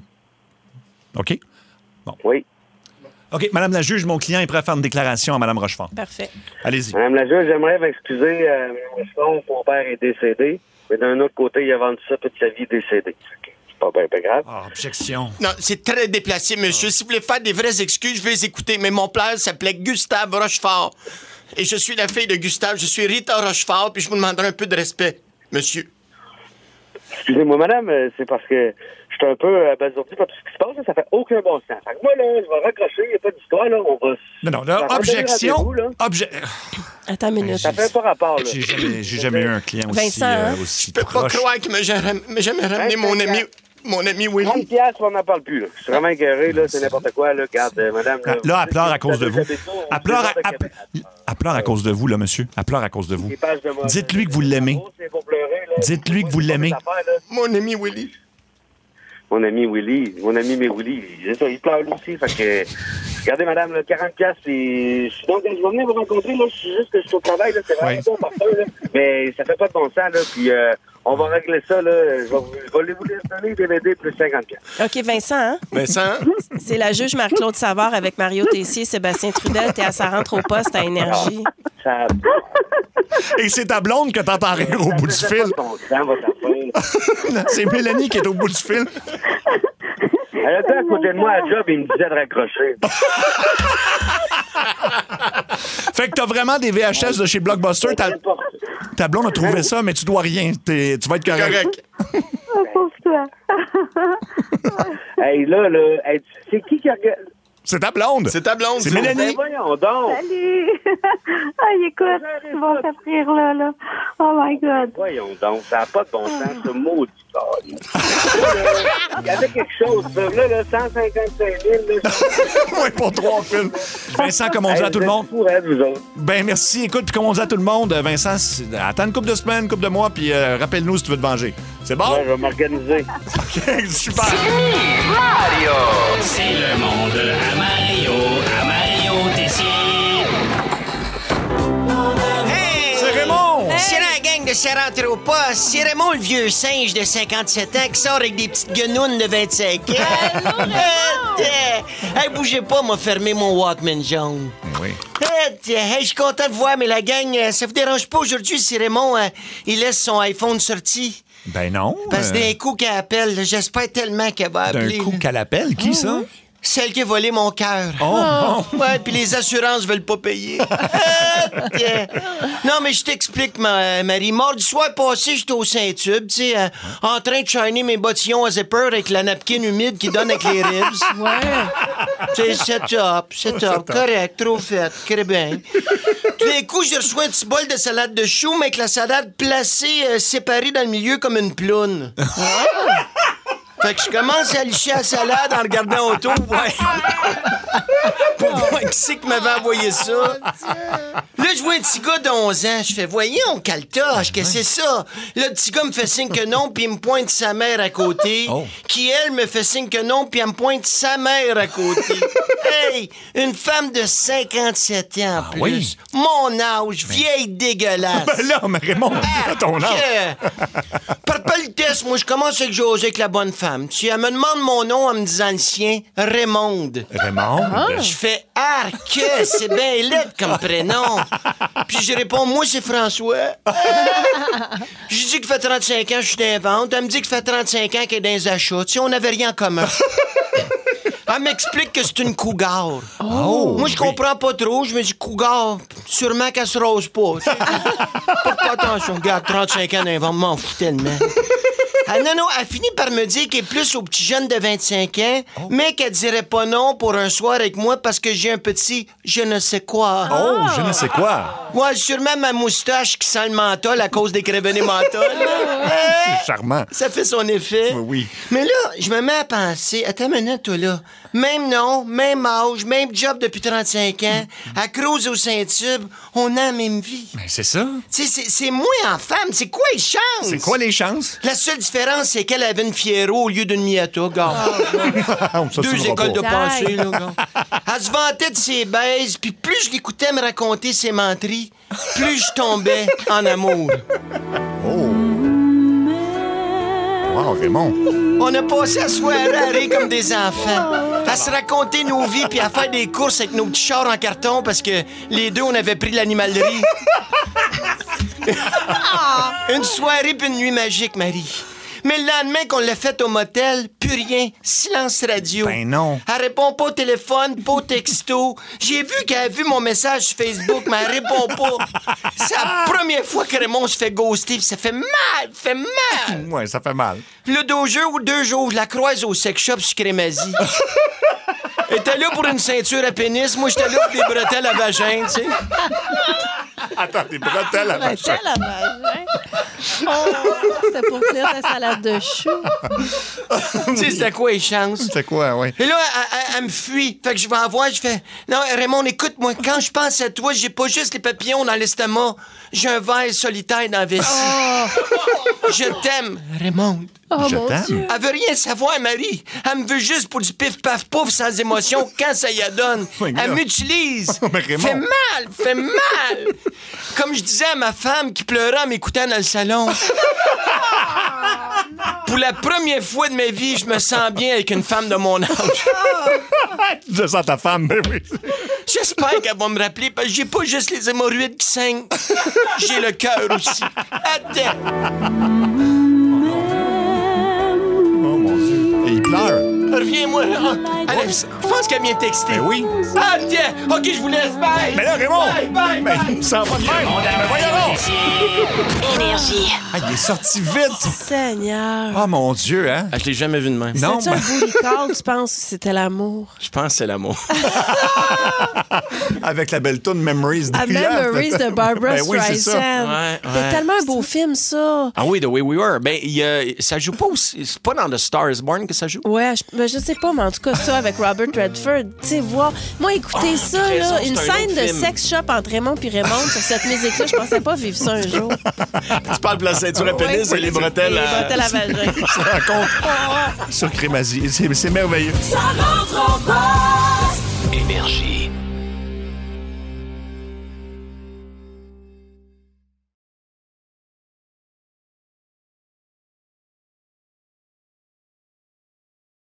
OK? Bon. Oui. OK, Madame la juge, mon client est prêt à faire une déclaration à Mme Rochefort. Parfait. Allez-y. Madame la juge, j'aimerais m'excuser. Euh, Rochefort, son père est décédé, mais d'un autre côté, il a vendu ça toute sa vie décédé. C'est pas bien, pas grave. Ah, objection. Non, c'est très déplacé, monsieur. Ah. Si vous voulez faire des vraies excuses, je vais les écouter. Mais mon père s'appelait Gustave Rochefort. Et je suis la fille de Gustave. Je suis Rita Rochefort, puis je vous demanderai un peu de respect, monsieur. Excusez-moi, madame, c'est parce que je suis un peu abasourdi par tout ce qui se passe. Là, ça fait aucun bon sens. Fait que moi, là, je vais raccrocher. Il n'y a pas d'histoire, là. On va... Non, non, là, objection. Obje... Attends une minute. Ça fait pas rapport, là. J'ai jamais, j'ai jamais eu un client aussi, Vincent, euh, hein? aussi Je peux proche. pas croire qu'il m'a jamais, jamais ramené mon ami... Mon ami Willy. trente piastres, on n'en parle plus. Là. Je suis vraiment écœuré, là, c'est n'importe quoi. Là. Regarde, euh, madame. Là, Là, elle pleure à cause de vous. Elle pleure à, elle- elle pleure à cause de vous, là, monsieur. Elle pleure à cause de vous. Dites-lui que vous l'aimez. Dites-lui que vous l'aimez. Mon ami Willy. Mon ami Willy, mon ami Mérouli, c'est ça, il pleure lui aussi. Fait que, regardez, madame, là, quarante piastres, c'est... Donc, je vais venir vous rencontrer, là, je suis juste que je suis au travail, là, c'est vraiment bon, parfait, là. Mais ça fait pas de bon sens, là, puis euh, on va régler ça, là. Je vais, je vais vous laisser donner D V D plus cinquante piastres. OK, Vincent, hein? Vincent? C'est la juge Marc-Claude Savard avec Mario Tessier, Sébastien Trudel. T'es à Ça rentre au poste à Énergie. Ça... Et c'est ta blonde que t'entends rire au bout du fil. C'est Mélanie qui est au bout du fil. Elle était à côté de moi à job et il me disait de raccrocher. Fait que t'as vraiment des V H S de chez Blockbuster. Ta, ta blonde a trouvé ça, mais tu dois rien. T'es- tu vas être correct. Pauvre toi. Hey, là, là, hey, c'est qui qui regarde? C'est ta blonde. C'est ta blonde. C'est Mélanie. Ben voyons donc. Salut. Ah, écoute, ils vont faire rire là, là. Oh my God. Voyons donc, ça n'a pas de bon sens, ce maudit corps. Il y avait quelque chose, ça. Là, là, cent cinquante-cinq mille. Oui, pour trois films. Vincent, comme on dit à tout le monde. Ben merci. Écoute, puis comme on dit à tout le monde, Vincent, c'est- attends une couple de semaines, une couple de mois, puis euh, rappelle-nous si tu veux te venger. C'est bon? Ouais, je vais m'organiser. OK, super. Mario! C'est le monde à Mario, à Mario Tessier. Hey! C'est Raymond! C'est la gang de Ça rentre au poste. C'est Raymond, le vieux singe de cinquante-sept ans qui sort avec des petites guenounes de vingt-cinq ans. Euh, euh, hey, bougez pas, m'a fermé mon Walkman jaune. Oui. Euh, hey, je suis content de voir, mais la gang, euh, ça vous dérange pas aujourd'hui si Raymond, euh, il laisse son iPhone sorti? Ben non. Parce que euh, d'un coup qu'elle appelle, là, j'espère tellement qu'elle va D'un appeler. coup là. qu'elle appelle, qui ça? Celle qui a volé mon cœur. Oh, Ouais, puis les assurances veulent pas payer. Ah, tiens. Non, mais je t'explique, ma, Marie. Mardi soir passé, j'étais au Saint-Tube, tu sais, euh, en train de shiner mes bottillons à zipper avec la napkin humide qui donne avec les ribs. Ouais. Tu sais, c'est top, c'est top, correct, trop fait, très bien. Tout d'un coup, je reçois un petit bol de salade de choux, mais avec la salade placée, euh, séparée dans le milieu comme une ploune. Fait que je commence à licher la salade en regardant autour, ouais. Pour voir qui c'est qui m'avait envoyé ça. Là, je vois un petit gars de onze ans. Je fais, voyons, caltoche, qu'est-ce que c'est ça? Là, le petit gars me fait signe que non, puis il me pointe sa mère à côté. Oh. Qui, elle, me fait signe que non, puis elle me pointe sa mère à côté. Hey, une femme de cinquante-sept ans en plus. oui? Mon âge, vieille dégueulasse. Ben là, mais Raymond, à ton âge. Que- Par politesse, moi, je commence avec José avec la bonne femme. Tu elle me demande mon nom en me disant le sien, Raymond. Raymond? Je fais ah que c'est bien laid comme prénom. Puis je réponds moi c'est François. Je dis qu'il fait trente-cinq ans, je suis dans les ventes. Elle me dit qu'il fait trente-cinq ans qu'elle est dans les achats. Tu sais, on n'avait rien en commun. Elle m'explique que c'est une cougar. Oh, Moi, je comprends pas trop. Je me dis, cougar, sûrement qu'elle se rose pas. tu sais. Porte pas attention. Regarde, trente-cinq ans d'invent, m'en fous tellement. Ah, non, non, elle finit par me dire qu'elle est plus au petit jeune de vingt-cinq ans, mais qu'elle dirait pas non pour un soir avec moi parce que j'ai un petit je ne sais quoi. Oh, je ne sais quoi. Ouais, sûrement ma moustache qui sent le menthol à cause des crévenés menthol. C'est charmant. Ça fait son effet. Oui, oui. Mais là, je me mets à penser, attends une minute, toi, là. Même nom, même âge, même job depuis trente-cinq ans, à Cruz au Saint-Tube, on a la même vie. Ben, c'est ça. Tu sais, c'est- c'est moi en femme, c'est quoi les chances? C'est quoi les chances? La seule différence, c'est qu'elle avait une Fiero au lieu d'une Miata, gars. Ça, tu Deux le écoles de pas. pensée, là, gars. Elle se vantait de ses baises, puis plus je l'écoutais me raconter ses menteries, plus je tombais en amour. Oh. Wow, Raymond. On a passé la soirée à rire comme des enfants, à se raconter nos vies puis à faire des courses avec nos petits chars en carton parce que les deux, on avait pris l'animalerie. Une soirée puis une nuit magique, Marie. Mais le lendemain qu'on l'a fait au motel, plus rien, silence radio. Ben non. Elle répond pas au téléphone, pas au texto. J'ai vu qu'elle a vu mon message sur Facebook, mais elle répond pas. C'est la première fois que Raymond se fait ghoster, pis ça fait mal, fait mal. Ouais, ça fait mal. Puis là, deux jours ou deux jours, je la croise au sex shop sur Crémazie. Elle était là pour une ceinture à pénis, moi j'étais là pour des bretelles à vagin, tu sais. Attends, des bretelles à vagin. Bretelles à vagin. Oh, c'était pour tenir ta salade de choux. Tu sais, c'était quoi les chances? C'était quoi, oui? Et là, elle, elle, elle me fuit. Fait que je vais en voir, je fais... Non, Raymond, écoute-moi, quand je pense à toi, j'ai pas juste les papillons dans l'estomac. J'ai un verre solitaire dans la vessie. Oh. Je t'aime, Raymond. Oh, je mon t'aime. Dieu. Elle veut rien savoir, Marie. Elle me veut juste pour du pif-paf-pouf sans émotion quand ça y adonne. Oh, Elle m'utilise. Mais Raymond. Fait mal, fait mal. Comme je disais à ma femme qui pleurait en m'écoutant dans le salon. Pour la première fois de ma vie, je me sens bien avec une femme de mon âge. Je sens ta femme, mais oui. J'espère qu'elle va me rappeler, parce que j'ai pas juste les hémorroïdes qui saignent. J'ai le cœur aussi. Attends. Oh mon Dieu. Et il pleure. Reviens-moi. Ah, elle, je pense qu'elle vient texter. Ben oui. Ah, tiens. OK, je vous laisse. Bye. Mais là, Raymond. Bye, bye, Mais bye. ça va pas de même. Mais voyons. Énergie. Ah, il est sorti vite. Seigneur. Oh mon Dieu, hein? Ah, je l'ai jamais vu de même. Non, C'était-tu mais- un booty call, tu penses que c'était l'amour? Je pense que c'est l'amour. Avec la belle tune Memories À d'hier. Memories de Barbara Ben oui, c'est ça. Streisand. Ouais, C'était ouais. tellement un beau film, ça. Ah oui, The Way We Were. Ben, il y a- ça joue pas aussi. C'est pas dans The Star is Born que ça joue? Ouais, je, ben, je sais pas, mais en tout cas, ça avec Robert Redford, tu sais, voir. Moi, écouter Oh, ça, raison, là, c'est une un scène autre de film. sex shop entre Raymond et Raymond sur cette musique-là, je pensais pas vivre ça un jour. Tu parles de la ceinture à pénis Ouais, et les bretelles les à... bretelles à vagin. Se rencontre sur Crémazie. C'est c'est merveilleux. Ça rentre en bas.